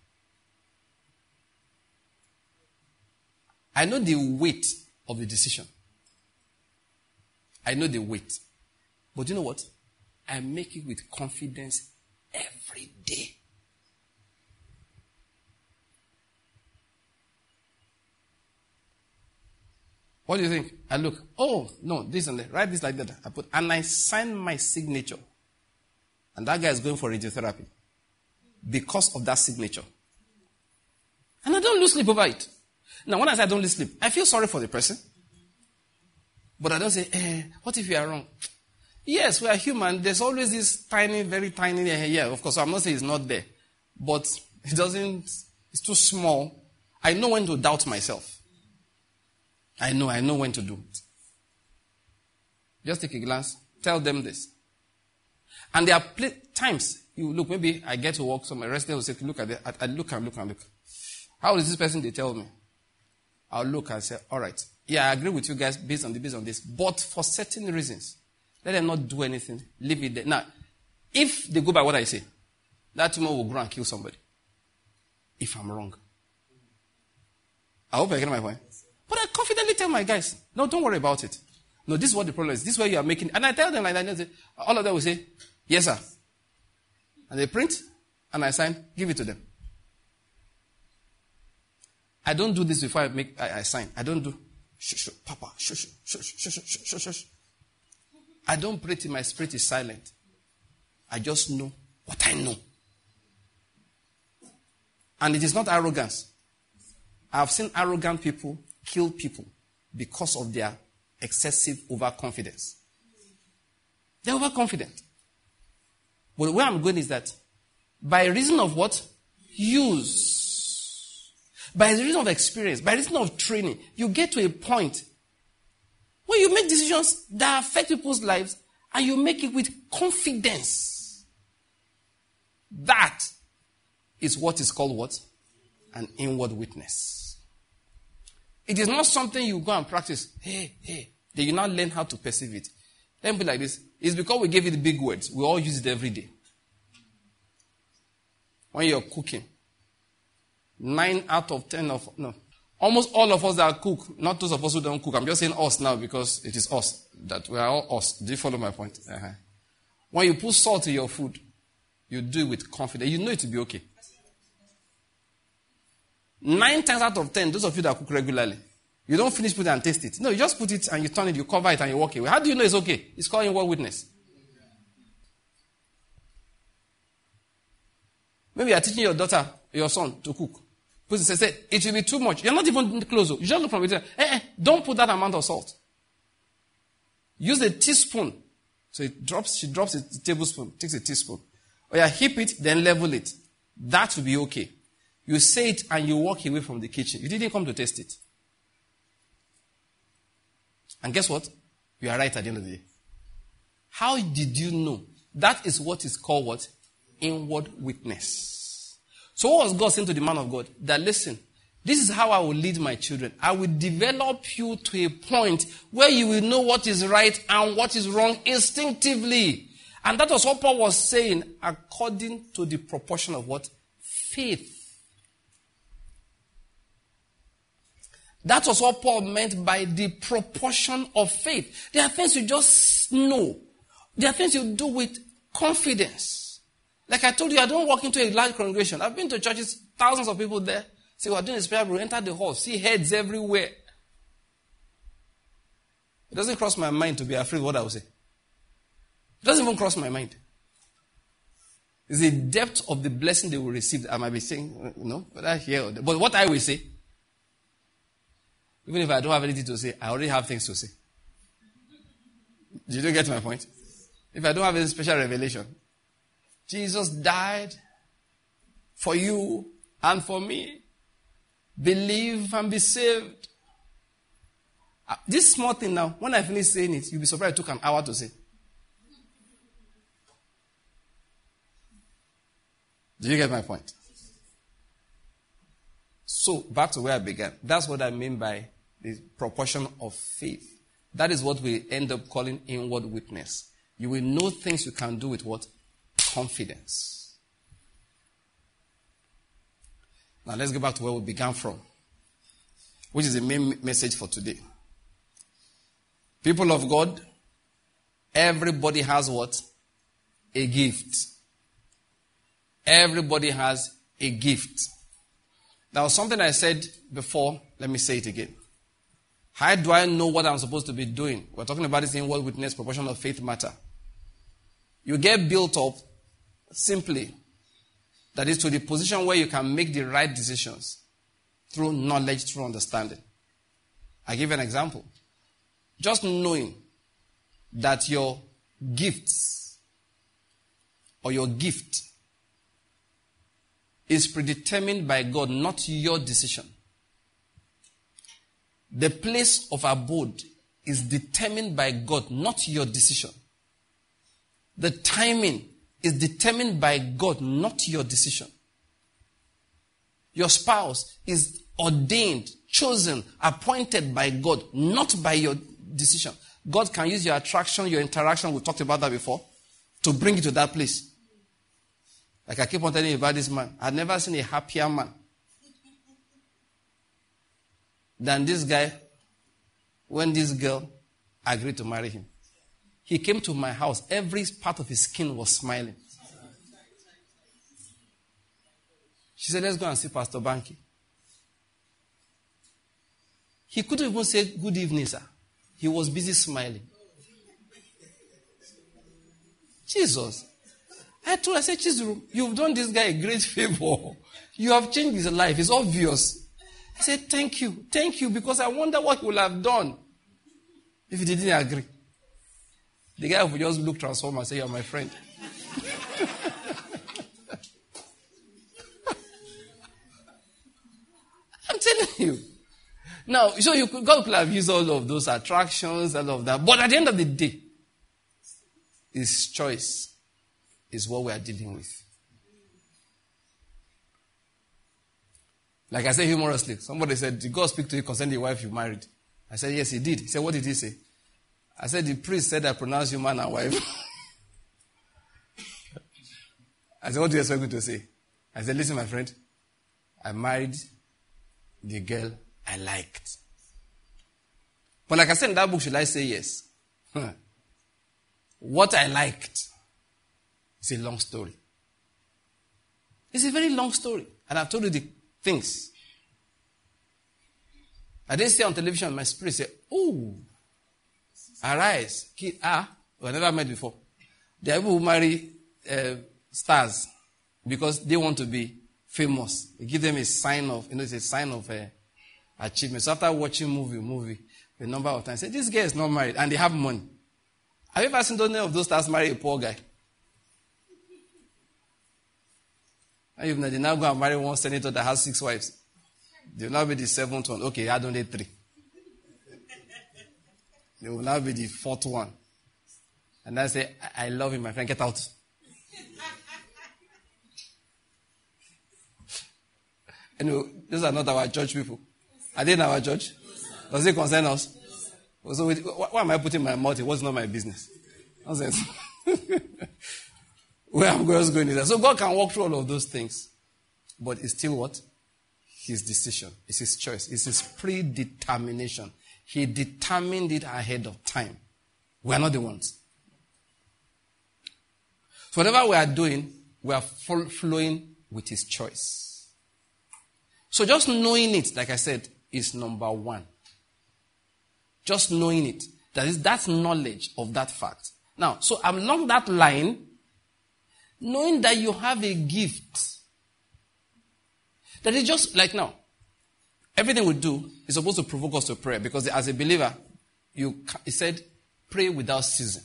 B: I know the weight of the decision. I know the weight. But you know what? I make it with confidence every day. What do you think? I look, oh, no, this and that. Write this like that. And I sign my signature. And that guy is going for radiotherapy. Because of that signature. And I don't lose sleep over it. Now, when I say I don't lose sleep, I feel sorry for the person. But I don't say, what if you are wrong? Yes, we are human. There's always this tiny, very tiny, yeah, of course, I'm not saying it's not there. But it's too small. I know when to doubt myself. I know when to do it. Just take a glance. Tell them this. And there are times, you look, maybe I get to work, so my resident will say, look at it. I look. How is this person, they tell me? I'll look and say, all right. Yeah, I agree with you guys based on this. But for certain reasons, let them not do anything. Leave it there. Now, if they go by what I say, that tumor will grow and kill somebody. If I'm wrong. I hope I get my point. But I confidently tell my guys, no, don't worry about it. No, this is what the problem is. This is what you are making. And I tell them like that. All of them will say, yes, sir. And they print, and I sign, give it to them. I don't do this before I sign. I don't do, shush, papa, shush. I don't pray till my spirit is silent. I just know what I know. And it is not arrogance. I've seen arrogant people kill people because of their excessive overconfidence. They're overconfident. But where I'm going is that by reason of what? Use. By reason of experience, by reason of training, you get to a point where you make decisions that affect people's lives and you make it with confidence. That is what is called what? An inward witness. It is not something you go and practice. Hey. Then you now learn how to perceive it. Let me be like this. It's because we gave it big words. We all use it every day. When you're cooking, 9 out of 10 almost all of us that cook, not those of us who don't cook. I'm just saying us now because it is us. That we are all us. Do you follow my point? Uh-huh. When you put salt in your food, you do it with confidence. You know it will be okay. 9 times out of 10, those of you that cook regularly, you don't finish putting it and taste it. No, you just put it and you turn it, you cover it and you walk away. How do you know it's okay? It's called inward witness. Maybe you are teaching your daughter, your son to cook. Say, it will be too much. You're not even close. You just look from it. Don't put that amount of salt. Use a teaspoon. So she drops a tablespoon, takes a teaspoon. Or you heap it, then level it. That will be okay. You say it and you walk away from the kitchen. You didn't come to taste it. And guess what? You are right at the end of the day. How did you know? That is what is called what? Inward witness. So what was God saying to the man of God? That listen, this is how I will lead my children. I will develop you to a point where you will know what is right and what is wrong instinctively. And that was what Paul was saying according to the proportion of what? Faith. That was what Paul meant by the proportion of faith. There are things you just know. There are things you do with confidence. Like I told you, I don't walk into a large congregation. I've been to churches, thousands of people there. Say, we're doing a prayer, we enter the hall, see heads everywhere. It doesn't cross my mind to be afraid of what I will say. It doesn't even cross my mind. It's the depth of the blessing they will receive. I might be saying, whether here or there. But what I will say, even if I don't have anything to say, I already have things to say. Did you get my point? If I don't have any special revelation, Jesus died for you and for me. Believe and be saved. This small thing now, when I finish saying it, you'll be surprised it took an hour to say. Do you get my point? So, back to where I began. That's what I mean by the proportion of faith. That is what we end up calling inward witness. You will know things you can do with what? Confidence. Now let's go back to where we began from, which is the main message for today. People of God, Everybody has what? A gift. Everybody has a gift. Now, something I said before, let me say it again. How do I know what I'm supposed to be doing? We're talking about this in Word Witness, Proportion of Faith Matter. You get built up simply, that is, to the position where you can make the right decisions through knowledge, through understanding. I give an example. Just knowing that your gifts or your gift is predetermined by God, not your decision. The place of abode is determined by God, not your decision. The timing is determined by God, not your decision. Your spouse is ordained, chosen, appointed by God, not by your decision. God can use your attraction, your interaction, we talked about that before, to bring you to that place. Like I keep on telling you about this man. I've never seen a happier man than this guy when this girl agreed to marry him. He came to my house. Every part of his skin was smiling. She said, let's go and see Pastor Banky. He couldn't even say, good evening, sir. He was busy smiling. Jesus. I said, Chizuru, you've done this guy a great favor. You have changed his life. It's obvious. I said, thank you, because I wonder what he would have done if he didn't agree. The guy would just look transformed and say, you're my friend. I'm telling you. Now, so God could have used all of those attractions, all of that. But at the end of the day, his choice is what we are dealing with. Like I said humorously, somebody said, did God speak to you concerning the wife you married? I said, yes, he did. He said, what did he say? I said, the priest said I pronounce you man and wife. I said, what do you expect me to say? I said, listen, my friend, I married the girl I liked. But like I said in that book, should I say yes? What I liked is a long story. It's a very long story. And I've told you the things. I didn't see on television, my spirit said, oh, arise. We've never met before. There are people who marry stars because they want to be famous. You give them a sign of, it's a sign of achievement. So after watching movie, a number of times, say, this guy is not married and they have money. Have you ever seen any of those stars marry a poor guy? And if they now go and marry one senator that has 6 wives, they will now be the 7th one. Okay, I don't need 3. They will now be the 4th one. And I say, I love him, my friend, get out. Anyway, these are not our church people. Are they in our church? Does it concern us? So why am I putting my mouth in what's not my business? Nonsense. Where I'm just going is that. So God can walk through all of those things. But it's still what? His decision. It's his choice. It's his predetermination. He determined it ahead of time. We are not the ones. So whatever we are doing, we are flowing with his choice. So just knowing it, like I said, is number one. Just knowing it. That's knowledge of that fact. Now, so along that line, knowing that you have a gift. That is just like now. Everything we do is supposed to provoke us to prayer. Because as a believer, he said, pray without ceasing.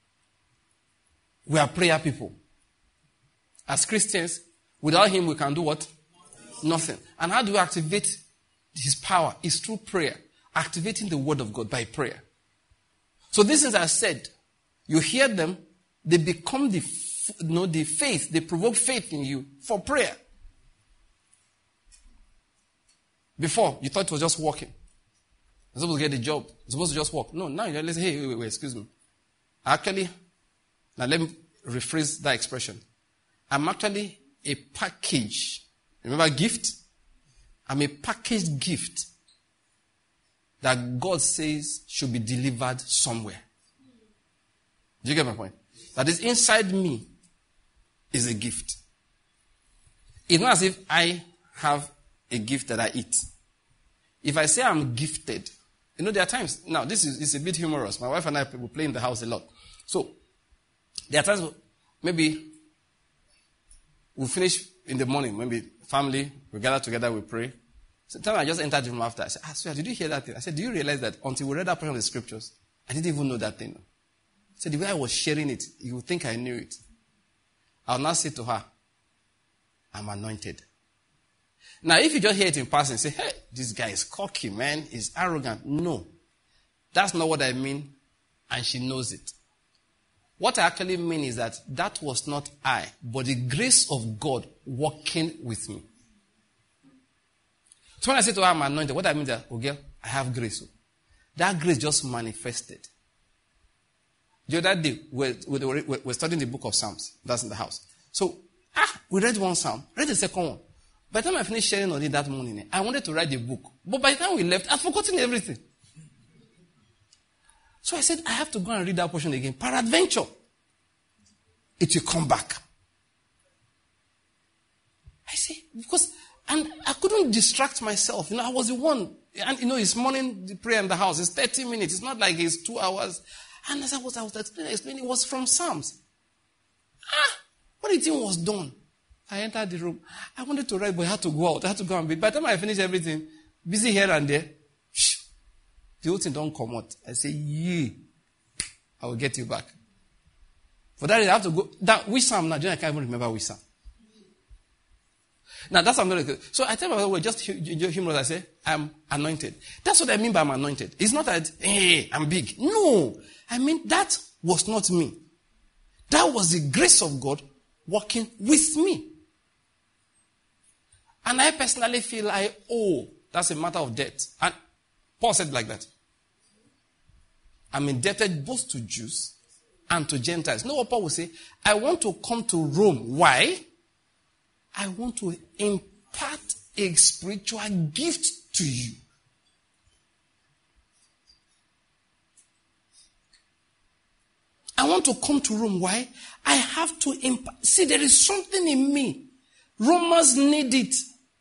B: We are prayer people. As Christians, without him we can do what? Nothing. And how do we activate his power? It's through prayer. Activating the word of God by prayer. So these things are said. You hear them, they become the faith, they provoke faith in you for prayer. Before, you thought it was just walking. You're supposed to get a job. You're supposed to just walk. No, now you're like, hey, wait, excuse me. Actually, now let me rephrase that expression. I'm actually a package. Remember gift? I'm a packaged gift that God says should be delivered somewhere. Do you get my point? That is inside me is a gift. It's not as if I have a gift that I eat. If I say I'm gifted, there are times, now this is a bit humorous. My wife and I will play in the house a lot. So, there are times maybe we finish in the morning, maybe family, we gather together, we pray. Sometimes I just entered the room after. I said, swear, did you hear that thing? I said, do you realize that until we read that portion of the scriptures, I didn't even know that thing. I said, the way I was sharing it, you would think I knew it. I'll now say to her, I'm anointed. Now, if you just hear it in passing, say, hey, this guy is cocky, man. He's arrogant. No. That's not what I mean, and she knows it. What I actually mean is that was not I, but the grace of God working with me. So when I say to her, I'm anointed, what I mean is that, girl, I have grace. That grace just manifested. The other day, we're studying the book of Psalms. That's in the house. So, we read one Psalm, read the second one. By the time I finished sharing on it that morning, I wanted to write the book. But by the time we left, I'd forgotten everything. So I said, I have to go and read that portion again. Peradventure, it will come back. I say, and I couldn't distract myself. I was the one. And it's morning the prayer in the house. It's 30 minutes. It's not like it's 2 hours. And as I was explaining, it was from Psalms. When the thing was done, I entered the room. I wanted to write, but I had to go out. I had to go and read. By the time I finished everything, busy here and there, the whole thing don't come out. I say, I will get you back. For that, I have to go. Which Psalm now? I can't even remember which Psalm. Now, that's what I'm going to do. So I tell myself, just humorous. I say, I'm anointed. That's what I mean by I'm anointed. It's not that, hey, I'm big. No. I mean, that was not me. That was the grace of God working with me. And I personally feel that's a matter of debt. And Paul said like that. I'm indebted both to Jews and to Gentiles. You know what Paul will say? I want to come to Rome. Why? I want to impart a spiritual gift to you. I want to come to Rome. Why? I have to impart. See, there is something in me. Romans need it.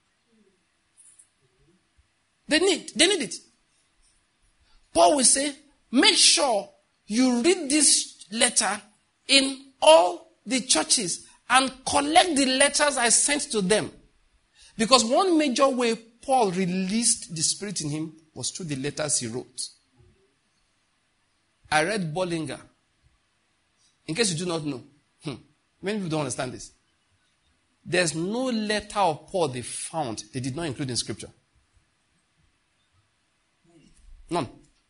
B: They need it. Paul will say, make sure you read this letter in all the churches and collect the letters I sent to them. Because one major way Paul released the Spirit in him was through the letters he wrote. I read Bollinger. In case you do not know, many people don't understand this. There's no letter of Paul they found they did not include in Scripture. None.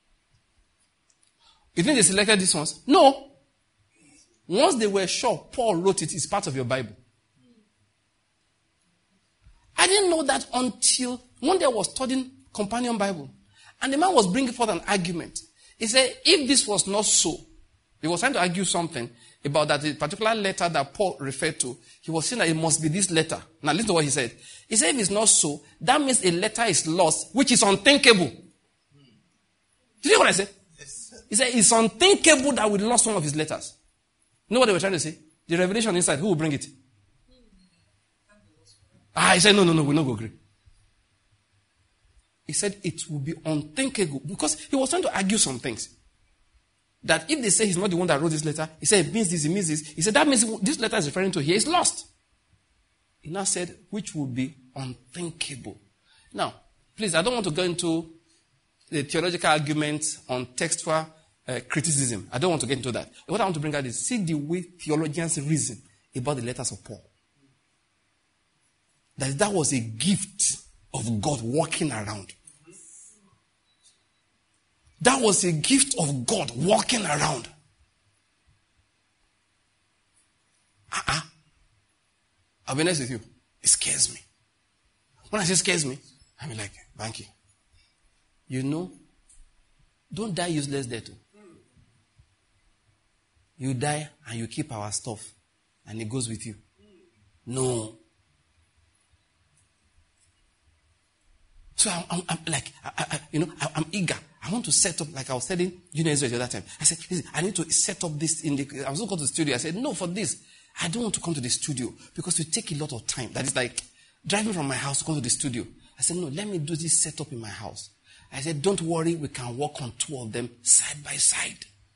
B: You think they selected these ones? No. Once they were sure Paul wrote it, it's part of your Bible. I didn't know that until one day I was studying Companion Bible. And the man was bringing forth an argument. He said, if this was not so, he was trying to argue something about that the particular letter that Paul referred to. He was saying that it must be this letter. Now listen to what he said. He said if it's not so, that means a letter is lost, which is unthinkable. Did you hear what I said? He said it's unthinkable that we lost one of his letters. You know what they were trying to say? The revelation inside, who will bring it? He said, no, we'll not go agree. He said it will be unthinkable because he was trying to argue some things. That if they say he's not the one that wrote this letter, he said it means this, it means this. He said that means this letter is referring to here is lost. He now said, which would be unthinkable. Now, please, I don't want to go into the theological arguments on textual criticism. I don't want to get into that. What I want to bring out is see the way theologians reason about the letters of Paul. That was a gift of God walking around. That was a gift of God walking around. I'll be honest with you. It scares me. When I say scares me, I mean like, Banky, don't die useless there too. You die and you keep our stuff and it goes with you. No. So I'm like, I'm eager. I want to set up, like I was telling Israel the other time. I said, listen, I need to set up this I was going to go to the studio. I said, no, for this, I don't want to come to the studio because it take a lot of time. That is like driving from my house to come to the studio. I said, no, let me do this setup in my house. I said, don't worry, we can work on two of them side by side.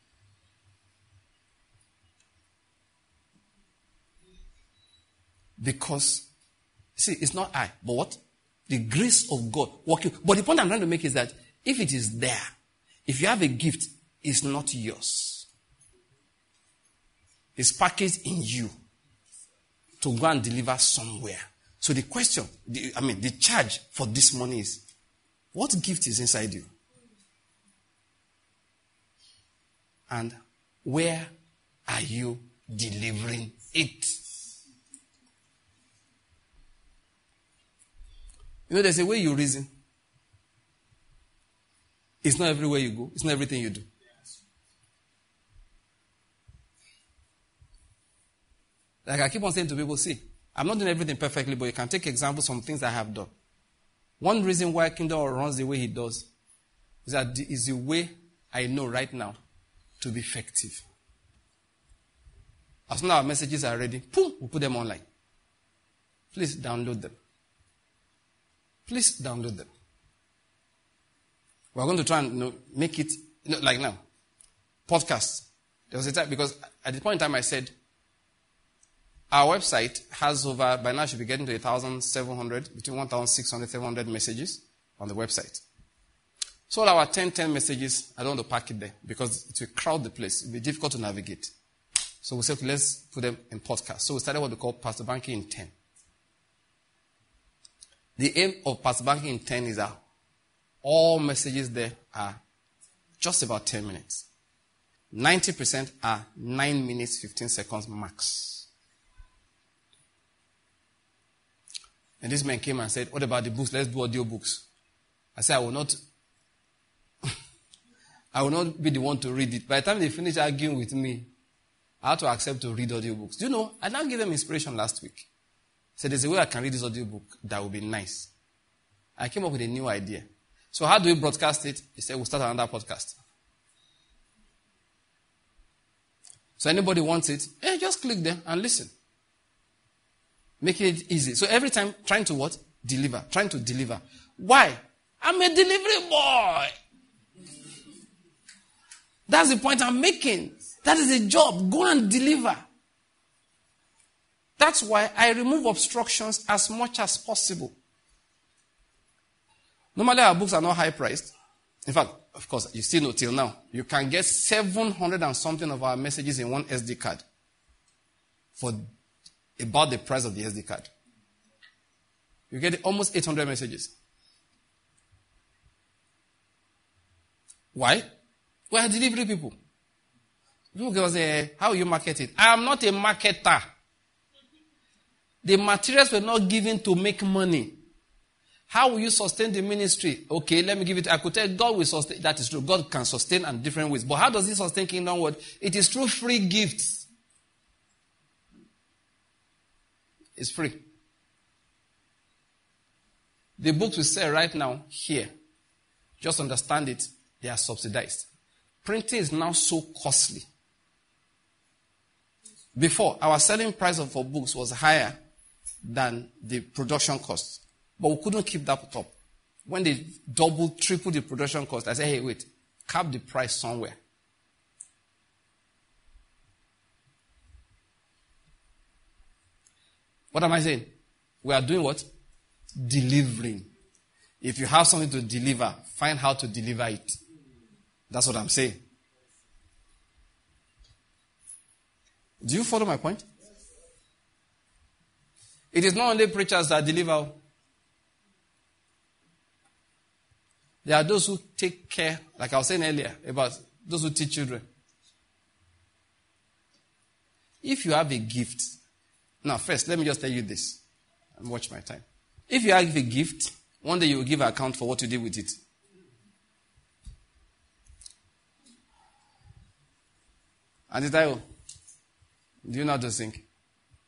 B: Because, see, it's not I, but what? The grace of God working. But the point I'm trying to make is that if it is there, if you have a gift, it's not yours. It's packaged in you to go and deliver somewhere. So the question, the charge for this money is, what gift is inside you? And where are you delivering it? There's a way you reason. It's not everywhere you go. It's not everything you do. Like I keep on saying to people, see, I'm not doing everything perfectly, but you can take examples from things I have done. One reason why Kingdom runs the way he does is that is the way I know right now to be effective. As soon as our messages are ready, boom, we put them online. Please download them. Please download them. We're going to try and make it, like now, podcasts. There was a time, because at the point in time I said, our website has over, by now should be getting to 1,700, between 1,600, 700 messages on the website. So all our 10 messages, I don't want to pack it there because it will crowd the place. It will be difficult to navigate. So we said, okay, let's put them in podcasts. So we started what we call Pastor Banking in 10. The aim of Pastor Banking in 10 is that all messages there are just about 10 minutes. 90% are 9 minutes, 15 seconds max. And this man came and said, what about the books? Let's do audio books. I said, I will not be the one to read it. By the time they finish arguing with me, I had to accept to read audio books. Do you know, I now gave them inspiration last week. So there's a way I can read this audio book that will be nice. I came up with a new idea. So how do we broadcast it? He said, we'll start another podcast. So anybody wants it, just click there and listen. Making it easy. So every time, trying to what? Deliver. Trying to deliver. Why? I'm a delivery boy. That's the point I'm making. That is a job. Go and deliver. That's why I remove obstructions as much as possible. Normally our books are not high priced. In fact, of course, you still know till now, you can get 700 and something of our messages in one SD card for about the price of the SD card. You get almost 800 messages. Why? We are delivery people. People can say, how will you market it? I am not a marketer. The materials were not given to make money. How will you sustain the ministry? Okay, let me give it. I could tell God will sustain. That is true. God can sustain in different ways. But how does he sustain Kingdom Word? It is through free gifts. It's free. The books we sell right now here, just understand it, they are subsidized. Printing is now so costly. Before, our selling price for books was higher than the production cost. But we couldn't keep that up. When they doubled, tripled the production cost, I said, hey, wait, cap the price somewhere. What am I saying? We are doing what? Delivering. If you have something to deliver, find how to deliver it. That's what I'm saying. Do you follow my point? It is not only preachers that deliver. There are those who take care, like I was saying earlier, about those who teach children. If you have a gift, now first, let me just tell you this, and watch my time. If you have a gift, one day you will give an account for what you did with it. And do you know how to sing?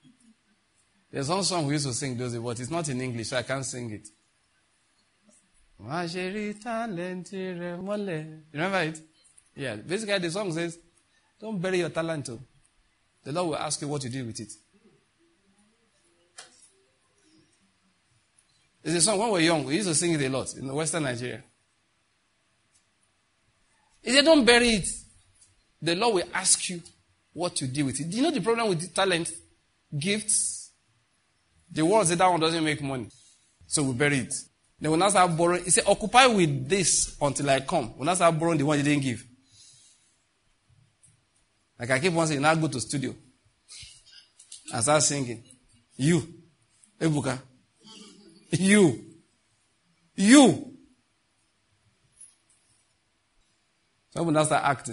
B: There's one song we used to sing those days, but it's not in English, so I can't sing it. Remember it? Yeah. Basically, the song says, don't bury your talent. The Lord will ask you what you did with it. It's a song when we were young. We used to sing it a lot in Western Nigeria. He said, don't bury it. The Lord will ask you what you did with it. Do you know the problem with the talent? Gifts. The world said that one doesn't make money. So we bury it. Then we'll now start borrowing. He said, occupy with this until I come. We'll now start borrowing the one you didn't give. Like I keep on saying, now go to studio and start singing. You. Ebuka. You. Some will now start acting.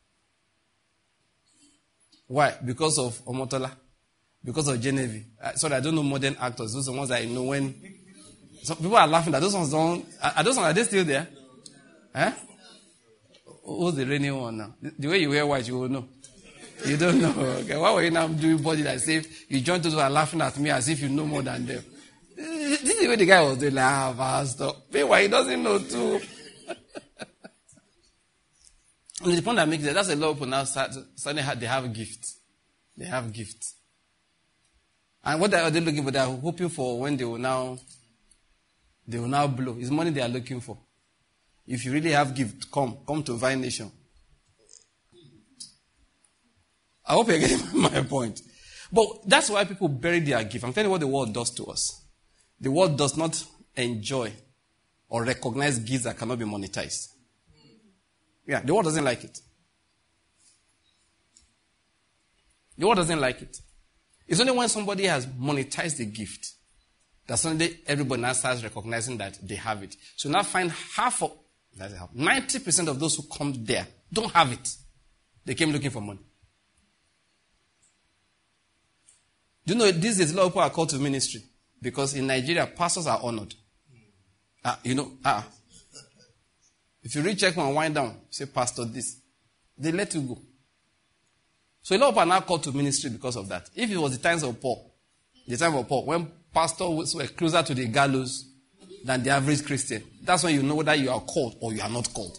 B: Why? Because of Omotola. Because of Genevieve. Sorry, I don't know modern actors. Those are the ones I know when... Some people are laughing that those ones don't... Are they still there? Huh? Who's the reigning one now? The way you wear white, you will know. You don't know. Okay, why were you now doing body like if you join those who are laughing at me as if you know more than them? This is the way the guy was doing, like, pastor. Meanwhile, he doesn't know too. And the point I make is that's a lot of people now suddenly they have gifts. They have gifts. And what are they looking for? They are hoping for when they will now blow. It's money they are looking for. If you really have gift, come to Vine Nation. I hope you're getting my point. But that's why people bury their gift. I'm telling you what the world does to us. The world does not enjoy or recognize gifts that cannot be monetized. Yeah, the world doesn't like it. The world doesn't like it. It's only when somebody has monetized the gift that suddenly everybody now starts recognizing that they have it. So now find 90% of those who come there don't have it. They came looking for money. Do you know these days a lot of people are called to ministry? Because in Nigeria, pastors are honored. If you reach check and wind down, say, Pastor this, they let you go. So a lot of people are now called to ministry because of that. If it was the time of Paul, when pastors were closer to the gallows than the average Christian, that's when you know whether you are called or you are not called.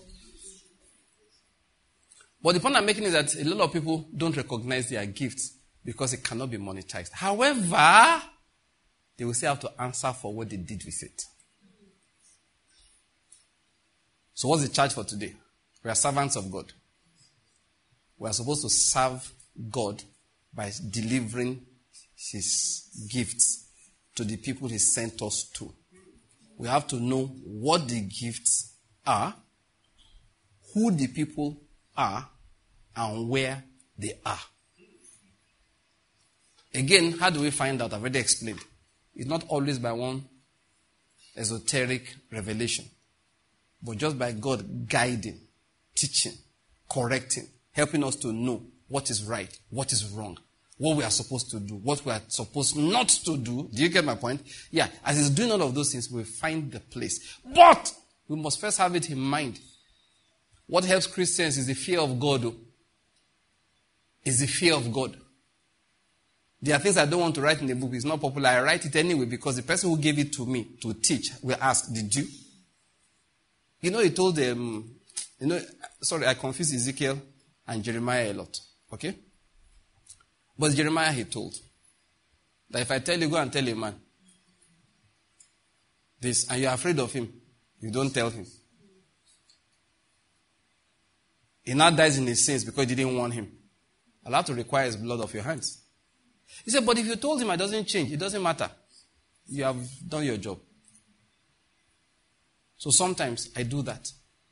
B: But the point I'm making is that a lot of people don't recognize their gifts because it cannot be monetized. However, they will still have to answer for what they did with it. So what's the charge for today? We are servants of God. We are supposed to serve God by delivering His gifts to the people He sent us to. We have to know what the gifts are, who the people are, and where they are. Again, how do we find out? I've already explained. It's not always by one esoteric revelation, but just by God guiding, teaching, correcting, helping us to know what is right, what is wrong, what we are supposed to do, what we are supposed not to do. Do you get my point? Yeah, as He's doing all of those things, we'll find the place. But we must first have it in mind. What helps Christians is the fear of God. Is the fear of God. There are things I don't want to write in the book. It's not popular. I write it anyway because the person who gave it to me to teach will ask, did you? You know, he told them, I confuse Ezekiel and Jeremiah a lot. Okay? But Jeremiah, he told that if I tell you, go and tell a man this, and you're afraid of him, you don't tell him. He now dies in his sins because you didn't warn him. I'll have to require his blood off your hands. He said, but if you told him it doesn't change, it doesn't matter. You have done your job. So sometimes I do that.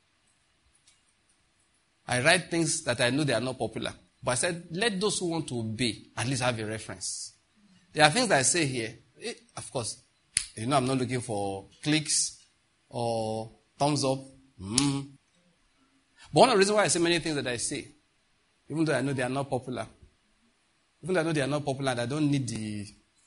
B: I write things that I know they are not popular. But I said, let those who want to obey at least have a reference. There are things that I say here. Of course, I'm not looking for clicks or thumbs up. But one of the reasons why I say many things that I say, even though I know they are not popular, even though I know they are not popular and I don't need the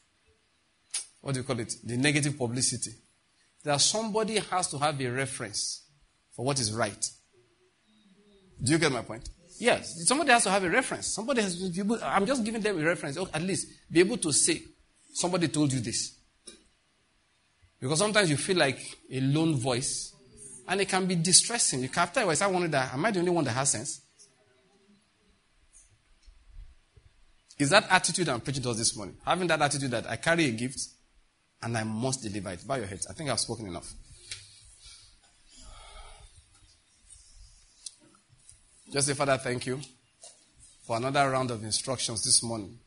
B: negative publicity, that somebody has to have a reference for what is right. Do you get my point? Yes. Somebody has to have a reference. Somebody has to be able, I'm just giving them a reference. At least be able to say, somebody told you this. Because sometimes you feel like a lone voice And it can be distressing. You can after a while start wondering that, am I the only one that has sense? Is that attitude I'm preaching to us this morning? Having that attitude that I carry a gift and I must deliver it. Bow your heads. I think I've spoken enough. Just say, Father, thank you for another round of instructions this morning